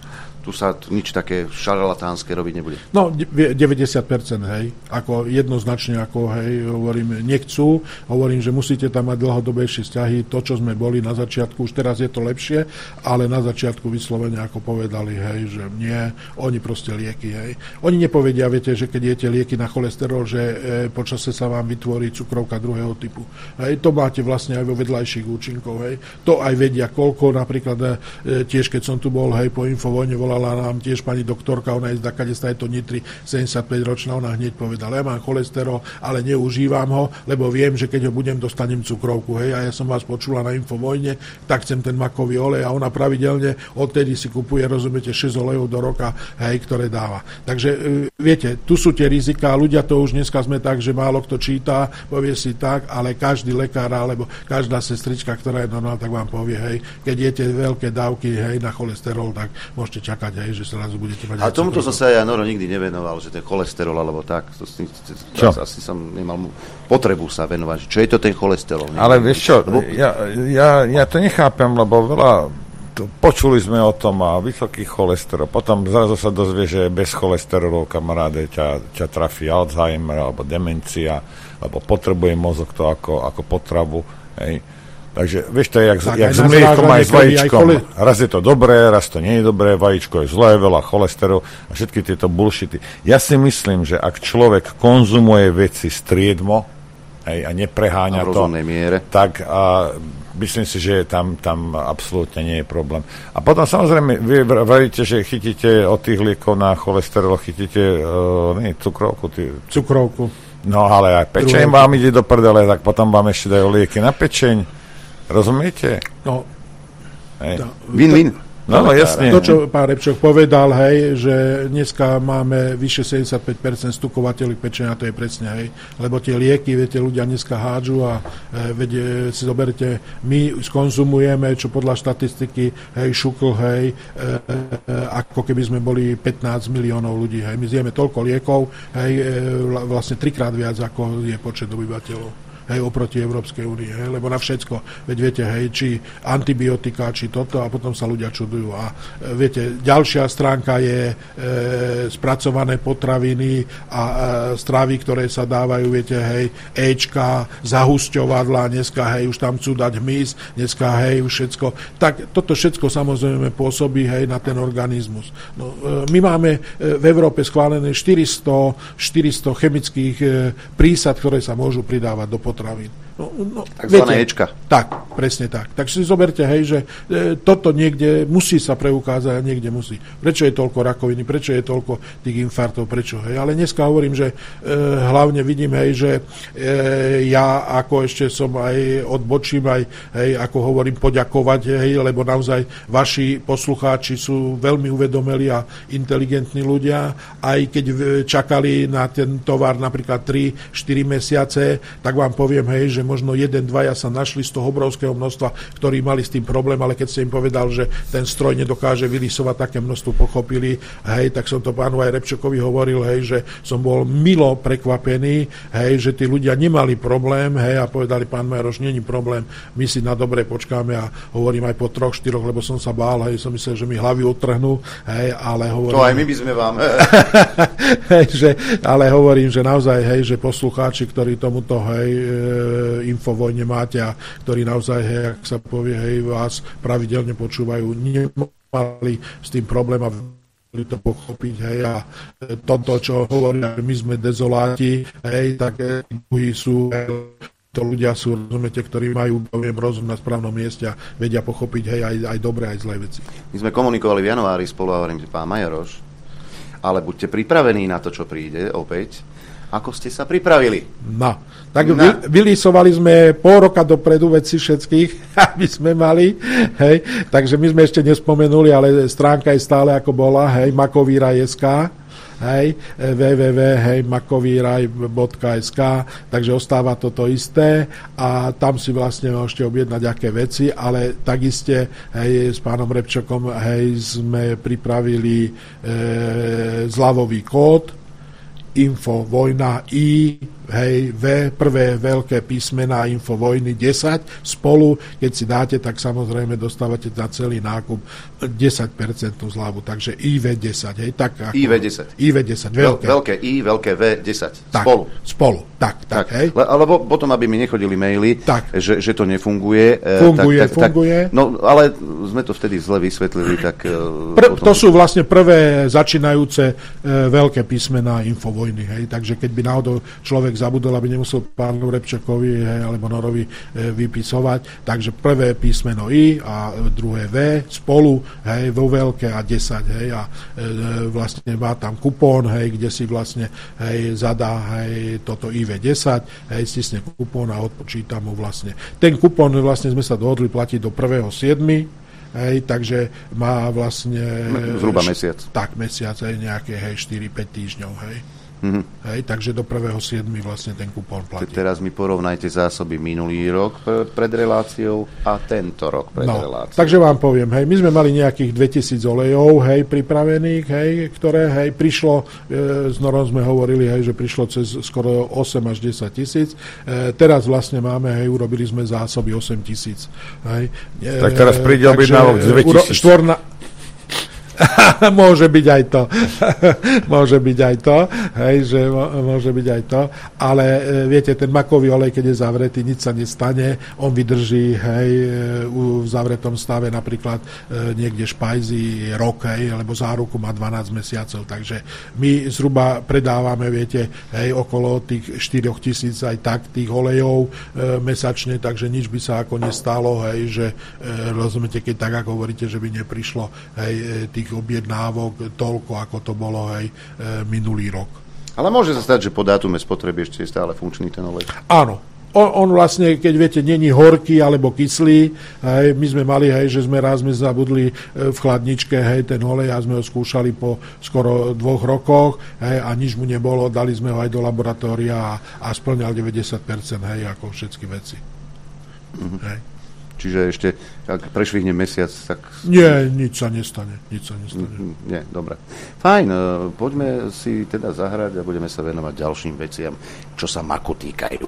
tu sa tu nič také šarlatánske robiť nebude. No, deväťdesiat percent, hej. Ako jednoznačne, ako, hej, hovorím, nechcú. Hovorím, že musíte tam mať dlhodobejšie vzťahy. To, čo sme boli na začiatku, už teraz je to lepšie, ale na začiatku vyslovene, ako povedali, hej, že nie, oni proste lieky, hej. Oni nepovedia, viete, že keď jete lieky na cholesterol, že e, počase sa vám vytvorí cukrovka druhého typu. Hej, to máte vlastne aj vo vedľajších účinkov, hej. To aj vedia, koľko, napríklad e, tiež, keď som tu bol, hej, po Infovojne, volala nám tiež pani doktorka, ona je z dakade z tejto Nitry, sedemdesiatpäť ročná, ona hneď povedala, ja mám cholesterol, ale neužívam ho, lebo viem, že keď ho budem, dostanem cukrovku, hej, a ja som vás počula na Infovojne, tak chcem ten makový olej a ona pravidelne odtedy si kupuje, rozumiete, šesť olejov do roka, hej, ktoré dáva. Takže viete, tu sú tie rizika, ľudia to už dneska sme tak, že málo kto číta, povie si tak, ale každý lekár alebo každá sestrička, ktorá je normálna, tak vám povie, hej, keď jete veľké dávky, hej, na cholesterol, tak môžete čakať, hej, že sa raz budete mať. A tomuto som sa ja Noro nikdy nevenoval, že ten cholesterol alebo tak, to, to, to, asi som nemal potrebu sa venovať. Čo je to ten cholesterol? Neviem. Ale vieš čo, lebo... ja, ja, ja to nechápem, lebo veľa to, počuli sme o tom a vysoký cholesterol, potom zrazu sa dozvie, že bez cholesterolu, kamaráde, ťa, ťa trafí Alzheimer alebo demencia, alebo potrebuje mozog to ako, ako potravu, hej. Takže, vieš, to je jak, jak s mliekom aj s vajíčkom. Aj raz je to dobré, raz to nie je dobré, vajíčko je zlé, veľa cholesterolu a všetky tieto bullshity. Ja si myslím, že ak človek konzumuje veci striedmo, hej, a nepreháňa to, miere. tak a, myslím si, že tam, tam absolútne nie je problém. A potom samozrejme, vy vravíte, že chytíte od tých liekov na cholesterol, chytíte uh, nie, cukrovku. Tý... Cukrovku. No ale aj pečeň vám ide do prdele, tak potom vám ešte dajú lieky na pečeň. Rozumiete? No. Hej. Win-win. No, no, jasne. To, čo pán Repčok povedal, hej, že dneska máme vyše sedemdesiatpäť percent stukovateľných pečenia, to je presne, hej, lebo tie lieky, viete, ľudia dneska hádžu a e, vedie, si zoberte, my skonzumujeme, čo podľa štatistiky, hej, šukl, hej, e, e, ako keby sme boli pätnásť miliónov ľudí, hej, my zjeme toľko liekov, hej, e, vlastne trikrát viac, ako je počet obyvateľov. Hej, oproti Európskej únii, hej, lebo na všetko, veď viete, hej, či antibiotika, či toto, a potom sa ľudia čudujú. A e, viete, ďalšia stránka je e, spracované potraviny a e, stravy, ktoré sa dávajú, viete, hej, Ečka, zahusťovadlá, dneska, hej, už tam chcú dať hmyz, dneska, hej, už všetko. Tak toto všetko samozrejme pôsobí, hej, na ten organizmus. No, e, my máme e, v Európe schválené štyristo, štyristo chemických e, prísad, ktoré sa môžu pridávať do potravín. No, no, takzvané Ečka. Tak, presne tak. Tak si zoberte, hej, že e, toto niekde musí sa preukázať a niekde musí. Prečo je toľko rakoviny, prečo je toľko tých infarktov, prečo, hej. Ale dneska hovorím, že e, hlavne vidím, hej, že e, ja ako ešte som aj odbočím, aj, hej, ako hovorím, poďakovať, hej, lebo naozaj vaši poslucháči sú veľmi uvedomeli a inteligentní ľudia. Aj keď čakali na ten tovar napríklad tri štyri mesiace, tak vám poviem, hej, že možno jeden, dvaja sa našli z toho obrovského množstva, ktorí mali s tým problém, ale keď ste im povedal, že ten stroj nedokáže vyrysovať také množstvo, pochopili, hej, tak som to pánu aj Repčokovi hovoril, hej, že som bol milo prekvapený, hej, že tí ľudia nemali problém, hej, a povedali, pán Majeroš, není problém, my si na dobre počkáme, a hovorím aj po troch, štyroch, lebo som sa bál, hej, som myslel, že mi hlavy odtrhnú, hej, ale hovorím... To aj my by sme vám... hej, že, ale hovorím, že naozaj, hej, že poslucháči, ktorí tomuto, hej, Infovojne máte a ktorí naozaj, hej, ak sa povie, hej, vás pravidelne počúvajú, nemali s tým problém a to pochopiť, hej, a toto, čo hovoria, my sme dezoláti, hej, tak druhí sú, hej, to ľudia sú, rozumiete, ktorí majú, poviem, rozum na správnom mieste a vedia pochopiť, hej, aj, aj dobré, aj zlé veci. My sme komunikovali v januári spolu a hovorím, pán Majeroš, ale buďte pripravení na to, čo príde opäť. Ako ste sa pripravili? No, tak no. Vylísovali sme pol roka dopredu veci všetkých, aby sme mali, hej, takže my sme ešte nespomenuli, ale stránka je stále ako bola, hej, makovíraj bodka es ká, hej, w w w bodka makovíraj bodka es ká, takže ostáva toto isté a tam si vlastne môžete objednať aké veci, ale takiste, hej, s pánom Repčokom, hej, sme pripravili e, zľavový kód Infovojna I hej, V, prvé veľké písmená Infovojny desať, spolu, keď si dáte, tak samozrejme dostávate na celý nákup desať percent zľavu, takže í vé desať, hej, tak ako... í vé desať. í vé desať, veľké. Veľké I, veľké V desať, tak, spolu. Spolu, tak, tak, tak hej. Le, alebo potom, aby mi nechodili maily, tak. Že, že to nefunguje. Funguje, tak, tak, funguje. Tak, no, ale sme to vtedy zle vysvetlili, tak... Pr- potom... To sú vlastne prvé začínajúce e, veľké písmená Infovojny, hej, takže keď by náhodou človek zabudol, aby nemusel pánu Repčekovi, hej, alebo Norovi e, vypisovať. Takže prvé písmeno I a druhé V spolu, hej, vo veľké a desať, hej, a e, vlastne má tam kupón, hej, kde si vlastne, hej, zadá, hej, toto í vé desať, hej, stisne kupón a odpočíta mu vlastne. Ten kupón vlastne sme sa dohodli platiť do prvého siedmeho hej, takže má vlastne... Zhruba mesiac. Tak, mesiac, hej, nejaké, hej, štyri päť týždňov, hej. Mm-hmm. Hej, takže do prvého siedmeho vlastne ten kupón platí. Teraz mi porovnajte zásoby minulý rok pred reláciou a tento rok pred no, reláciou. Takže vám poviem, hej, my sme mali nejakých dvetisíc olejov, hej, pripravených, hej, ktoré, hej, prišlo, e, s Norom sme hovorili, hej, že prišlo cez skoro osem až desať tisíc. E, teraz vlastne máme, hej, urobili sme zásoby osem tisíc. Hej. E, tak teraz príde objednávok dve tisíc. Štvorna... môže byť aj to. môže byť aj to, hej, že môže byť aj to, ale e, viete, ten makový olej, keď je zavretý, nič sa nestane, on vydrží, hej, u, v zavretom stave napríklad e, niekde špajzi rok, hej, lebo záruku má dvanásť mesiacov, takže my zhruba predávame, viete, hej, okolo tých štyri tisíc aj tak tých olejov e, mesačne, takže nič by sa ako nestalo, hej, že e, rozumiete, keď tak ako hovoríte, že by neprišlo, hej, tých objednávok toľko, ako to bolo aj e, minulý rok. Ale môže sa stať, že po dátume spotreby ešte je stále funkčný ten olej. Áno. On, on vlastne, keď viete, není horký alebo kyslý, hej, my sme mali, hej, že sme raz sme zabudli v chladničke, hej, ten olej a sme ho skúšali po skoro dvoch rokoch, hej, a nič mu nebolo, dali sme ho aj do laboratória a, a splňal deväťdesiat percent, hej, ako všetky veci. Mm-hmm. Hej. Čiže ešte, ak prešvihne mesiac, tak... Nie, nič sa nestane. Nič sa nestane. Nie, dobre. Fajn, poďme si teda zahrať a budeme sa venovať ďalším veciam, čo sa maku týkajú.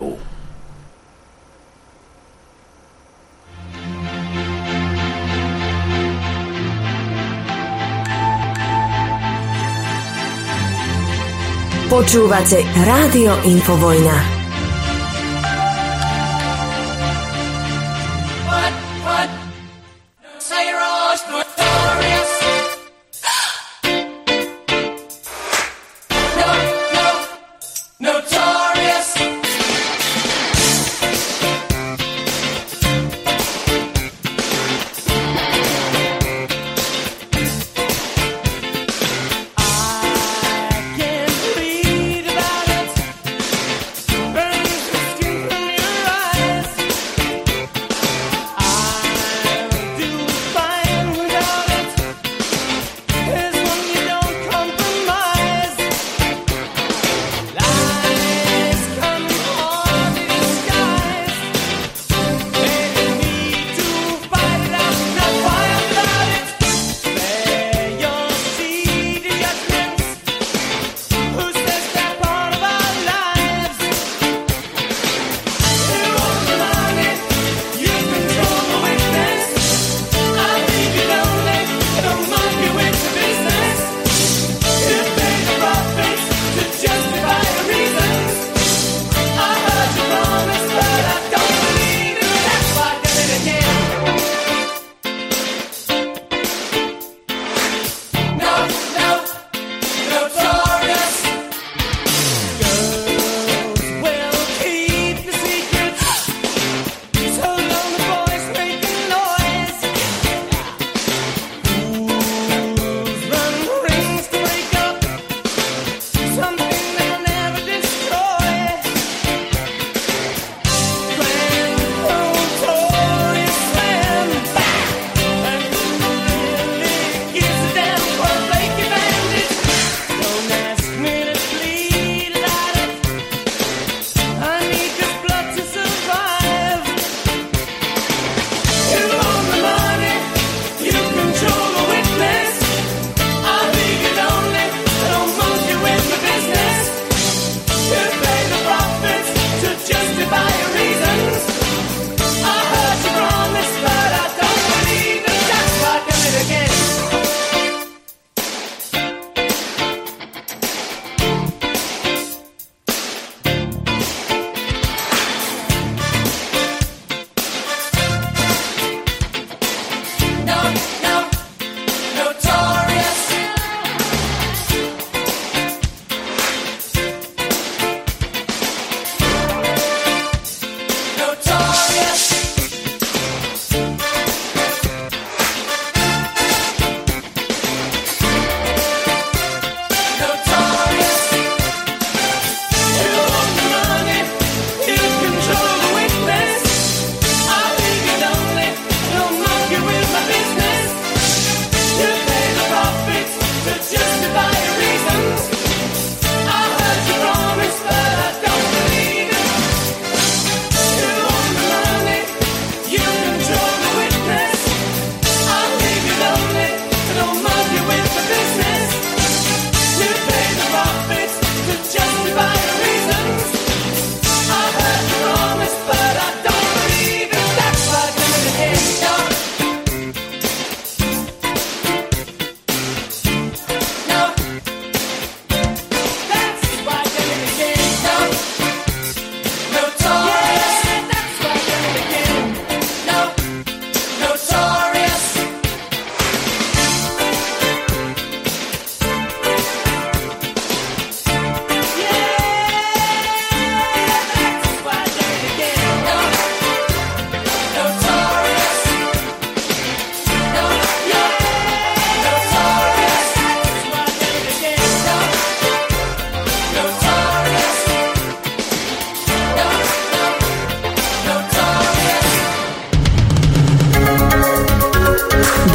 Počúvate Rádio Infovojna. Well,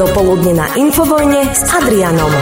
dopoludne na Infovojne s Adrianom.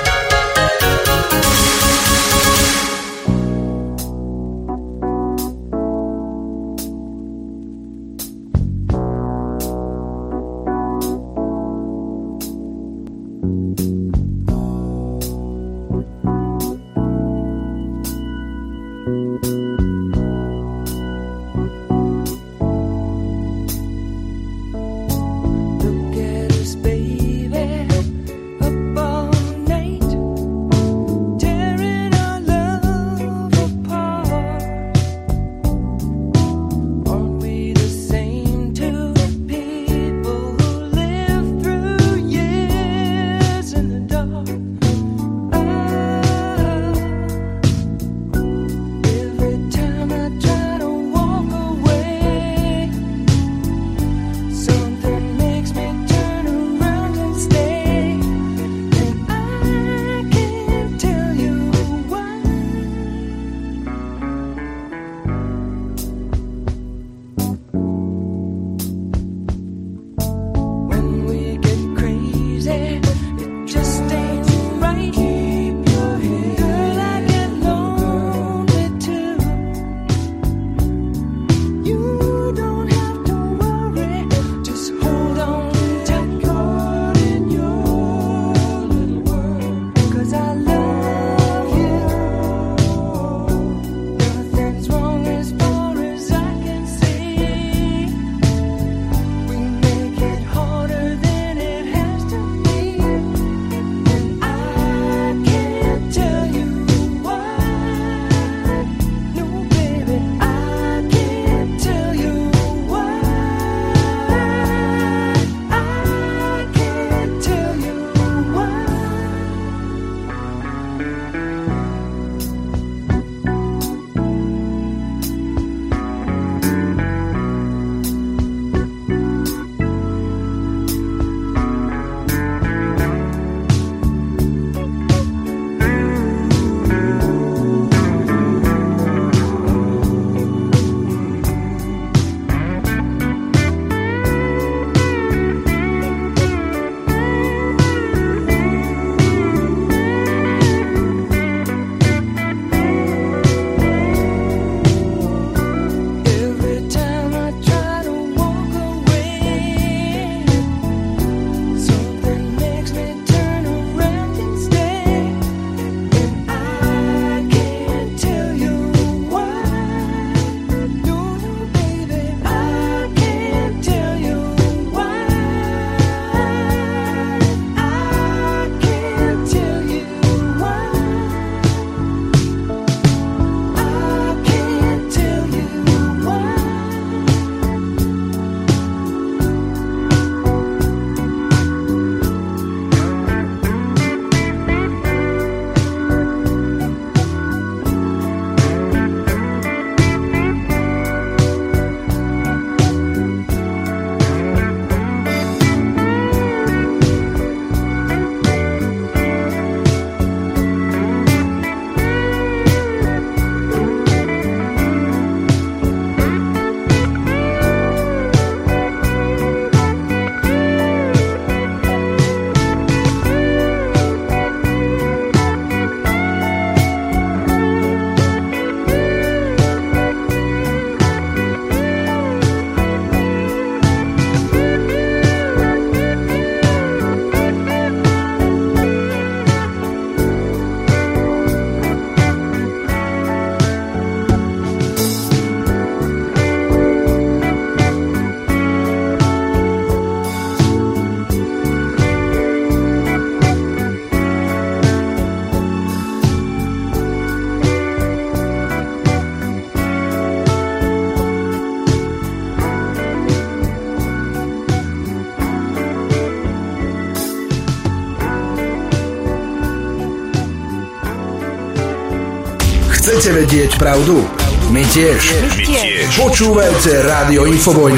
Chcete vedieť pravdu? My tiež. My tiež. Počúvajte Rádio Infovojna.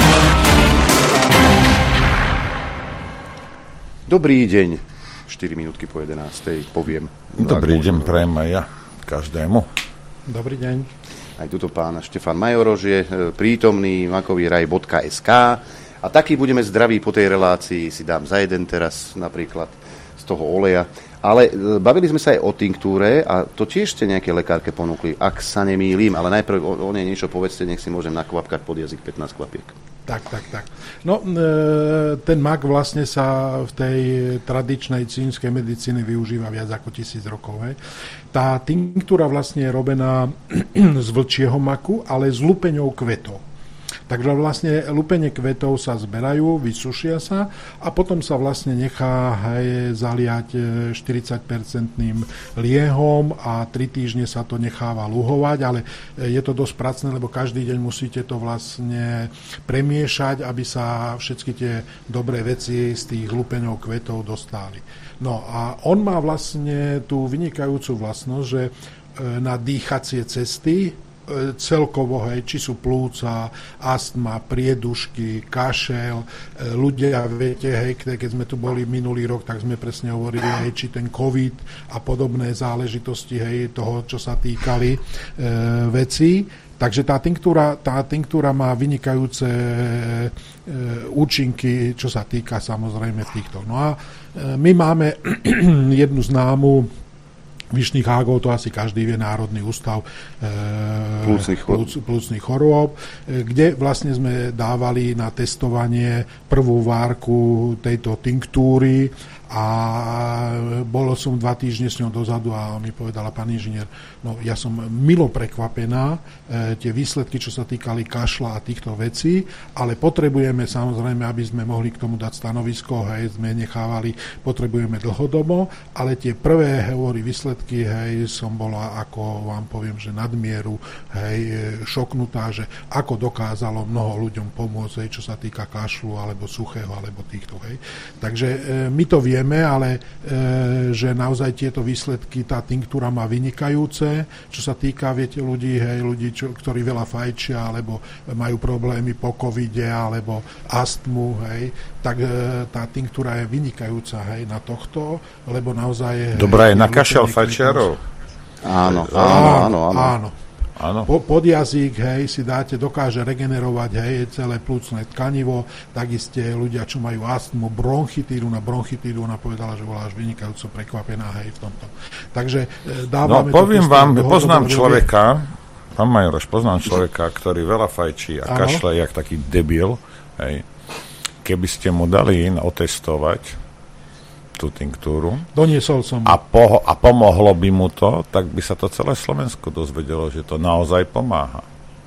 Dobrý deň. štyri minútky po jedenástej poviem. Dobrý deň, prajem aj ja každému. Dobrý deň. Aj tuto pán Štefan Majorož je prítomný, makový raj bodka es ká A taký budeme zdraví po tej relácii, si dám za jeden teraz napríklad z toho oleja. Ale bavili sme sa aj o tinktúre a to tiež ste nejaké lekárke ponúkli, ak sa nemýlim, ale najprv o, o nej niečo povedzte, nech si môžem nakvapkať pod jazyk pätnásť kvapiek. Tak, tak, tak. No, ten mak vlastne sa v tej tradičnej čínskej medicíne využíva viac ako tisíc rokov. Hej. Tá tinktúra vlastne je robená z vlčieho maku, ale s lupeňou kvetov. Takže vlastne lupene kvetov sa zberajú, vysušia sa a potom sa vlastne nechá hej, zaliať štyridsať percentným liehom a tri týždne sa to necháva luhovať, ale je to dosť pracné, lebo každý deň musíte to vlastne premiešať, aby sa všetky tie dobré veci z tých lupeňov kvetov dostali. No a on má vlastne tú vynikajúcu vlastnosť, že na dýchacie cesty celkovo, hej, či sú plúca, astma, priedušky, kašel, ľudia, viete, hej, keď sme tu boli minulý rok, tak sme presne hovorili, hej, či ten COVID a podobné záležitosti, hej, toho, čo sa týkali e, vecí. Takže tá tinktúra, tá tinktúra má vynikajúce e, účinky, čo sa týka samozrejme týchto. No a e, my máme jednu známu Vyšných Hágov, to asi každý vie, Národný ústav e, plúcnych chorôb, e, kde vlastne sme dávali na testovanie prvú várku tejto tinktúry a bolo som dva týždne s ňou dozadu a mi povedala pani inžinier, no ja som milo prekvapená, e, tie výsledky, čo sa týkali kašla a týchto vecí, ale potrebujeme samozrejme, aby sme mohli k tomu dať stanovisko, hej, sme nechávali, potrebujeme dlhodobo, ale tie prvé, hovorí, výsledky, hej, som bola, ako vám poviem, že nadmieru, hej, šoknutá, že ako dokázalo mnoho ľuďom pomôcť, hej, čo sa týka kašlu, alebo suchého, alebo týchto, hej. Takže e, my to vieme, ale e, že naozaj tieto výsledky, tá tinktúra má vynikajúce, čo sa týka, viete, ľudí, hej, ľudí, čo, ktorí veľa fajčia, alebo majú problémy po covide, alebo astmu, hej, tak e, tá tinktúra je vynikajúca, hej, na tohto, lebo naozaj... Dobrá je na kašel fajčiarov. Áno, áno, áno, áno. áno. Áno. Po, pod jazyk, hej, si dáte, dokáže regenerovať, hej, celé plúcne tkanivo, takisto ľudia, čo majú astmu, bronchitídu, na bronchitídu, ona povedala, že bola až vynikajúco prekvapená, hej, v tomto. Takže dávame... No, poviem vám, poznám človeka, pán Majoroš, poznám človeka, ktorý veľa fajčí a kašle jak taký debil, hej. Keby ste mu dali otestovať tú tinktúru doniesol som a, po, a pomohlo by mu to, tak by sa to celé Slovensko dozvedelo, že to naozaj pomáha.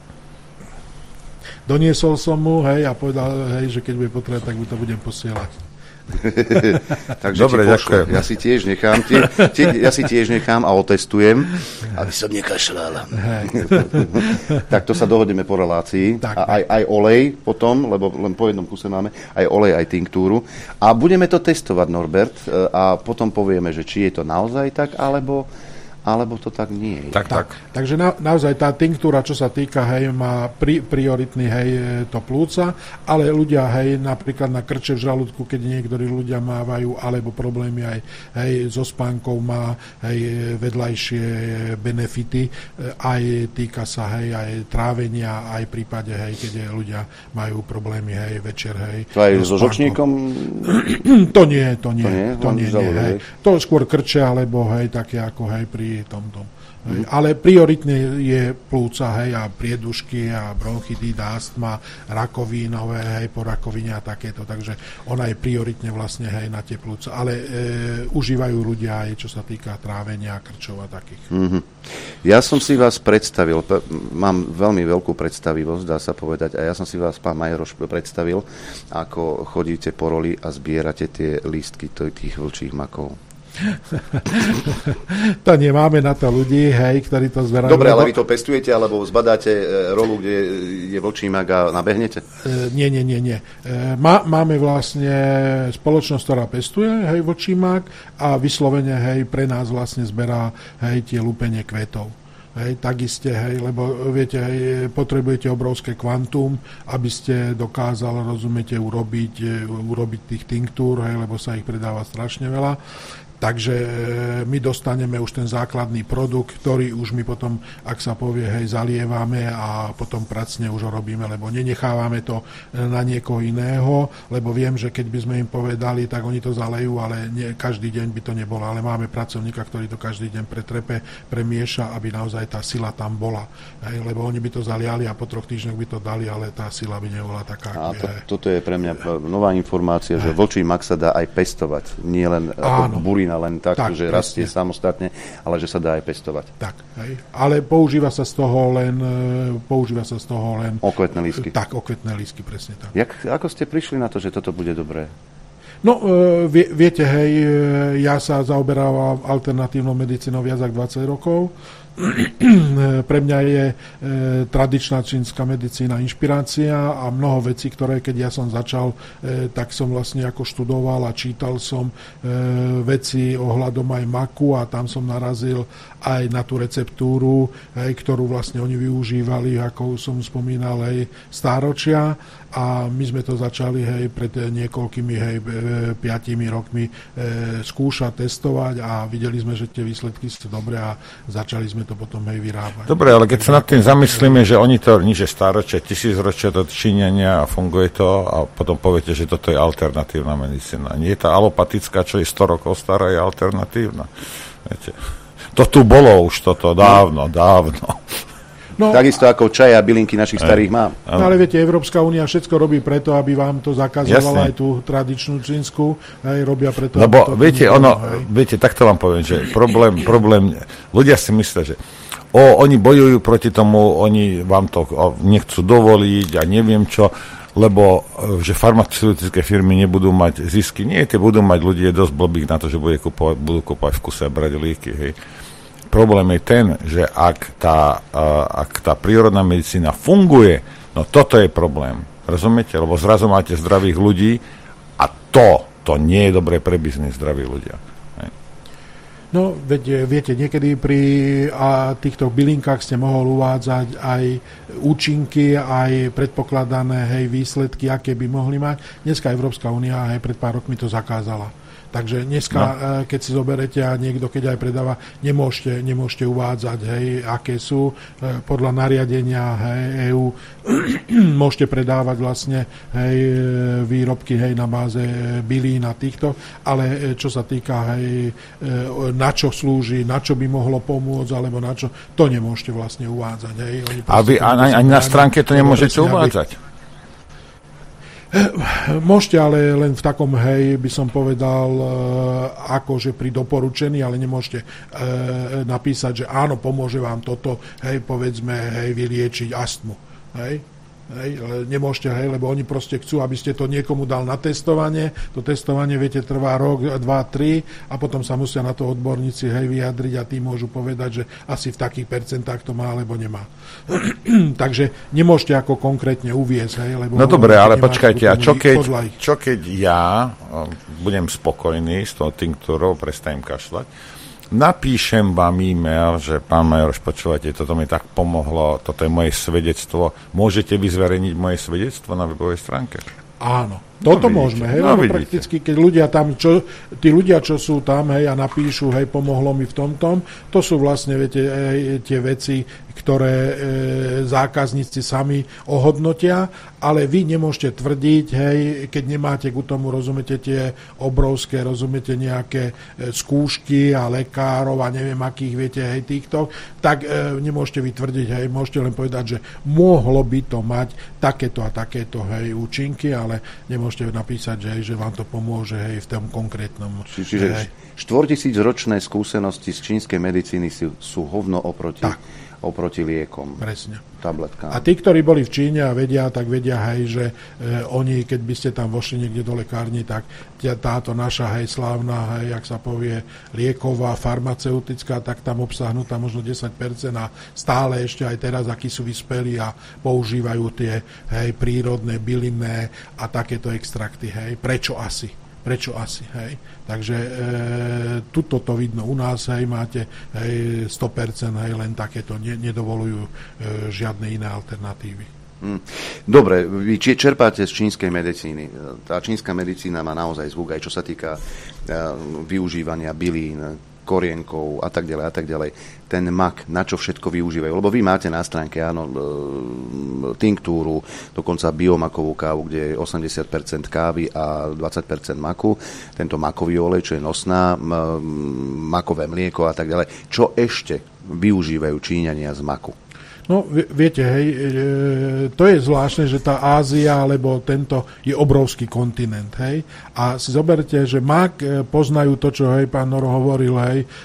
Doniesol som mu, hej, a povedal, hej, že keď bude potrebať, tak to budem posielať. Takže dobre, ďakujem. Ja si tiež nechám, tie, tie, ja si tiež nechám a otestujem, aby som nekašľal. Tak to sa dohodneme po relácii. Tak, a aj, aj olej potom, lebo len po jednom kuse máme, aj olej, aj tinktúru. A budeme to testovať, Norbert, a potom povieme, že či je to naozaj tak, alebo... alebo to tak nie je. Tak, tak. tak. Takže na, naozaj tá tinktúra, čo sa týka, hej, má pri, prioritný, hej, to plúca, ale ľudia, hej, napríklad na krče v žalúdku, keď niektorí ľudia mávajú, alebo problémy aj, hej, so spánkou má, hej, vedľajšie benefity, aj týka sa, hej, aj trávenia, aj v prípade, hej, keď ľudia majú problémy, hej, večer, hej. To aj so žlčníkom? To nie, to nie, to nie, to nie, nie, hej. To skôr krče, alebo, hej, také ako, hej, pri tomto. Mm. Ale prioritne je plúca, hej, a priedušky a bronchitida, astma, rakovínové, hej, po rakovine a takéto, takže ona je prioritne vlastne, hej, na tie plúca, ale e, užívajú ľudia aj čo sa týka trávenia, krčov a takých. Mm-hmm. Ja som si vás predstavil, mám veľmi veľkú predstavivosť, dá sa povedať, a ja som si vás, pán Majoroš, predstavil, ako chodíte po roli a zbierate tie lístky tých vlčích makov. To nemáme na to ľudí, hej, ktorí to zberajú. Dobre, ale vy to pestujete, alebo zbadáte rolu, kde je vlčí mak a nabehnete? E, nie, nie, nie, nie. E, má, máme vlastne spoločnosť, ktorá pestuje, hej, vlčí mak a vyslovene, hej, pre nás vlastne zberá, hej, tie lúpenie kvetov. Hej, tak iste, hej, lebo viete, hej, potrebujete obrovské kvantum, aby ste dokázali, rozumiete, urobiť, urobiť tých tinktúr, hej, lebo sa ich predáva strašne veľa. Takže my dostaneme už ten základný produkt, ktorý už my potom, ak sa povie, hej, zalievame a potom pracne už ho robíme, lebo nenechávame to na niekoho iného, lebo viem, že keď by sme im povedali, tak oni to zalejú, ale nie, každý deň by to nebolo. Ale máme pracovníka, ktorý to každý deň pretrepe, premieša, aby naozaj tá sila tam bola. Hej, lebo oni by to zaliali a po troch týždňoch by to dali, ale tá sila by nebola taká. A to, toto je pre mňa nová informácia, že vlčí mak sa dá aj pestovať. Nie len ako burina, len tak, tak že presne. Rastie samostatne, ale že sa dá aj pestovať. Tak, hej. Ale používa sa z toho len používa sa z toho len okvetné lístky. Tak, okvetné lístky, presne tak. Jak, ako ste prišli na to, že toto bude dobré? No, vie, viete, hej, ja sa zaoberávam alternatívnou medicínou viac ako dvadsať rokov. Pre mňa je e, tradičná čínska medicína inšpirácia a mnoho vecí, ktoré keď ja som začal, e, tak som vlastne ako študoval a čítal som e, veci ohľadom aj maku a tam som narazil aj na tú receptúru, hej, ktorú vlastne oni využívali, ako som spomínal, hej, stáročia a my sme to začali, hej, pred niekoľkými, hej, piatimi rokmi e, skúšať, testovať a videli sme, že tie výsledky sú dobré a začali sme to potom, hej, vyrábať. Dobre, ale keď sa nad tým zamyslíme, že oni to nič je stáročia, tisícročia to činenia a funguje to a potom poviete, že toto je alternatívna medicína. Nie je tá alopatická, čo je sto rokov stará, je alternatívna. Viete. To tu bolo už toto dávno, dávno. No, takisto ako čaj a bylinky našich starých mám. No ale viete, Európska únia všetko robí preto, aby vám to zakazovala aj tú tradičnú čínsku, aj robia preto. Lebo viete, ono, hej. viete, takto vám poviem, že problém, problém, ľudia si myslia, že o, oni bojujú proti tomu, oni vám to o, nechcú dovoliť a neviem čo, lebo že farmaceutické firmy nebudú mať zisky. Nie, tie budú mať ľudí dosť blbých na to, že bude kupovať, budú kupovať v kuse a brať lieky, hej. Problém je ten, že ak tá, uh, ak tá prírodná medicína funguje, no toto je problém. Rozumiete? Lebo zrazu máte zdravých ľudí a to, to nie je dobré pre biznis, zdraví ľudia. Hej. No, veď, viete, niekedy pri a, týchto bylinkách ste mohol uvádzať aj účinky, aj predpokladané, hej, výsledky, aké by mohli mať. Dneska Európska únia, hej, pred pár rokmi to zakázala. Takže dneska, no. keď si zoberete a niekto, keď aj predáva, nemôžete, nemôžete uvádzať, hej, aké sú podľa nariadenia, hej, é ú. Môžete predávať vlastne, hej, výrobky, hej, na báze bylín a týchto, ale čo sa týka, hej, na čo slúži, na čo by mohlo pomôcť, alebo na čo, to nemôžete vlastne uvádzať. Hej. Oni a vy ani na stránke to nemôžete uvádzať? Môžete, ale len v takom, hej, by som povedal, akože pri doporučení, ale nemôžete e, napísať, že áno, pomôže vám toto, hej, povedzme, hej, vyliečiť astmu, hej. Hej, nemôžete, hej, lebo oni proste chcú, aby ste to niekomu dal na testovanie. To testovanie, viete, trvá rok, dva, tri a potom sa musia na to odborníci, hej, vyjadriť a tí môžu povedať, že asi v takých percentách to má, alebo nemá. Takže nemôžete ako konkrétne uviesť, hej, lebo... No dobre, ale počkajte, a čo keď, čo keď ja budem spokojný s tou tinktúrou, prestanem kašľať, napíšem vám e-mail, že pán Majoroš, počúvate, toto mi tak pomohlo, toto je moje svedectvo. Môžete vy zverejniť moje svedectvo na webovej stránke? Áno, toto no, môžeme, hej, no, lebo prakticky, keď ľudia tam, čo, tí ľudia, čo sú tam, hej, a napíšu, hej, pomohlo mi v tomto, to sú vlastne, viete, hej, tie veci, ktoré e, zákazníci sami ohodnotia, ale vy nemôžete tvrdiť, hej, keď nemáte ku tomu, rozumiete, tie obrovské, rozumiete, nejaké e, skúšky a lekárov a neviem akých, viete, hej, týchto, tak e, nemôžete vy tvrdiť, hej, môžete len povedať, že mohlo by to mať takéto a takéto, hej, účinky, ale nemôžete napísať, že, hej, že vám to pomôže, hej, v tom konkrétnom. Čiže štvortisícročné skúsenosti z čínskej medicíny sú, sú hovno oproti... Tak. oproti liekom. Presne. Tabletkám. A tí, ktorí boli v Číne a vedia, tak vedia, hej, že e, oni, keď by ste tam vošli niekde do lekárni, tak tia, táto naša, hej, slávna, hej, jak sa povie, lieková, farmaceutická, tak tam obsahnutá možno desať percent a stále ešte aj teraz, akí sú vyspelí a používajú tie, hej, prírodné, bylinné a takéto extrakty, hej. Prečo asi? Prečo asi, hej? Takže e, tuto to vidno u nás, hej, máte, hej, sto percent, hej, len takéto, ne, nedovolujú e, žiadne iné alternatívy. Hmm. Dobre, vy čerpáte z čínskej medicíny. Tá čínska medicína má naozaj zvuk, aj čo sa týka uh, využívania bylín, korienkov a tak ďalej a tak ďalej. Ten mak, na čo všetko využívajú? Lebo vy máte na stránke, áno, tinktúru, dokonca biomakovú kávu, kde je osemdesiat percent kávy a dvadsať percent maku. Tento makový olej, čo je nosná, makové mlieko a tak ďalej. Čo ešte využívajú Číňania z maku? No, viete, hej, to je zvláštne, že tá Ázia, alebo tento je obrovský kontinent, hej. A si zoberte, že mak poznajú to, čo, hej, pán Noro hovoril, hej, e,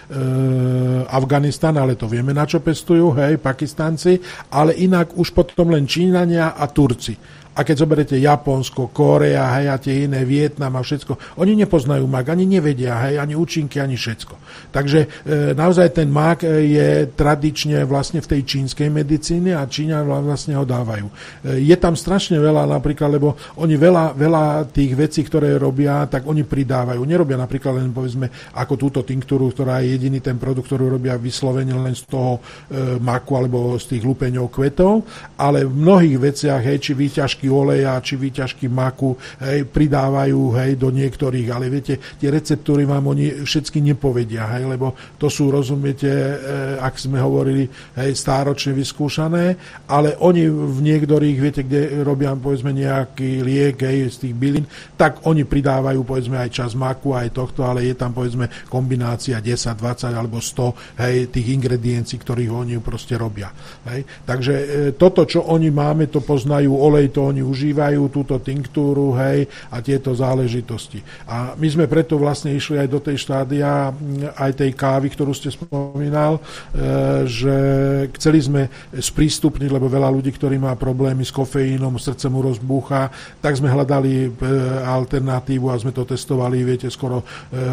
Afganistan, ale to vieme, na čo pestujú, hej, Pakistanci, ale inak už potom len Číňania a Turci. A keď zoberete Japonsko, Kórea, hej, a tie iné, Vietnam a všetko, oni nepoznajú mak, ani nevedia, hej, ani účinky, ani všetko. Takže e, naozaj ten mak je tradične vlastne v tej čínskej medicíne a Číňa vlastne ho dávajú. E, je tam strašne veľa napríklad, lebo oni veľa, veľa tých vecí, ktoré robia, tak oni pridávajú. Nerobia napríklad len, povedzme, ako túto tinktúru, ktorá je jediný ten produkt, ktorý robia vyslovene len z toho e, maku alebo z tých lupeňov kvetov, ale v mnohých veciach, hej, či výťažky oleja, či výťažky maku, hej, pridávajú, hej, do niektorých, ale viete, tie receptúry vám oni všetky nepovedia, hej, lebo to sú, rozumiete, e, ak sme hovorili, hej, stáročne vyskúšané, ale oni v niektorých, viete, kde robia, povedzme, nejaký liek, hej, z tých bylín, tak oni pridávajú, povedzme, aj čas maku, aj tohto, ale je tam, povedzme, kombinácia desať, dvadsať alebo sto, hej, tých ingrediencií, ktorých oni proste robia, hej. Takže e, toto, čo oni máme, to poznajú, olej to oni užívajú, túto tinktúru, hej, a tieto záležitosti. A my sme preto vlastne išli aj do tej štádia, aj tej kávy, ktorú ste spomínal, e, že chceli sme sprístupniť, lebo veľa ľudí, ktorí má problémy s kofeínom, srdce mu rozbúcha, tak sme hľadali e, alternatívu a sme to testovali, viete, skoro e,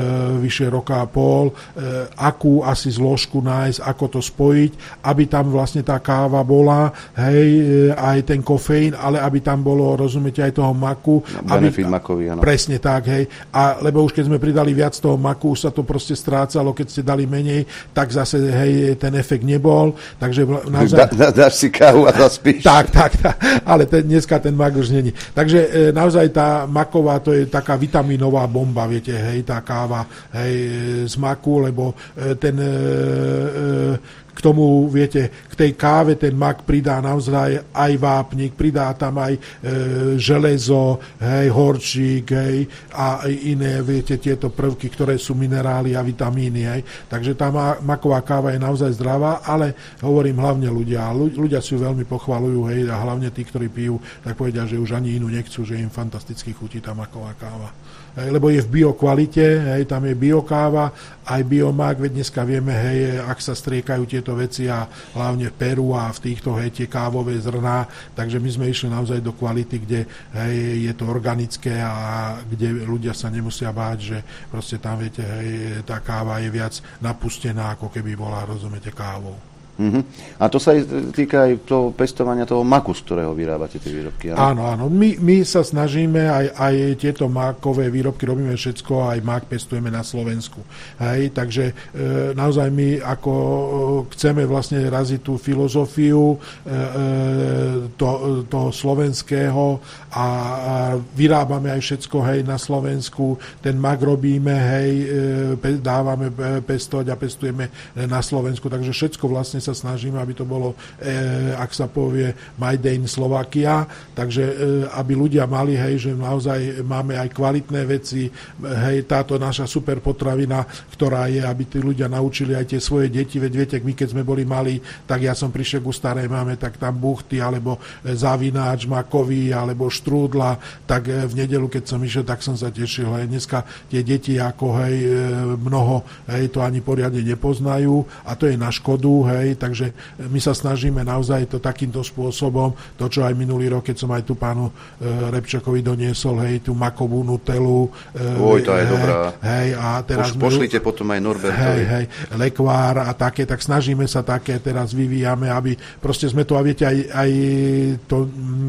vyše roka a pol, e, akú asi zložku nájsť, ako to spojiť, aby tam vlastne tá káva bola, hej, aj ten kofeín, ale aby tam bolo, rozumiete, aj toho maku. Benefit makový, áno. Presne tak, hej. A lebo už keď sme pridali viac toho maku, už sa to proste strácalo, keď ste dali menej, tak zase, hej, ten efekt nebol. Takže naozaj... Da, da, dáš si kávu a zaspíš. Tak, tak, tak. Ale ten, dneska ten mak už není. Takže e, naozaj tá maková, to je taká vitaminová bomba, viete, hej, tá káva, hej, z maku, lebo e, ten... E, e, k tomu, viete, k tej káve ten mak pridá naozaj aj vápnik, pridá tam aj e, železo, hej, horčík, hej, a iné, viete, tieto prvky, ktoré sú minerály a vitamíny, hej. Takže tá maková káva je naozaj zdravá, ale hovorím hlavne ľudia. Ľudia si ju veľmi pochvalujú, hej, a hlavne tí, ktorí pijú, tak povedia, že už ani inú nechcú, že im fantasticky chutí tá maková káva. Hej, lebo je v biokvalite, hej, tam je biokáva, aj biomak, veď dneska vieme, hej, ak sa striekajú tieto veci a hlavne v Peru a v týchto, hej, tie kávové zrná, takže my sme išli naozaj do kvality, kde, hej, je to organické a kde ľudia sa nemusia báť, že proste tam, viete, hej, tá káva je viac napustená, ako keby bola, rozumiete, kávou. Uh-huh. A to sa aj týka aj toho pestovania toho maku, z ktorého vyrábate tie výrobky. Áno, áno. áno. My, my sa snažíme, aj, aj tieto makové výrobky robíme všetko, aj mak pestujeme na Slovensku. Hej, takže e, naozaj my ako chceme vlastne raziť tú filozofiu e, to, toho slovenského a, a vyrábame aj všetko, hej, na Slovensku. Ten mak robíme, hej, e, dávame pestovať a pestujeme na Slovensku. Takže všetko vlastne sa snažíme, aby to bolo, e, ak sa povie, Made in Slovakia, takže e, aby ľudia mali, hej, že naozaj máme aj kvalitné veci, hej, táto naša super potravina, ktorá je, aby tí ľudia naučili aj tie svoje deti, veď viete, my keď sme boli malí, tak ja som prišiel ku starej máme, tak tam buchty, alebo zavináč makový, alebo štrúdla, tak v nedelu, keď som išiel, tak som sa tešil, hej, dneska tie deti ako, hej, mnoho, hej, to ani poriadne nepoznajú a to je na škodu, hej, takže my sa snažíme naozaj to takýmto spôsobom, to, čo aj minulý rok, keď som aj tu pánu e, Repčakovi doniesol, hej, tú makovú nutelu. E, Oj, to je hej, dobrá. Hej, a teraz Poš, pošlite potom aj Norbertovi. Hej, hej, lekvár a také, tak snažíme sa také, teraz vyvíjame, aby proste sme to, a viete, aj, aj to... Mm,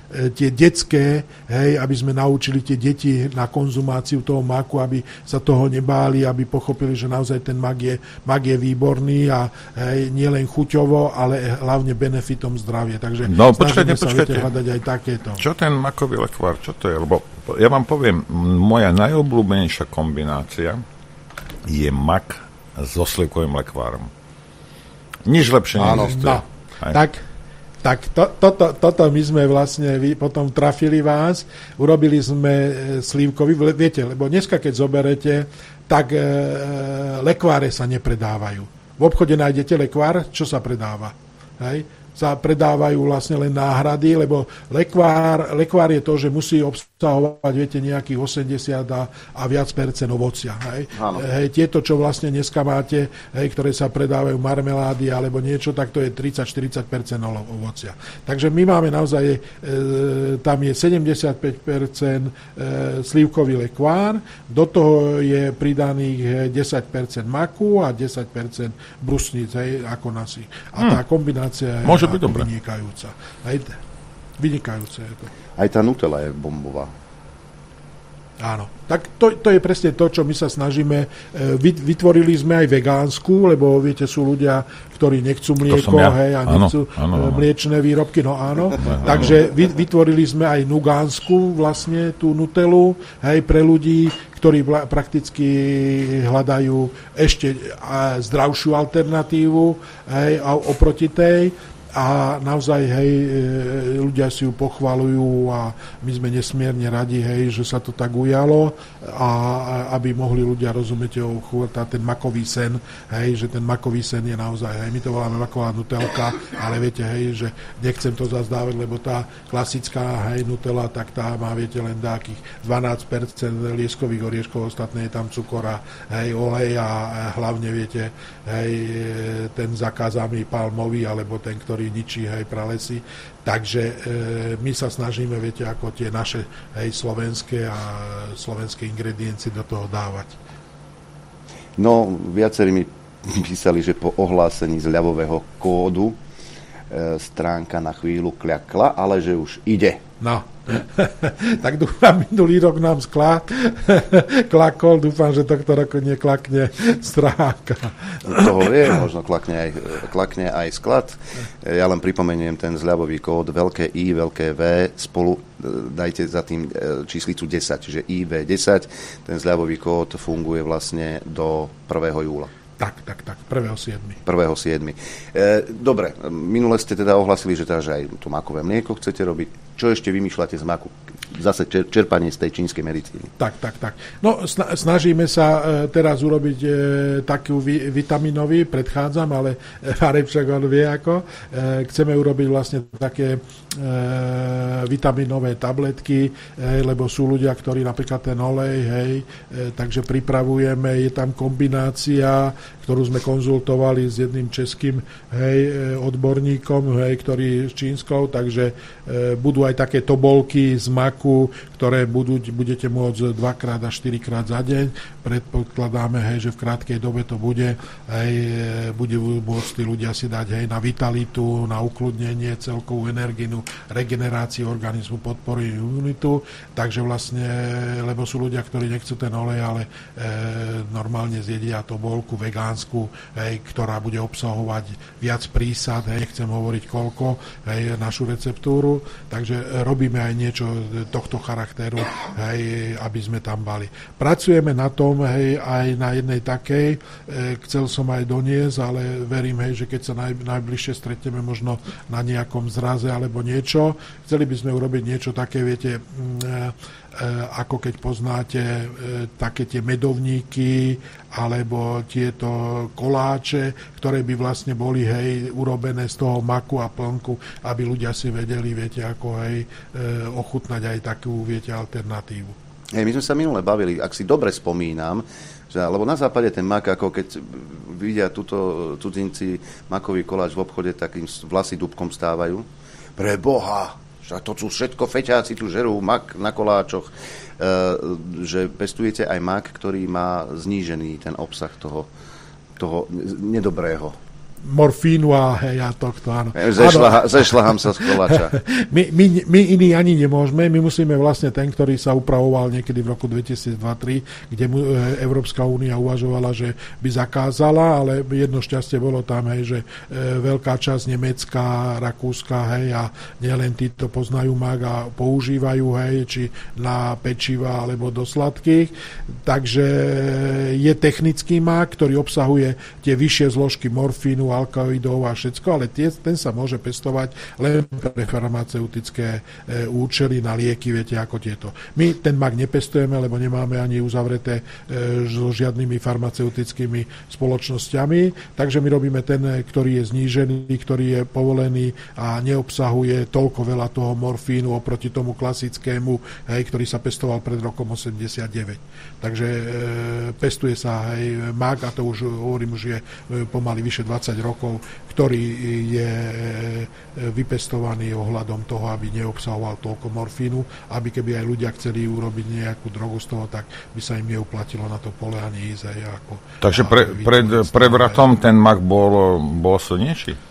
tie detské, hej, aby sme naučili tie deti na konzumáciu toho maku, aby sa toho nebáli, aby pochopili, že naozaj ten mak je, mak je výborný a hej, nie len chuťovo, ale hlavne benefitom zdravia. Takže no, snažíme počkajte, sa počkajte. hľadať aj takéto. Čo ten makový lekvár, čo to je? Lebo ja vám poviem, moja najobľúbenejšia kombinácia je mak so slivkovým lekvárom. Nič lepšie neexistuje. No, tak Tak to, toto, toto my sme vlastne vy, potom trafili vás, urobili sme e, slívkový, viete, lebo dneska keď zoberete, tak e, lekváre sa nepredávajú. V obchode nájdete lekvár, čo sa predáva? Hej? Sa predávajú vlastne len náhrady, lebo lekvár, lekvár je to, že musí obsahovať, viete, nejakých osemdesiat a, a viac percent ovocia. Hej? Hej, tieto, čo vlastne dneska máte, hej, ktoré sa predávajú marmelády alebo niečo, tak to je tridsať až štyridsať percent ovocia. Takže my máme naozaj, e, tam je sedemdesiatpäť percent e, slívkový lekvár, do toho je pridaných desať percent maku a desať percent brusníc, hej, ako nasi. A tá kombinácia je Môže byť dobré. Vynikajúca. Aj, vynikajúce je to. Aj tá Nutella je bombová. Áno. Tak to, to je presne to, čo my sa snažíme. Vytvorili sme aj vegánsku, lebo viete, sú ľudia, ktorí nechcú mlieko, ja. hej, a nechcú áno, áno, mliečné výrobky, no áno. áno. Takže vytvorili sme aj nugánsku, vlastne tú Nutellu, hej, pre ľudí, ktorí prakticky hľadajú ešte zdravšiu alternatívu, hej, oproti tej. A naozaj, hej, ľudia si ju pochvaľujú a my sme nesmierne radi, hej, že sa to tak ujalo a aby mohli ľudia rozumieť ten makový sen, hej, že ten makový sen je naozaj, hej, my to voláme maková nutelka, ale viete, hej, že nechcem to zazdávať, lebo tá klasická, hej, Nutella, tak tá má, viete, len takých dvanásť percent lieskových orieškov, ostatné je tam cukor a, hej, olej a hlavne, viete, hej, ten zakázaný palmový, alebo ten, ktorý ničí, hej, pralesy. Takže e, my sa snažíme, viete, ako tie naše, hej, slovenské a slovenské ingrediencie do toho dávať. No, viacerí mi písali, že po ohlásení zľavového kódu e, stránka na chvíľu kľakla, ale že už ide. No, tak dúfam, minulý rok nám sklad klakol, dúfam, že tohto roku neklakne stránka. Toho vie, možno klakne aj, klakne aj sklad. Ja len pripomeniem ten zľavový kód, veľké I, veľké V, spolu dajte za tým číslicu desať, čiže I V desať, ten zľavový kód funguje vlastne do prvého júla. Tak, tak, tak, prvého siedmeho prvého siedmeho E, dobre, minule ste teda ohlasili, že, teda, že aj to makové mlieko chcete robiť. Čo ešte vymýšľate z maku? Zase čer, čerpanie z tej čínskej medicíny. Tak, tak, tak. No, snažíme sa e, teraz urobiť e, takú vi, vitaminový, predchádzam, ale Marek však on vie ako. E, chceme urobiť vlastne také e, vitaminové tabletky, e, lebo sú ľudia, ktorí napríklad ten olej, hej, e, takže pripravujeme, je tam kombinácia, ktorú sme konzultovali s jedným českým, hej, odborníkom, hej, ktorý s čínskou, takže e, budú aj také tobolky z maku, ktoré budú, budete môcť dvakrát a štyrikrát za deň. Predpokladáme, hej, že v krátkej dobe to bude, hej, bude môcť tí ľudia si dať, hej, na vitalitu, na ukludnenie, celkovú energiu, regeneráciu organizmu, podporu imunitu. Takže vlastne, lebo sú ľudia, ktorí nechcú ten olej, ale e, normálne zjedia tobolku vegánsku, hej, ktorá bude obsahovať viac prísad, hej, nechcem hovoriť koľko, hej, našu receptúru. Takže robíme aj niečo tohto charakteru, hej, aby sme tam mali. Pracujeme na tom, hej, aj na jednej takej, e, chcel som aj doniesť, ale verím, hej, že keď sa naj, najbližšie stretneme možno na nejakom zraze alebo niečo, chceli by sme urobiť niečo také, viete, e, ako keď poznáte e, také tie medovníky alebo tieto koláče, ktoré by vlastne boli, hej, urobené z toho maku a plnku, aby ľudia si vedeli, viete, ako, hej, e, ochutnať aj takú, viete, alternatívu. Hej, my sme sa minule bavili, ak si dobre spomínam, že, lebo na západe ten mak, ako keď vidia túto cudzinci makový koláč v obchode, takým vlasy dúbkom stávajú. Pre Boha! A to sú všetko feťáci, tu žerú mak na koláčoch, e, že pestujete aj mak, ktorý má znížený ten obsah toho, toho nedobrého. morfínu a hej, a tohto, áno. Zešľaha, zešľahám sa z koláča. my, my, my iní ani nemôžeme, my musíme vlastne ten, ktorý sa upravoval niekedy v roku dvetisícdva tri, kde mu Európska únia uvažovala, že by zakázala, ale jedno šťastie bolo tam, hej, že e, veľká časť Nemecka, Rakúska, hej, a nielen títo poznajú mak a používajú, hej, či na pečiva alebo do sladkých. Takže je technický mak, ktorý obsahuje tie vyššie zložky morfínu, alkaloidov a všetko, ale tie, ten sa môže pestovať len pre farmaceutické e, účely na lieky, viete, ako tieto. My ten mak nepestujeme, lebo nemáme ani uzavreté e, so žiadnymi farmaceutickými spoločnosťami, takže my robíme ten, ktorý je znížený, ktorý je povolený a neobsahuje toľko veľa toho morfínu oproti tomu klasickému, hej, ktorý sa pestoval pred rokom osemdesiatdeväť. Takže e, pestuje sa aj mak, a to už hovorím, už je e, pomaly vyše dvadsať rokov, ktorý je vypestovaný ohľadom toho, aby neobsahoval toľko morfínu, aby keby aj ľudia chceli urobiť nejakú drogu z toho, tak by sa im neuplatilo na to poľahanie ísť aj ako... Takže pre, pred prevratom ten mak bol, bol silnejší?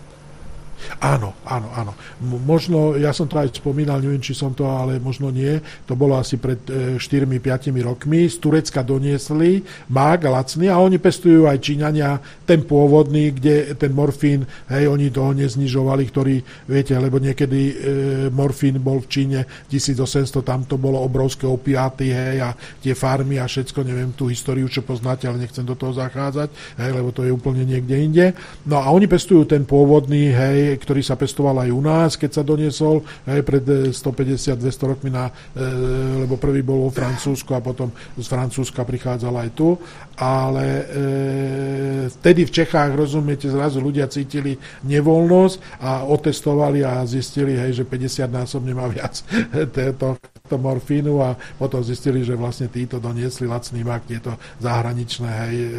Áno, áno, áno. Možno, ja som to aj spomínal, neviem, či som to, ale možno nie. To bolo asi pred štyri päť rokmi. Z Turecka doniesli mak lacný a oni pestujú aj Číňania ten pôvodný, kde ten morfín, hej, oni toho neznižovali, ktorý, viete, lebo niekedy e, morfín bol v Číne tisícosemsto, tam to bolo obrovské opiáty, hej, a tie farmy a všetko, neviem tú históriu, čo poznáte, ale nechcem do toho zachádzať, hej, lebo to je úplne niekde inde. No a oni pestujú ten pôvodný, hej, ktorý sa pestoval aj u nás, keď sa doniesol, hej, pred stopäťdesiat dvesto rokmi, na, e, lebo prvý bol vo Francúzsku a potom z Francúzska prichádzal aj tu, ale e, vtedy v Čechách, rozumiete, zrazu ľudia cítili nevoľnosť a otestovali a zistili, hej, že päťdesiatnásobne má viac to, to morfínu a potom zistili, že vlastne títo doniesli lacný mak, tieto zahraničné, hej, e,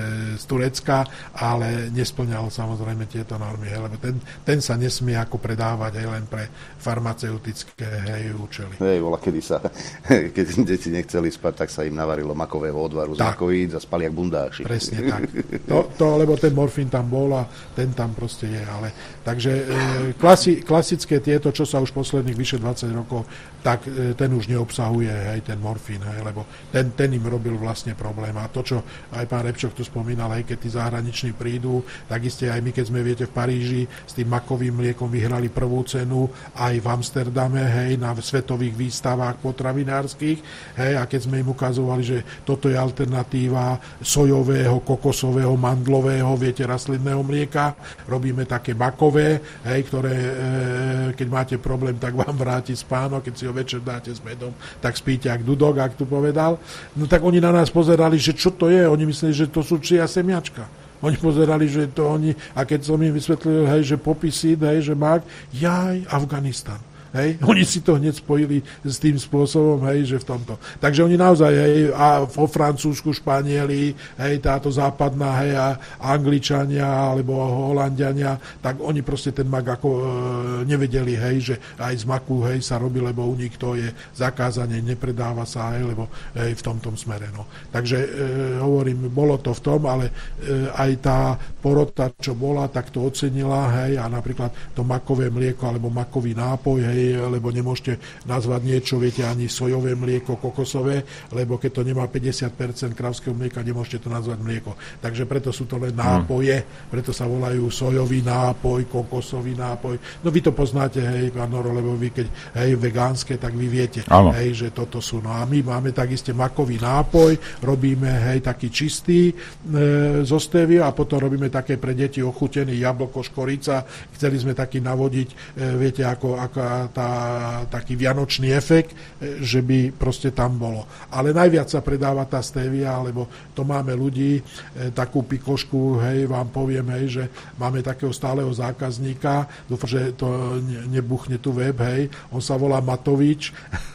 z Turecka, ale nesplňal samozrejme tieto normy, hej, lebo ten, ten sa nesmie ako predávať aj len pre farmaceutické, hej, účely. Hej, bola, kedy sa, keď deti nechceli spať, tak sa im navarilo makového odvaru z makovíc a spali jak bundáši. Presne tak. To, to, lebo ten morfín tam bol a ten tam proste je. Ale, takže e, klasi, klasické tieto, čo sa už posledných vyše dvadsať rokov, tak e, ten už neobsahuje, hej, ten morfín, hej, lebo ten, ten im robil vlastne problém. A to, čo aj pán Repčok tu spomínal, hej, keď tí zahraniční prídu, tak iste aj my, keď sme, viete, v Paríži s tým makovým mliekom vyhrali prvú cenu aj v Amsterdame, hej, na svetových výstavách potravinárskych, hej, a keď sme im ukazovali, že toto je alternatíva sojového, kokosového, mandlového, viete, rastlinného mlieka, robíme také makové, hej, ktoré, e, keď máte problém, tak vám vráti spánok, keď si ho večer dáte s medom, tak spíte jak dudok, ak tu povedal. No tak oni na nás pozerali, že čo to je, oni mysleli, že to sú čia semiačka. Oni pozerali, že to oni, a keď som im vysvetlil, hej, že popisy, hej, že mak, jaj, Afganistan. Hej, oni si to hneď spojili s tým spôsobom, hej, že v tomto. Takže oni naozaj, hej, a vo Francúzsku, Španieli, hej, táto západná, hej, a Angličania, alebo Holandiania, tak oni proste ten mak ako e, nevedeli, hej, že aj z maku, hej, sa robí, lebo u nich to je zakázanie, nepredáva sa, hej, lebo, hej, v tomto smere, no. Takže, e, hovorím, bolo to v tom, ale e, aj tá porota, čo bola, tak to ocenila, hej, a napríklad to makové mlieko, alebo makový nápoj, hej, lebo nemôžete nazvať niečo, viete, ani sojové mlieko, kokosové, lebo keď to nemá päťdesiat percent kravského mlieka, nemôžete to nazvať mlieko. Takže preto sú to len nápoje, preto sa volajú sojový nápoj, kokosový nápoj. No vy to poznáte, hej, pán Noro, lebo vy keď, hej, vegánske, tak vy viete, hej, že toto sú. No a my máme takisto makový nápoj, robíme, hej, taký čistý e, zo stevia a potom robíme také pre deti ochutený jablko, škorica. Chceli sme taký navodiť, e, viete, ako, ako Tá, taký vianočný efekt, že by proste tam bolo. Ale najviac sa predáva tá stevia, lebo to máme ľudí, e, takú pikošku, hej, vám poviem, hej, že máme takého stáleho zákazníka, dúfam, že to ne, nebuchne tu web, hej, on sa volá Matovič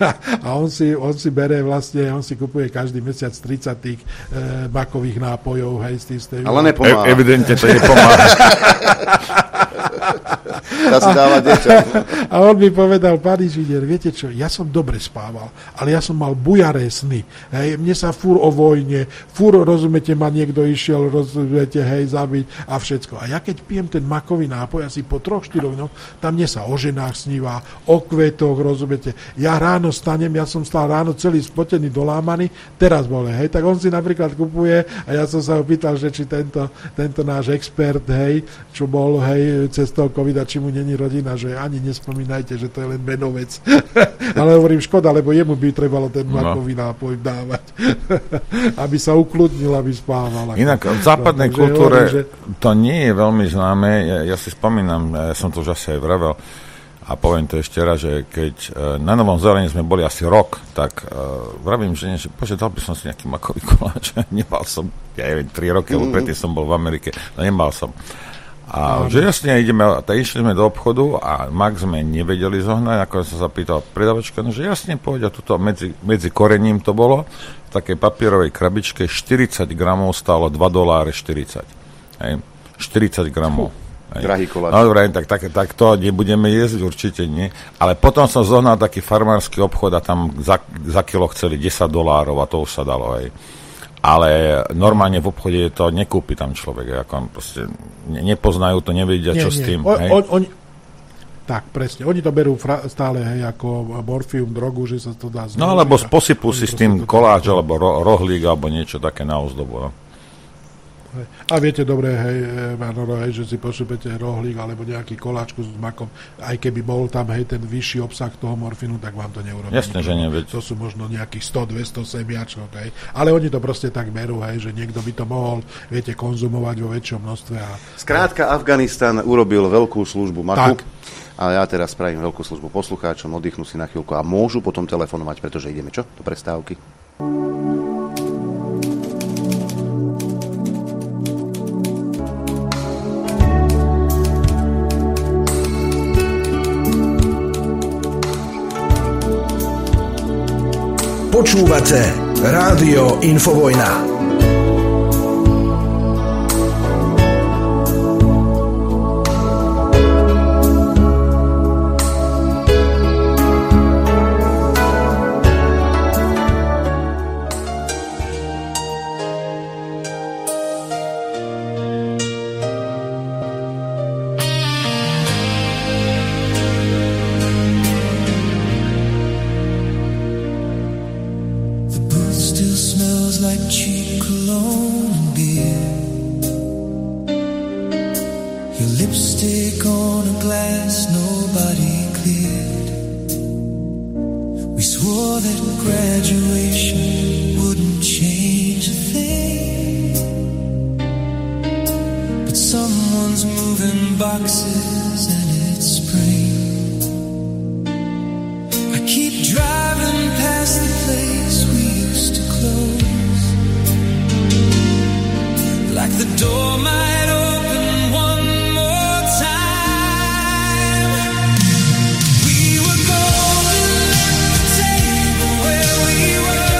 a on si, on si bere vlastne, on si kupuje každý mesiac tridsať tých e, makových nápojov, hej, z tých steviou. Ale nepomáha. E, evidentne to nepomáha. Dá si dávať niečo. A on mi povedal, pán inžinier, viete čo, ja som dobre spával, ale ja som mal bujaré sny. Hej, mne sa fúr o vojne, fúr, rozumiete, ma niekto išiel, rozumiete, hej, zabiť a všetko. A ja keď pijem ten makový nápoj, asi po troch, štyroch dňoch, tam mne sa o ženách snívá, o kvetoch, rozumiete. Ja ráno stanem, ja som stal ráno celý spotený, dolámaný, teraz bol, hej, tak on si napríklad kupuje a ja som sa ho pýtal, že či tento, tento náš expert, hej, čo bol, hej, cez toho covida, či mu není rodina, že ani nespomínajte, že to je len menovec. Ale hovorím, škoda, lebo jemu by trebalo ten makový no. nápoj dávať. Aby sa ukludnil, aby spával. Inak v západnej no, kultúre hovorím, že... to nie je veľmi známe. Ja, ja si spomínam, ja som to už asi aj vravel, a poviem to ešte raz, že keď na Novom Zelení sme boli asi rok, tak uh, vravím žene, že bože, dal by som si nejaký makový koláč. Nemal som, ja neviem, tri roky, lebo predtým som bol v Amerike, no nemal som. A no, že jasne ideme, tak išli sme do obchodu a mak sme nevedeli zohnať, ako som sa zapýtal predavačka, no že jasne povedia, tuto medzi, medzi korením to bolo, v takej papierovej krabičke štyridsať gramov stálo dva doláre štyridsať. Hej, štyridsať gramov. Hej. Drahý koláč. No dobre, tak, tak, tak to nebudeme jesť, určite nie. Ale potom som zohnal taký farmársky obchod a tam za, za kilo chceli desať dolárov a to už sa dalo, hej. Ale normálne v obchode to nekúpi tam človek, ako proste nepoznajú to, nevedia, nie, čo nie. s tým. O, hej. On, on, tak, presne. Oni to berú fra, stále, hej, ako morfium, drogu, že sa to dá znúžiť. No, alebo posypú si s tým koláč, alebo ro, rohlík, alebo niečo také na ozdobu. No. A viete, dobre, hej, Manoro, hej, že si pošupete rohlík alebo nejaký koláčku s makom, aj keby bol tam, hej, ten vyšší obsah toho morfínu, tak vám to neurobí. Jasne, že neveď. To sú možno nejakých sto dvesto semiačok, hej. Ale oni to proste tak berú, hej, že niekto by to mohol, viete, konzumovať vo väčšom množstve. A... Skrátka, Afganistan urobil veľkú službu maku. Tak. A ja teraz spravím veľkú službu poslucháčom, oddychnú si na chvíľku a môžu potom telefonovať, pretože ideme čo? Do prestávky. Počúvate Rádio Infovojna. We were golden at the table where we were.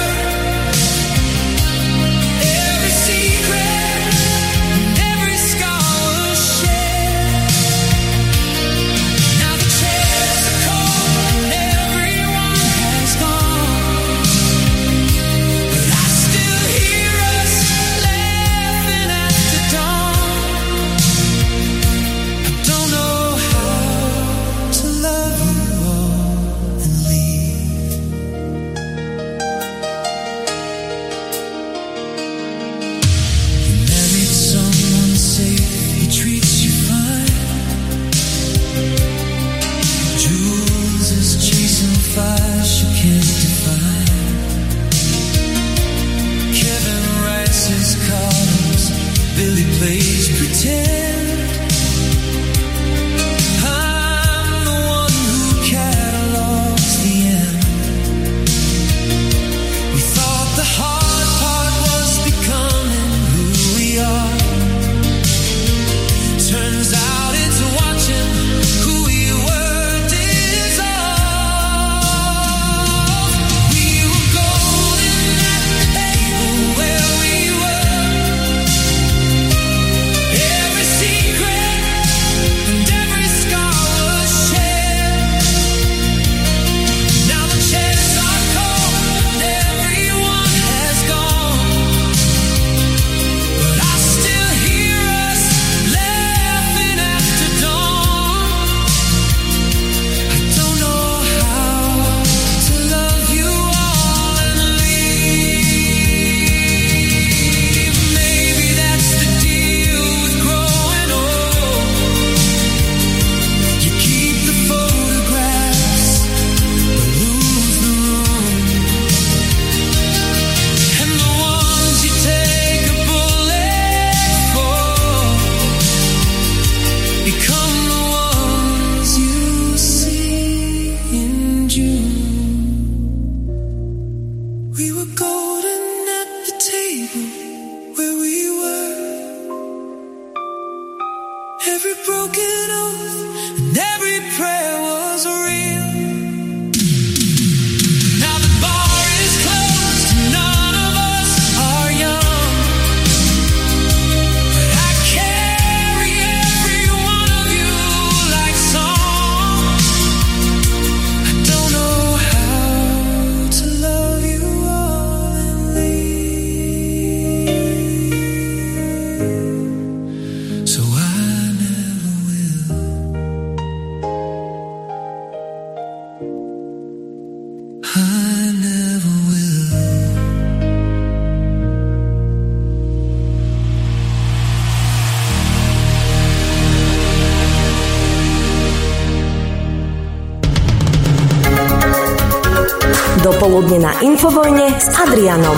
Dopoludne na Infovojne s Adrianom.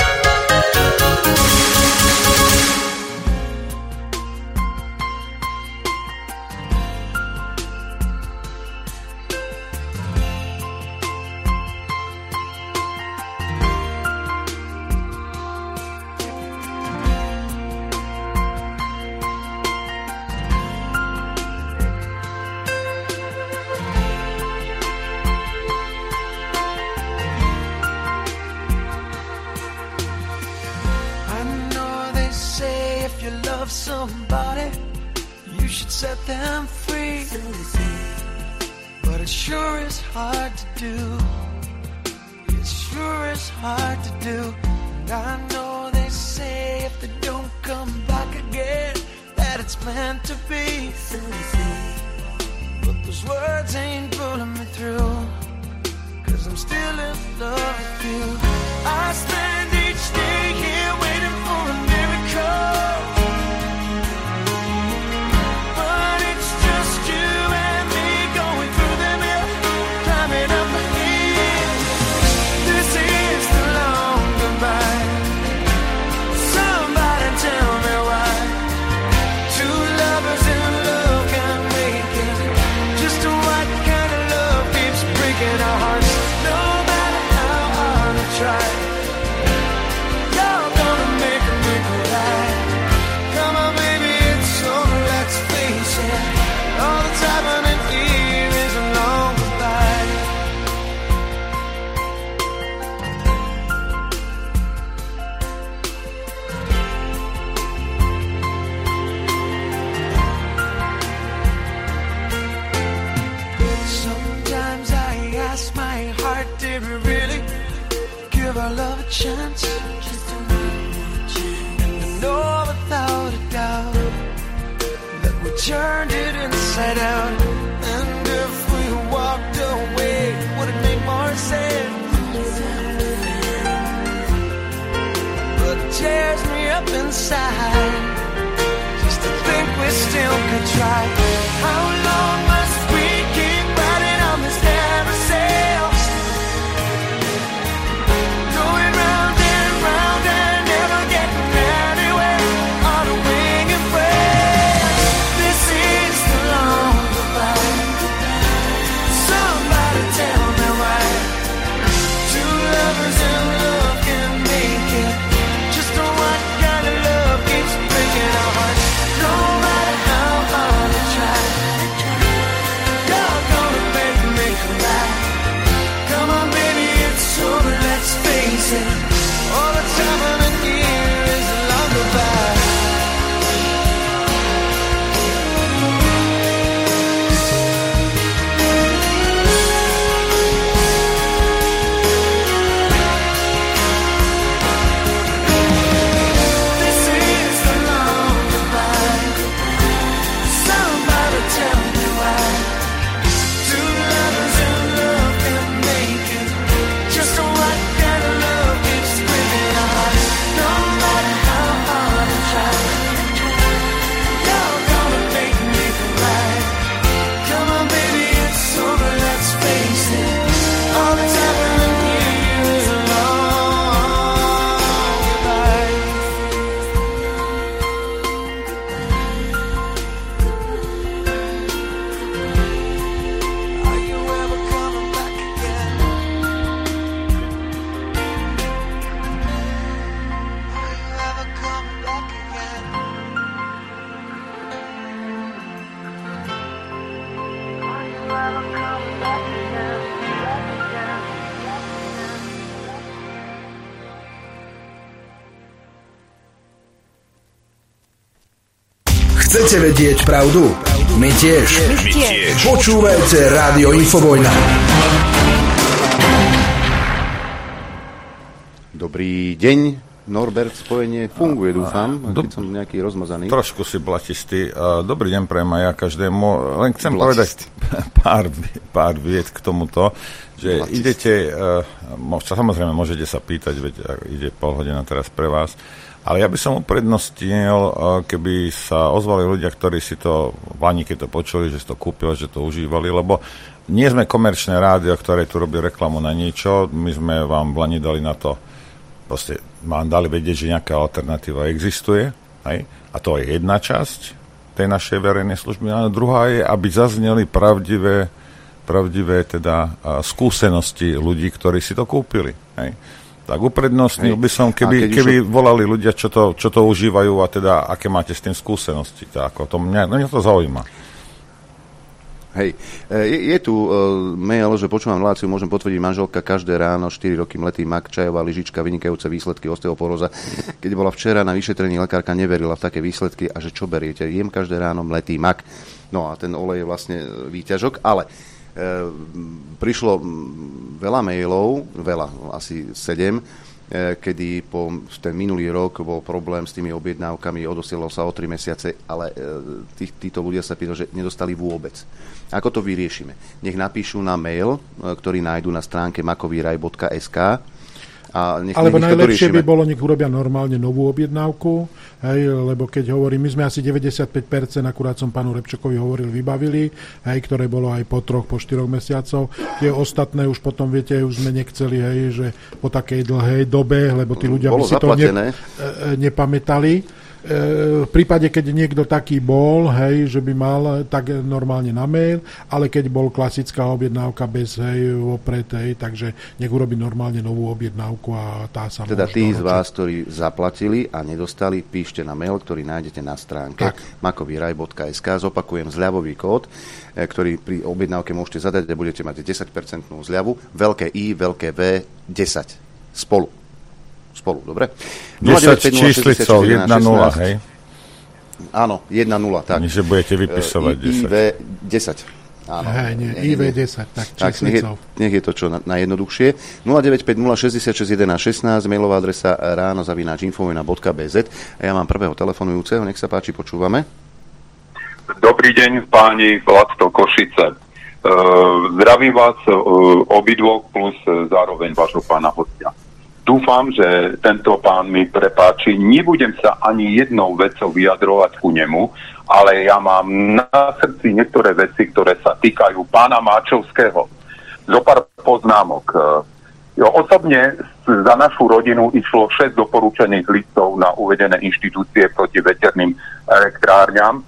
Chcete vedieť pravdu? My tiež. My tiež. Počúvajte Rádio Infovojna. Dobrý deň. Norbert, spojenie funguje, dúfam, keď som nejaký rozmazaný. Trošku si blatistý. Dobrý deň prajem aj ja každému. Len chcem Blatist. povedať pár, pár vied k tomuto, že Blatist. idete, samozrejme môžete sa pýtať, veď ide pol hodina teraz pre vás, ale ja by som uprednostnil, keby sa ozvali ľudia, ktorí si to, Vani, keď to počuli, že si to kúpili, že to užívali, lebo nie sme komerčné rádio, ktoré tu robí reklamu na niečo. My sme vám v Lani dali na to, proste vám dali vedieť, že nejaká alternatíva existuje. Hej? A to je jedna časť tej našej verejnej služby. A druhá je, aby zazneli pravdivé, pravdivé teda skúsenosti ľudí, ktorí si to kúpili. Hej? Tak uprednostnil by som, keby, keby už... volali ľudia, čo to, čo to užívajú a teda aké máte s tým skúsenosti. Tak, ako to mňa, mňa to zaujíma. Hej, je, je tu uh, mail, že počúvam reláciu, môžem potvrdiť, manželka každé ráno štyri roky mletý mak, čajová lyžička, vynikajúce výsledky osteoporóza. Keď bola včera na vyšetrení, lekárka neverila v také výsledky a že čo beriete? Jem každé ráno mletý mak. No a ten olej je vlastne výťažok, ale uh, prišlo veľa mailov, veľa, asi sedem, kedy po ten minulý rok bol problém s tými objednávkami, odosielalo sa o tri mesiace, ale tí, títo ľudia sa pýtajú, že nedostali vôbec. Ako to vyriešime? Nech napíšu na mail, ktorý nájdu na stránke makoviraj bodka es ká. A nech, Alebo nech najlepšie by bolo, nech urobia normálne novú objednávku, hej, lebo keď hovorím, my sme asi deväťdesiatpäť percent, akurát som pánu Repčekovi hovoril, vybavili, hej, ktoré bolo aj po troch, po štyroch mesiacov. Tie ostatné už potom, viete, už sme nechceli, hej, že po takej dlhej dobe, lebo tí ľudia by si zaplatené. to ne, nepamätali. V prípade, keď niekto taký bol, hej, že by mal, tak normálne na mail, ale keď bol klasická objednávka bez, hej, opred, hej, takže nech urobí normálne novú objednávku a tá sa teda môže tí doročiť. Z vás, ktorí zaplatili a nedostali, píšte na mail, ktorý nájdete na stránke makoviraj bodka es ká. Zopakujem zľavový kód, ktorý pri objednávke môžete zadať a budete mať desať percent zľavu. Veľké I, veľké V, desať. Spolu. Spolu, dobre? desať číslicou, jedna nula, hej? Áno, jedna nula, tak. Nie, že budete vypisovať I, desať. í vé desať. Áno. Hej, nie, í vé desať, tak číslicou. Tak, nech je to čo na, najjednoduchšie. nula deväť päť nula šesť šesť jeden šesť mailová adresa ráno zavináč infovojna bodka bé zet. A ja mám prvého telefonujúceho, nech sa páči, počúvame. Dobrý deň, páni, Vládsto Košice. Uh, zdravím vás uh, obidvoch plus uh, zároveň vášho pána hostia. Dúfam, že tento pán mi prepáči. Nebudem sa ani jednou vecou vyjadrovať ku nemu, ale ja mám na srdci niektoré veci, ktoré sa týkajú pána Máčovského. Zopár poznámok. Osobne za našu rodinu išlo šesť doporučených listov na uvedené inštitúcie proti veterným elektrárňam,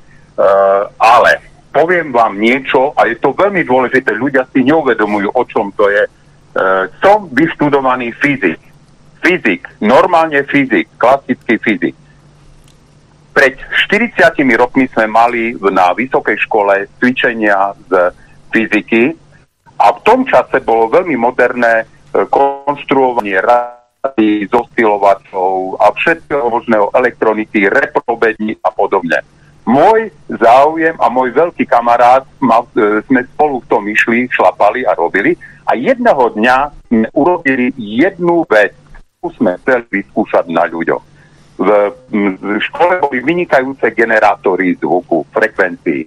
ale poviem vám niečo, a je to veľmi dôležité, ľudia si neuvedomujú, o čom to je. Som vyštudovaný fyzik. Fyzik, normálne fyzik, klasický fyzik. Pred štyridsiatimi rokmi sme mali na vysokej škole cvičenia z fyziky a v tom čase bolo veľmi moderné konštruovanie rady, zoscilovačov a všetkého možného elektroniky, reprobední a podobne. Môj záujem a môj veľký kamarát, mal, sme spolu v tom išli, šlapali a robili a jedného dňa sme urobili jednu vec, sme chceli vyskúšať na ľuďoch. V, v škole boli vynikajúce generátory zvuku, frekvencií.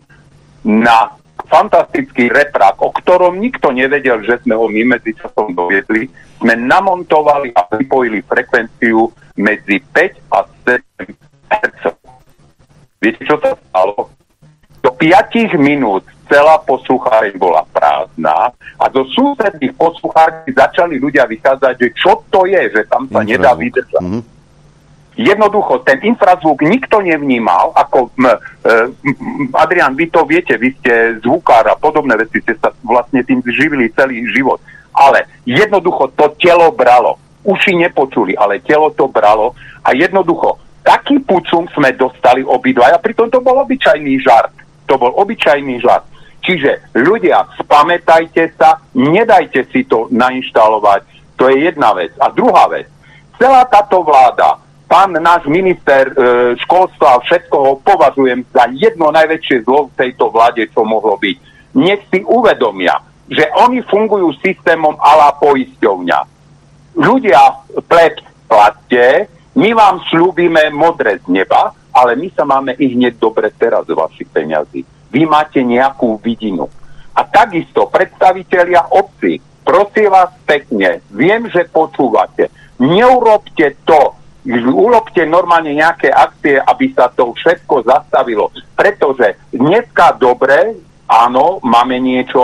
Na fantastický reprák, o ktorom nikto nevedel, že sme ho my medzičasom doviedli, sme namontovali a pripojili frekvenciu medzi päť a sedem hertzov. Viete, čo to stalo? Do päť minút celá poslucháreň bola prázdna a do susedných posluchární začali ľudia vychádzať, že čo to je, že tam sa infrazvuk nedá vydržať. Mm-hmm. Jednoducho, ten infrazvuk nikto nevnímal, ako m, e, m, Adrián, vy to viete, vy ste zvukár a podobné veci, ste sa vlastne tým živili celý život. Ale jednoducho to telo bralo. Uši nepočuli, ale telo to bralo a jednoducho taký pucum sme dostali obidvaja, pritom to bol obyčajný žart. To bol obyčajný žart. Čiže ľudia, spamätajte sa, nedajte si to nainštalovať. To je jedna vec. A druhá vec. Celá táto vláda, pán náš minister e, školstva a všetko ho považujem za jedno najväčšie zlo v tejto vláde, čo mohlo byť. Nech si uvedomia, že oni fungujú systémom a la poisťovňa. Ľudia, pleb, platte, my vám slúbime modré z neba, ale my sa máme i hneď dobre teraz z vašich peňazí. Vy máte nejakú vidinu. A takisto predstavitelia obci, prosím vás pekne, viem, že počúvate, neurobte to, urobte normálne nejaké akcie, aby sa to všetko zastavilo. Pretože dneska dobre, áno, máme niečo,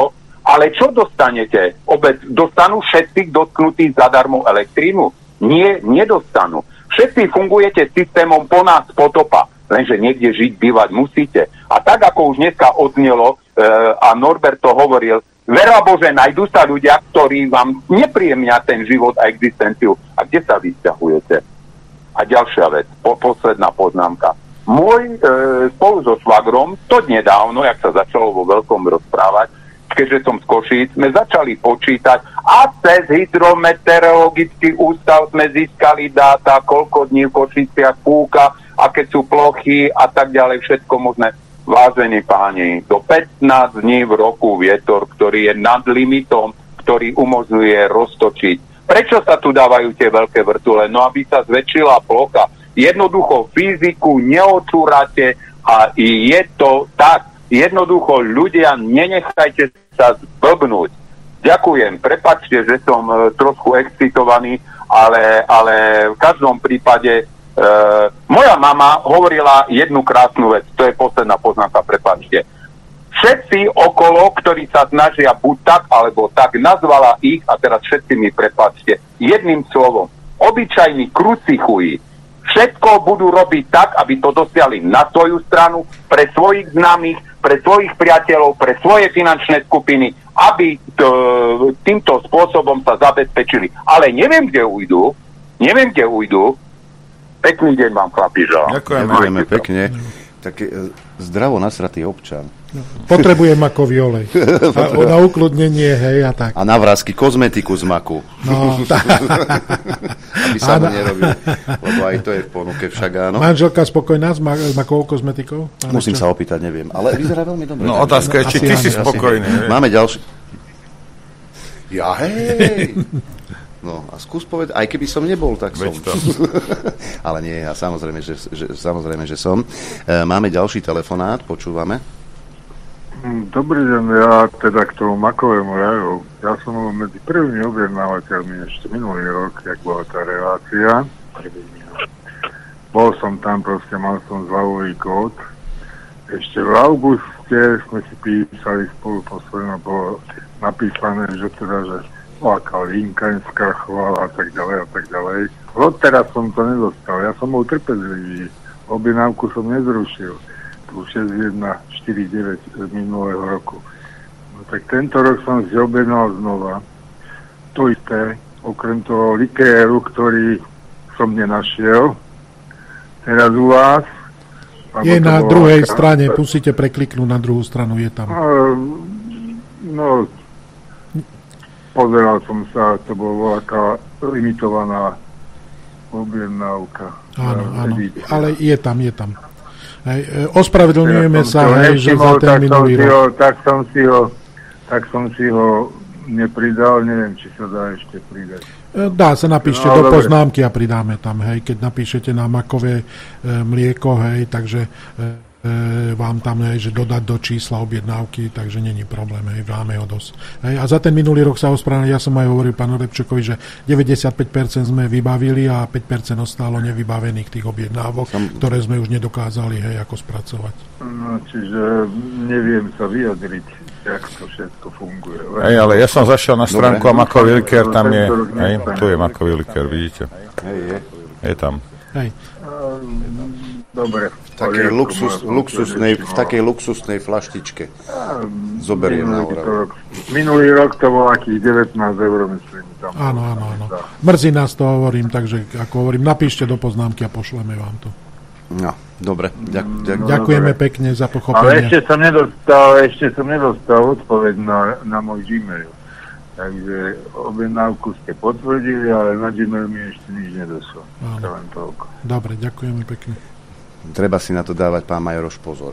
Ale čo dostanete? Obec, dostanú všetci dotknutí zadarmo elektrínu? Nie, nedostanú. Všetci fungujete systémom po nás potopa, lenže niekde žiť, bývať musíte. A tak, ako už dneska odznelo, e, a Norbert to hovoril, vera Bože, nájdú sa ľudia, ktorí vám nepríjemnia ten život a existenciu. A kde sa vysťahujete? A ďalšia vec, po, posledná poznámka. Môj e, spolu so švagrom, to nedávno, jak sa začalo vo veľkom rozprávať, keďže som z Košíc, sme začali počítať a cez hydrometeorologický ústav sme získali dáta, koľko dní v Košiciach púka, aké sú plochy a tak ďalej, všetko možné. Vážení páni, do pätnásť dní v roku vietor, ktorý je nad limitom, ktorý umožňuje roztočiť. Prečo sa tu dávajú tie veľké vrtule? No, aby sa zväčšila plocha. Jednoducho fyziku neočúrate a je to tak. Jednoducho ľudia, nenechajte sa zblbnúť. Ďakujem, prepáčte, že som e, trošku excitovaný, ale, ale v každom prípade Uh, moja mama hovorila jednu krásnu vec, to je posledná poznámka, prepáčte. Všetci okolo, ktorí sa snažia buď tak, alebo tak, nazvala ich, a teraz všetci mi prepáčte, jedným slovom, obyčajní krucichuji, všetko budú robiť tak, aby to dosiahli na svoju stranu, pre svojich známych, pre svojich priateľov, pre svoje finančné skupiny, aby to, týmto spôsobom sa zabezpečili. Ale neviem, kde ujdu, neviem, kde ujdu. Pekný deň vám, chlapi, želám. Ďakujeme pekne. Taký e, zdravo nasratý občan. Potrebujem makový olej. A, na ukludnenie, hej, a tak. A na vrásky kozmetiku z maku. No, tak. Aby sa mu nerobil. Lebo aj to je v ponuke však, áno. Manželka spokojná s, ma- s makovou kozmetikou? Máme Musím čo? sa opýtať, neviem. Ale vyzerá veľmi dobre. No otázka je, či ty si spokojný. Máme ďalší. Ja, hej. No a skús povedať, aj keby som nebol, tak som. Ale nie, ja samozrejme, že, že, samozrejme, že som. E, máme ďalší telefonát, počúvame. Dobrý deň, ja teda k tomu makovému raju. Ja som bol medzi prvými objednávateľmi ešte minulý rok, jak bola tá relácia. Bol som tam, proste mal som zľavový kód. Ešte v auguste sme si písali spolu posledno, bolo napísané, že teda, že aká linka skrachovala a tak ďalej a tak ďalej. Odteraz som to nedostal. Ja som bol trpezlivý. Objednávku som nezrušil. Tu šesť jeden štyri deväť z minulého roku. No tak tento rok som si objednal znova. To isté, okrem toho likéru, ktorý som nenašiel. Teraz u vás. Je na druhej aká... strane, musíte prekliknúť na druhú stranu, je tam. No, pozeral som sa, to bola taká limitovaná objednávka. Áno, áno, ale je tam, je tam. Hej, ospravedlňujeme sa, hej, že za ten minulý rok. Tak som si ho, tak som si ho nepridal, neviem, či sa dá ešte pridať. Dá sa, napíšte no, do dobre. Poznámky a pridáme tam, hej, keď napíšete na makové e, mlieko, hej, takže e, e, vám tam, hej, že dodať do čísla objednávky, takže není problém, hej, dáme ho dosť. Hej, a za ten minulý rok sa ospravedlňujem, ja som aj hovoril pánu Repčukovi, že deväťdesiatpäť percent sme vybavili a päť percent ostalo nevybavených tých objednávok, som... ktoré sme už nedokázali, hej, ako spracovať. No, čiže neviem sa vyjadriť, jak to všetko funguje. Hej, ale ja som zašiel na stránku a makový likér tam je, hej, tu je makový likér, vidíte. Hej, je. Je tam. Hej. Dobre. V takej, luxus, luxusnej, v takej luxusnej flaštičke. Zoberiem na úrav. Minulý rok to bolo akých devätnásť eur, myslím. Tam áno, áno, áno. Mrzí nás to, hovorím, takže ako hovorím, napíšte do poznámky a pošleme vám to. No, dobre. Ďak, ďak, Ďakujeme dobre. Pekne za pochopenie. Ale ešte som nedostal, ešte som nedostal odpoveď na, na môj Gmail. Takže objednávku ste potvrdili, ale na Gmail mi ešte nič nedošlo. Dobre, ďakujeme pekne. Treba si na to dávať, pán Majoroš, pozor.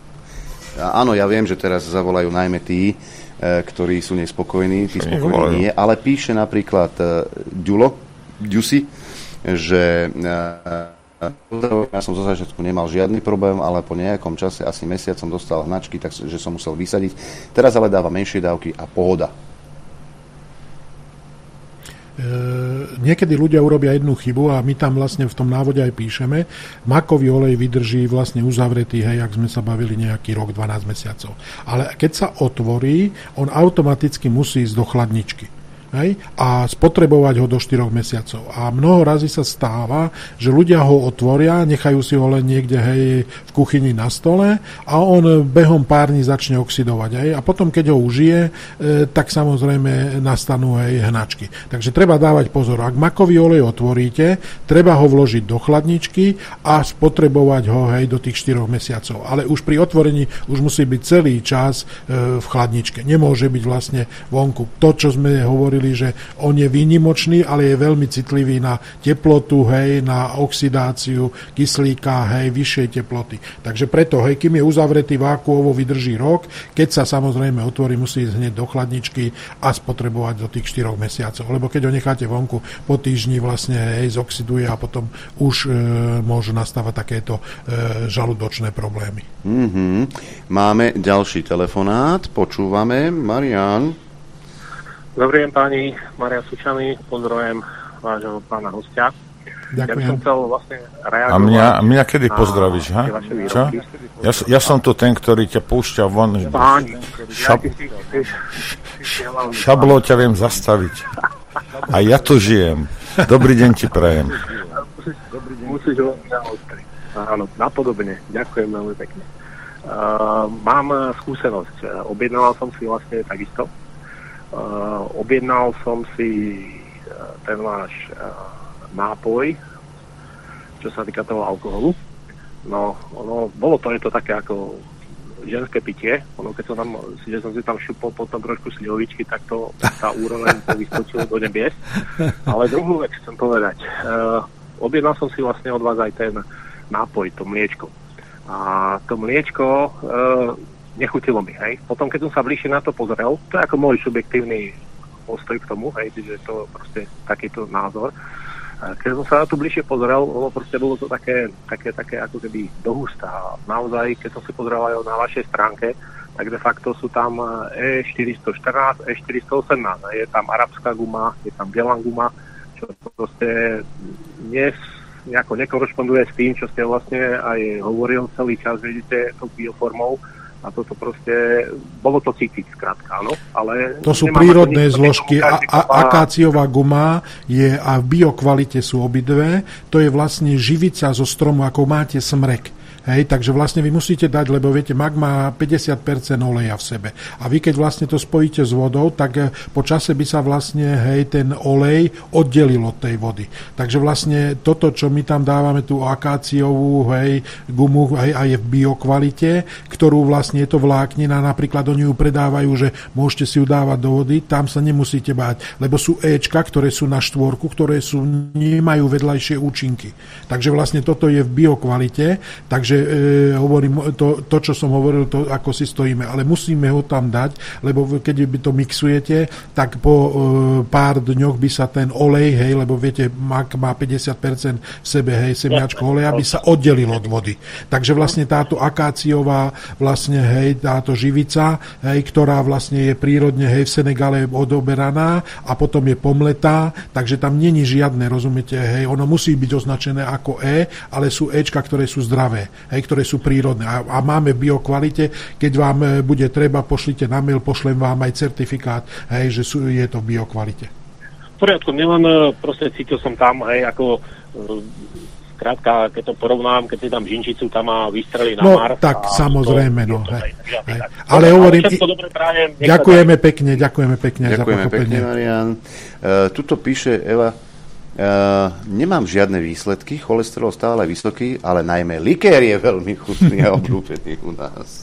A áno, ja viem, že teraz zavolajú najmä tí, e, ktorí sú nespokojní, tí spokojní nie, ale píše napríklad e, Ďulo, Ďusi, že e, ja som zo začiatku nemal žiadny problém, ale po nejakom čase, asi mesiac, som dostal hnačky, takže som musel vysadiť. Teraz ale dáva menšie dávky a pohoda. niekedy ľudia urobia jednu chybu a my tam vlastne v tom návode aj píšeme, makový olej vydrží vlastne uzavretý, hej, ak sme sa bavili nejaký rok, dvanásť mesiacov. Ale keď sa otvorí, on automaticky musí ísť do chladničky. Hej, a spotrebovať ho do štyroch mesiacov. A mnoho razy sa stáva, že ľudia ho otvoria, nechajú si ho len niekde, hej, v kuchyni na stole a on behom pár dní začne oxidovať. Hej, a potom, keď ho užije, e, tak samozrejme nastanú, hej, hnačky. Takže treba dávať pozor. Ak makový olej otvoríte, treba ho vložiť do chladničky a spotrebovať ho, hej, do tých štyroch mesiacov. Ale už pri otvorení už musí byť celý čas e, v chladničke. Nemôže byť vlastne vonku. To, čo sme hovorili, že on je výnimočný, ale je veľmi citlivý na teplotu, hej, na oxidáciu kyslíka, hej, vyššej teploty. Takže preto, hej, kým je uzavretý vákuovo, vydrží rok, keď sa samozrejme otvorí, musí ísť hneď do chladničky a spotrebovať do tých štyroch mesiacov. Lebo keď ho necháte vonku, po týždni vlastne, hej, zoxiduje a potom už e, môžu nastávať takéto e, žalúdočné problémy. Mm-hmm. Máme ďalší telefonát, počúvame. Marián. Dobrý deň, páni, Marian Sučany, pozdravujem vášho pána hostia. Ďakujem. Ja by som chcel vlastne reagovať... A mňa, mňa kedy pozdravíš, ha? Čo? Ja, ja som tu ten, ktorý ťa púšťa von. Páni, Šab... Šablou ťa viem zastaviť. A ja to žijem. Dobrý deň ti prajem. Musíš ho naostriť. Áno, napodobne. Ďakujem veľmi pekne. Uh, mám skúsenosť. Objednal som si vlastne takisto. Uh, objednal som si uh, ten váš uh, nápoj, čo sa týka toho alkoholu. No, ono, bolo to, je to také ako ženské pitie. Ono, keď som tam, že som si tam šupol potom trošku slivovičky, tak to, tá úroveň to vyskočilo do nebies. Ale druhú vec chcem povedať. Uh, objednal som si vlastne od vás aj ten nápoj, to mliečko. A to mliečko... Uh, nechutilo mi, hej. Potom, keď som sa bližšie na to pozrel, to je ako môj subjektívny postoj k tomu, hej, že to proste takýto názor. Keď som sa na to bližšie pozrel, ono proste bolo to také, také, také ako keby dohustá. Naozaj, keď som si pozrel aj na vašej stránke, tak de facto sú tam E štyristoštrnásť, E štyristoosemnásť. Je tam arabská guma, je tam biela guma, čo proste nie, nejako nekorešponduje s tým, čo ste vlastne aj hovoril celý čas, vidíte, tou bioformou. A toto proste, bolo to cítiť skrátka, áno, ale... To sú prírodné zložky. A, a, akáciová guma je a v biokvalite sú obidve. To je vlastne živica zo stromu, ako máte smrek. Hej, takže vlastne vy musíte dať, lebo viete, mak má päťdesiat percent oleja v sebe. A vy keď vlastne to spojíte s vodou, tak po čase by sa vlastne, hej, ten olej oddelil od tej vody. Takže vlastne toto, čo my tam dávame, tú akáciovú, hej, gumu, hej, a je v biokvalite, ktorú vlastne je to vláknina, napríklad oni ju predávajú, že môžete si ju dávať do vody, tam sa nemusíte báť, lebo sú Ečka, ktoré sú na štvorku, ktoré sú, nemajú vedľajšie účinky. Takže vlastne toto je v biokvalite, takže E, hovorím, to, to, čo som hovoril, to ako si stojíme, ale musíme ho tam dať, lebo keď by to mixujete, tak po e, pár dňoch by sa ten olej, hej, lebo viete, mak má päťdesiat percent v sebe, hej, semiačko oleja, by sa oddelil od vody. Takže vlastne táto akáciová, vlastne, hej, táto živica, hej, ktorá vlastne je prírodne, hej, v Senegale odoberaná a potom je pomletá, takže tam není žiadne, rozumiete, hej, ono musí byť označené ako E, ale sú Ečka, ktoré sú zdravé. Hej, ktoré sú prírodné. A, a máme v biokvalite, keď vám e, bude treba, pošlite na mail, pošlem vám aj certifikát, hej, že sú, je to v biokvalite. V poriadku, nielen proste cítil som tam, hej, ako skrátka, keď to porovnám, keď si tam žinčicu, tam má vystrelí na no, Mars. No, tak samozrejme, no. To, hej, hej, hej. Tak. Ale dobre, hovorím... Ale dobre prájem, ďakujeme pekne, ďakujeme pekne ďakujeme za pochopenie. Pekne, Marian. Uh, tuto píše Eva, Uh, nemám žiadne výsledky, cholesterol stále vysoký, ale najmä likér je veľmi chutný a obľúbený u nás.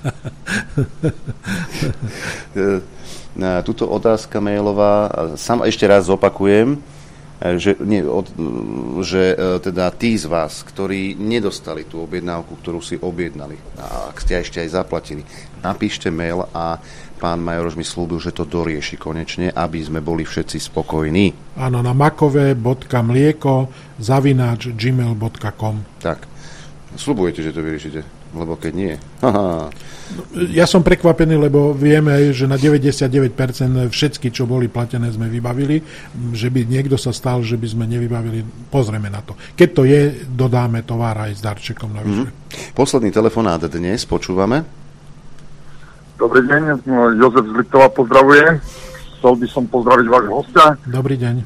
uh, tuto otázka mailová, sam ešte raz zopakujem, že, nie, od, že uh, teda tí z vás, ktorí nedostali tú objednávku, ktorú si objednali, a ak ste ešte aj zaplatili, napíšte mail a pán Majoroš mi slúbil, že to dorieši konečne, aby sme boli všetci spokojní. Áno, na makové bodka mlieko zavináč gmail bodka com. Tak. Sľubujete, že to vyriešite? lebo keď nie... Haha. Ja som prekvapený, lebo vieme, že na deväťdesiatdeväť percent všetky, čo boli platené, sme vybavili. Že by niekto sa stal, že by sme nevybavili, pozrieme na to. Keď to je, dodáme tovar aj s darčekom navyše. Mm-hmm. Posledný telefonát dnes, počúvame. Dobrý deň, Jozef z Liptova pozdravuje. Chcel by som pozdraviť vášho hostia. Dobrý deň.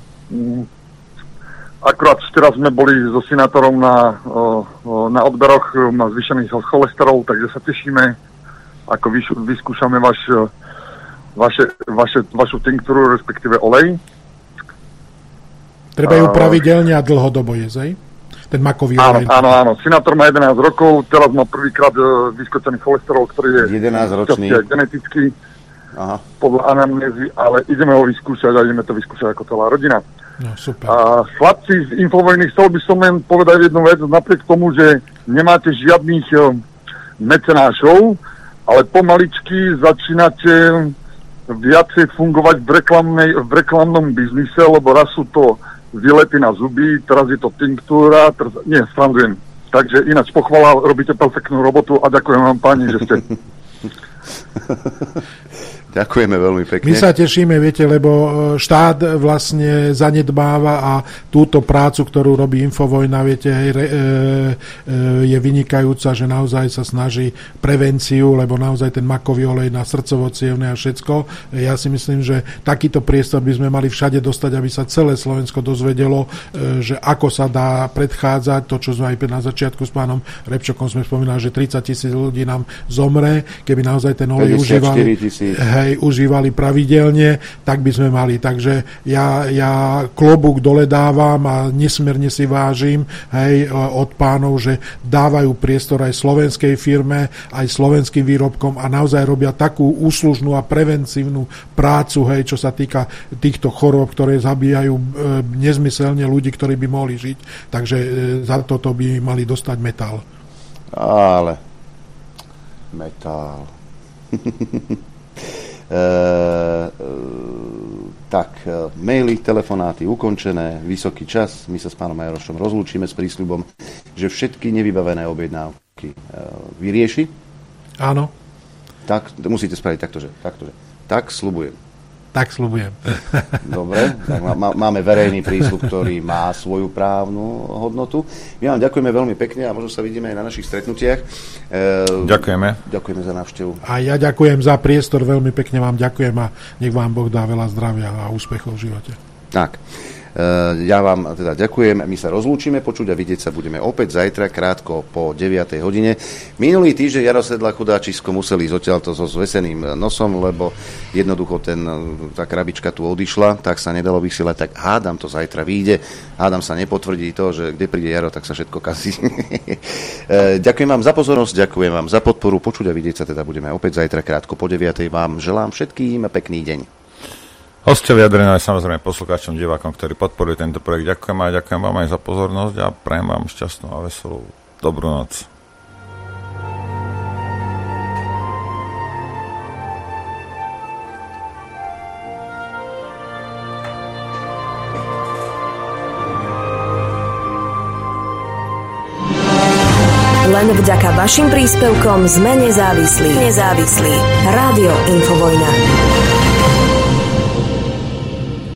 Akurát včera sme boli so senátorom na, na odberoch na zvýšený cholesterol, takže sa tešíme, ako vyskúšame vaš, vaše, vaše, vašu tinktúru, respektíve olej. Treba ju pravidelne a dlhodobo jesť, aj? Ten makový olej. Áno, áno, áno. Senátor má jedenásť rokov, teraz má prvýkrát vyskočený cholesterol, ktorý je jedenásťročný genetický. Aha. Podľa anamnézy, ale ideme ho vyskúšať a ideme to vyskúšať ako celá rodina. No, super. A chlapci z Infovojny, chcel by som len povedať jednu vec, napriek tomu, že nemáte žiadnych mecenášov, ale pomaličky začínate viacej fungovať v, reklamnej, v reklamnom biznise, lebo raz sú to výlety na zuby, teraz je to tinktúra, teraz, nie, strandujem. Takže ináč pochvala, robíte perfektnú robotu a ďakujem vám, páni, že ste... Ďakujeme veľmi pekne. My sa tešíme, viete, lebo štát vlastne zanedbáva a túto prácu, ktorú robí Infovojna, viete, e, e, je vynikajúca, že naozaj sa snaží prevenciu, lebo naozaj ten makový olej na srdcovo-cievne a všetko. Ja si myslím, že takýto priestor by sme mali všade dostať, aby sa celé Slovensko dozvedelo, e, že ako sa dá predchádzať to, čo sme aj na začiatku s pánom Repčokom sme spomínali, že tridsať tisíc ľudí nám zomre, keby naozaj ten olej užívali. Hej, užívali pravidelne, tak by sme mali. Takže ja, ja klobúk dole dávam a nesmierne si vážim, hej, od pánov, že dávajú priestor aj slovenskej firme, aj slovenským výrobkom a naozaj robia takú úslužnú a preventívnu prácu, hej, čo sa týka týchto chorôb, ktoré zabíjajú e, nezmyselne ľudí, ktorí by mohli žiť. Takže e, za toto by mali dostať metál. Ale metál. E, e, tak, maily, telefonáty ukončené, vysoký čas, my sa s pánom Jarošom rozlúčime s prísľubom, že všetky nevybavené objednávky e, vyrieši. Áno. Tak, musíte spraviť taktože, taktože. Tak, sľubujem. Tak sľubujem. Dobre, tak má, máme verejný prísľub, ktorý má svoju právnu hodnotu. My vám ďakujeme veľmi pekne a možno sa vidíme aj na našich stretnutiach. E, ďakujeme. Ďakujeme za návštevu. A ja ďakujem za priestor, veľmi pekne vám ďakujem a nech vám Boh dá veľa zdravia a úspechov v živote. Tak. Ja vám teda ďakujem, my sa rozlúčime, počuť a vidieť sa budeme opäť zajtra krátko po deviatej hodine. Minulý týždeň Jaro Sedla chudáčisko museli ísť odtiaľto so zveseným nosom, lebo jednoducho ten, tá krabička tu odišla, tak sa nedalo vysielať, tak hádam to zajtra vyjde, hádam sa nepotvrdí to, že kde príde Jaro, tak sa všetko kazí. Ďakujem vám za pozornosť, ďakujem vám za podporu, počuť a vidieť sa teda budeme opäť zajtra krátko po deviatej. Vám želám všetkým pekný deň. Hostia vyjadrené aj samozrejme poslucháčom, divákom, ktorí podporujú tento projekt. Ďakujem a ďakujem vám aj za pozornosť a prajem vám šťastnú a veselú dobrú noc. Len vďaka vašim príspevkom sme nezávislí. Nezávislí. Rádio Infovojna.